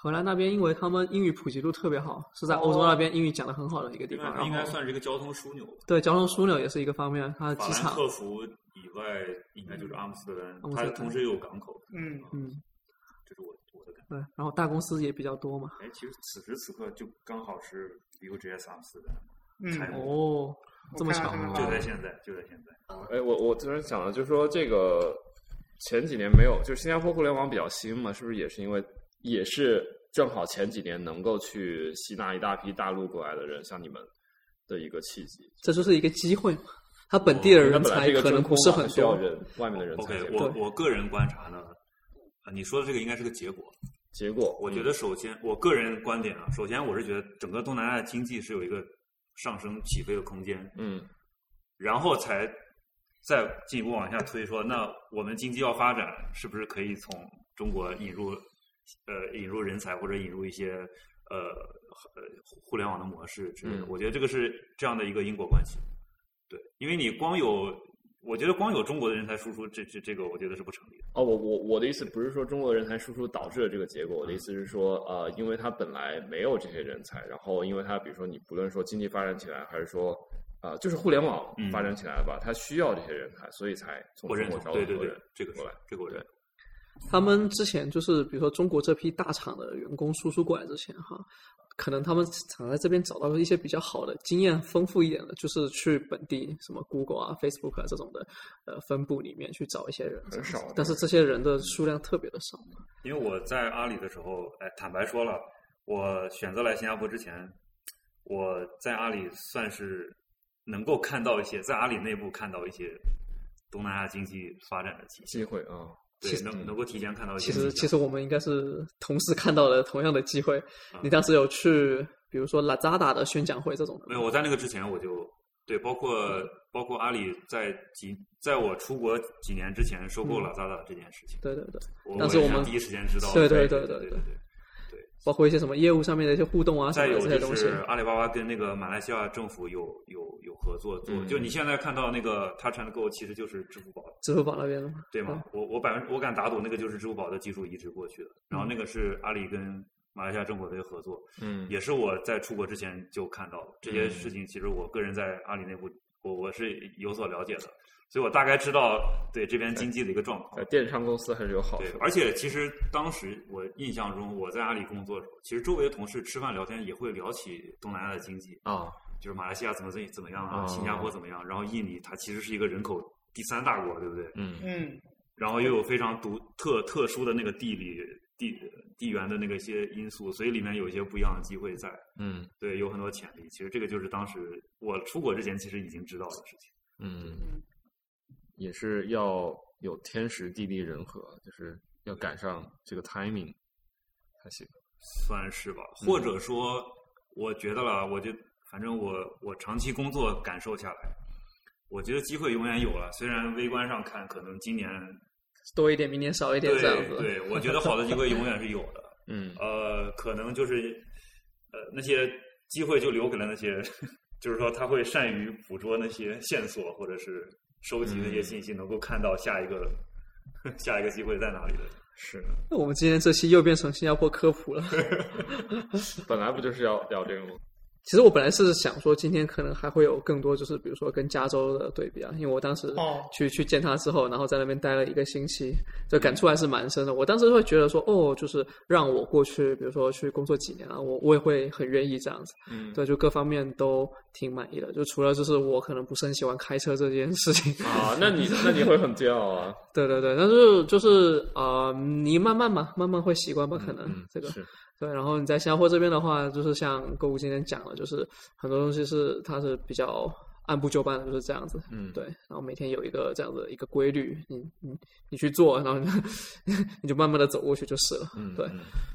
荷兰那边因为他们英语普及度特别好，是在欧洲那边英语讲得很好的一个地方， 应该算是一个交通枢纽。 对，交通枢纽也是一个方面，它的法兰机场。 克福以外，应该就是阿姆斯特丹，它同时也有港口。这是我的感觉。 对，然后大公司也比较多嘛。 哎，其实此时此刻就刚好是 Vue.js 阿姆斯特丹开幕。 哦，这么巧， 就在现在。 哎，我突然想了，就是说这个前几年没有，就是新加坡互联网比较新嘛，是不是也是因为也是正好前几年能够去吸纳一大批大陆过来的人，像你们的一个契机？ 这就是一个机会嘛。他本地的人才可能不是很多， 外面的人才。 OK， 我个人观察呢，你说的这个应该是个结果。 结果， 我觉得首先，我个人观点啊，首先我是觉得整个东南亚经济是有一个上升起飞的空间，然后才再进一步往下推说，那我们经济要发展，是不是可以从中国引入人才或者引入一些互联网的模式之类的？我觉得这个是这样的一个因果关系。对，因为你我觉得光有中国的人才输出，这个我觉得是不成立的。 我的意思不是说中国人才输出导致了这个结果，我的意思是说，因为他本来没有这些人才，然后因为他比如说你不论说经济发展起来，还是说就是互联网发展起来了吧，他需要这些人才，所以才从中国招很多人。 这个过来，这个我认为。 他们之前就是比如说中国这批大厂的员工输出过来之前哈，可能他们想在这边找到一些比较好的经验丰富一点的，就是去本地什么 Google 啊 Facebook 啊这种的分部里面去找一些人， 很少， 但是这些人的数量特别的少。 因为我在阿里的时候，坦白说了，我选择来新加坡之前，我在阿里算是能够看到一些，在阿里内部看到一些东南亚经济发展的机会啊。 对，能够提前看到一些。 其实我们应该是同时看到了同样的机会。你当时有去，比如说 Lazada 的宣讲会这种的？ 没有，我在那个之前我就对，包括阿里在我出国几年之前收购 Lazada 这件事情。 对， 但是我们第一时间知道。 对， 包括一些什么业务上面的一些互动啊， 再有这些东西。 阿里巴巴跟那个马来西亚政府有合作做，就你现在看到那个 Touch and Go 其实就是支付宝那边的吗？ 对吗？我敢打赌那个就是支付宝的技术移植过去的，然后那个是阿里跟马来西亚政府的一个合作，也是我在出国之前就看到的这些事情。其实我个人在阿里内部我是有所了解的，所以我大概知道对这边经济的一个状况。 电商公司还是有好处。 对，而且其实当时我印象中，我在阿里工作的时候，其实周围的同事吃饭聊天也会聊起东南亚的经济啊， 就是马来西亚怎么样啊，新加坡怎么样，然后印尼它其实是一个人口第3大国，对不对？然后又有非常特殊的那个地缘的那个一些因素，所以里面有一些不一样的机会在。对，有很多潜力。其实这个就是当时我出国之前其实已经知道的事情。 也是要有天时地利人和，就是要赶上这个 timing 才行， 算是吧。或者说，我觉得了，反正我长期工作感受下来，我觉得机会永远有了。虽然微观上看，可能今年多一点，明年少一点这样子。 对，我觉得好的机会永远是有的。可能就是那些机会就留给了那些，就是说他会善于捕捉那些线索，或者是收集那些信息，能够看到下一个机会在哪里的。 是。 那我们今天这期又变成新加坡科普了。 本来不就是要聊这个吗？ 其实我本来是想说，今天可能还会有更多，就是比如说跟加州的对比啊，因为我当时去见他之后，然后在那边待了1个星期，这感触还是蛮深的。我当时会觉得说，就是让我过去，比如说去工作几年啊，我也会很愿意这样子。对，就各方面都挺满意的。就除了就是我可能不是很喜欢开车这件事情啊，那你会很煎熬啊。 对，但是就是你慢慢会习惯吧，可能这个。对，然后你在新加坡这边的话，就是像购物今天讲的，就是很多东西它是比较按部就班的，就是这样子。对，然后每天有一个这样的一个规律，你去做，然后你就慢慢的走过去就是了。对，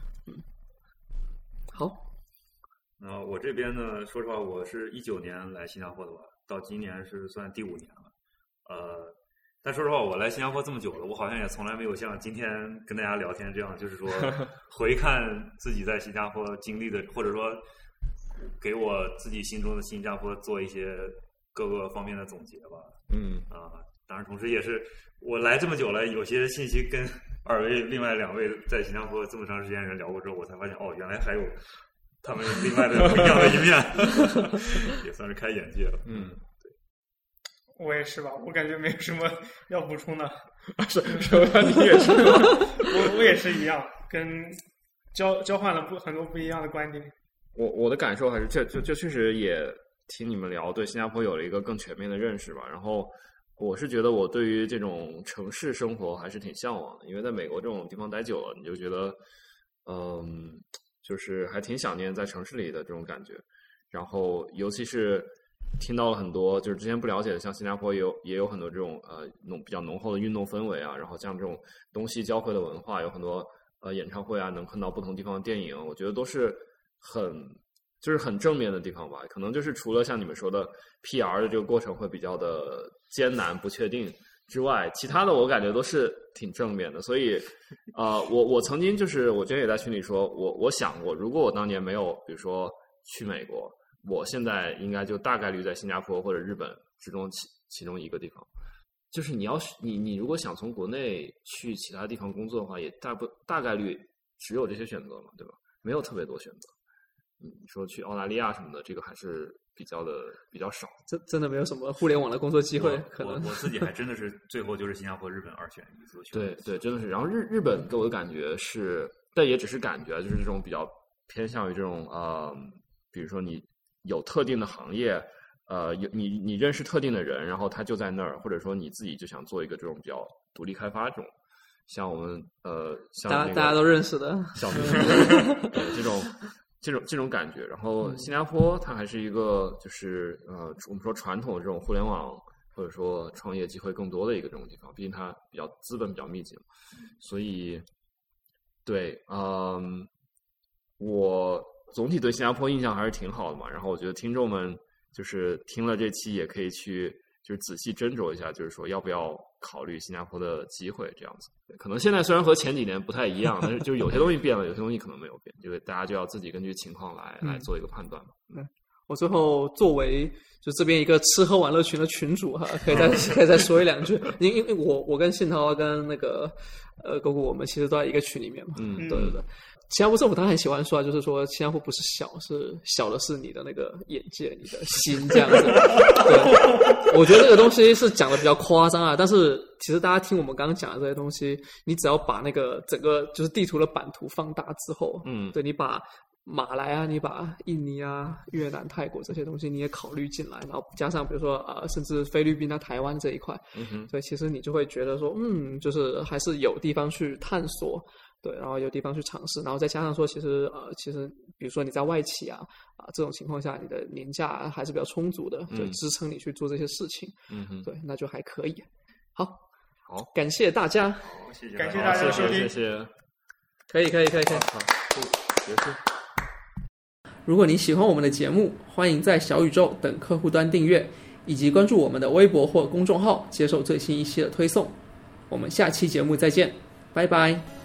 好。 我这边呢，说实话，我是19年来新加坡的吧，到今年是算第5年了。但说实话，我来新加坡这么久了，我好像也从来没有像今天跟大家聊天这样，就是说回看自己在新加坡经历的，或者说给我自己心中的新加坡做一些各个方面的总结吧。 当然，同时也是我来这么久了，有些信息跟另外2位在新加坡这么长时间人聊过之后，我才发现原来还有他们另外的不一样的一面，也算是开眼界了。 我也是吧，我感觉没有什么要补充的。 是吧？你也是吗？ 我也是一样，跟交换了很多不一样的观点。 我的感受还是这确实也听你们聊，对新加坡有了一个更全面的认识吧。然后我是觉得我对于这种城市生活还是挺向往的，因为在美国这种地方待久了，你就觉得就是还挺想念在城市里的这种感觉。然后尤其是听到了很多就是之前不了解的，像新加坡也有很多这种比较浓厚的运动氛围啊，然后像这种东西交汇的文化，有很多演唱会啊，能看到不同地方的电影，我觉得都是很正面的地方吧。可能就是除了像你们说的 PR 的这个过程会比较的艰难不确定之外，其他的我感觉都是挺正面的。所以我曾经就是我之前也在群里说，我想过，如果我当年没有比如说去美国，我现在应该就大概率在新加坡或者日本之中其中一个地方。就是你如果想从国内去其他地方工作的话，也大概率只有这些选择嘛，对吧？没有特别多选择。你说去澳大利亚什么的，这个还是比较少。 真的没有什么互联网的工作机会，可能我自己还真的是最后就是新加坡、日本2选1。 对，真的是。然后日本给我的感觉是，但也只是感觉，就是这种比较偏向于这种比如说你有特定的行业，你认识特定的人，然后他就在那儿，或者说你自己就想做一个这种比较独立开发这种，像我们像大家都认识的小明这种感觉。然后新加坡它还是一个就是我们说传统的这种互联网或者说创业机会更多的一个这种地方，毕竟它比较资本比较密集嘛，所以对我总体对新加坡印象还是挺好的嘛。然后我觉得听众们就是听了这期也可以去就是仔细斟酌一下，就是说要不要考虑新加坡的机会这样子。可能现在虽然和前几年不太一样，但是就是有些东西变了，有些东西可能没有变，这个大家就要自己根据情况来做一个判断嘛。 我最后作为就这边一个吃喝玩乐群的群主哈，可以再说一两句。因为我跟信涛跟那个狗狗我们其实都在一个群里面嘛。对。新加坡政府他很喜欢说，就是说新加坡不是是小的是你的那个眼界、你的心这样子。对，我觉得这个东西是讲的比较夸张啊，但是其实大家听我们刚刚讲的这些东西，你只要把那个整个就是地图的版图放大之后，对，你把马来啊，你把印尼啊、越南、泰国这些东西你也考虑进来，然后加上比如说甚至菲律宾啊、台湾这一块，对，其实你就会觉得说，就是还是有地方去探索。对，然后有地方去尝试，然后再加上说，其实比如说你在外企这种情况下，你的年假还是比较充足的，就支撑你去做这些事情。对，那就还可以。好，感谢大家， 感谢大家的收听， 谢谢， 可以。 好，结束。 如果你喜欢我们的节目，欢迎在小宇宙等客户端订阅，以及关注我们的微博或公众号，接受最新一期的推送。我们下期节目再见。拜拜。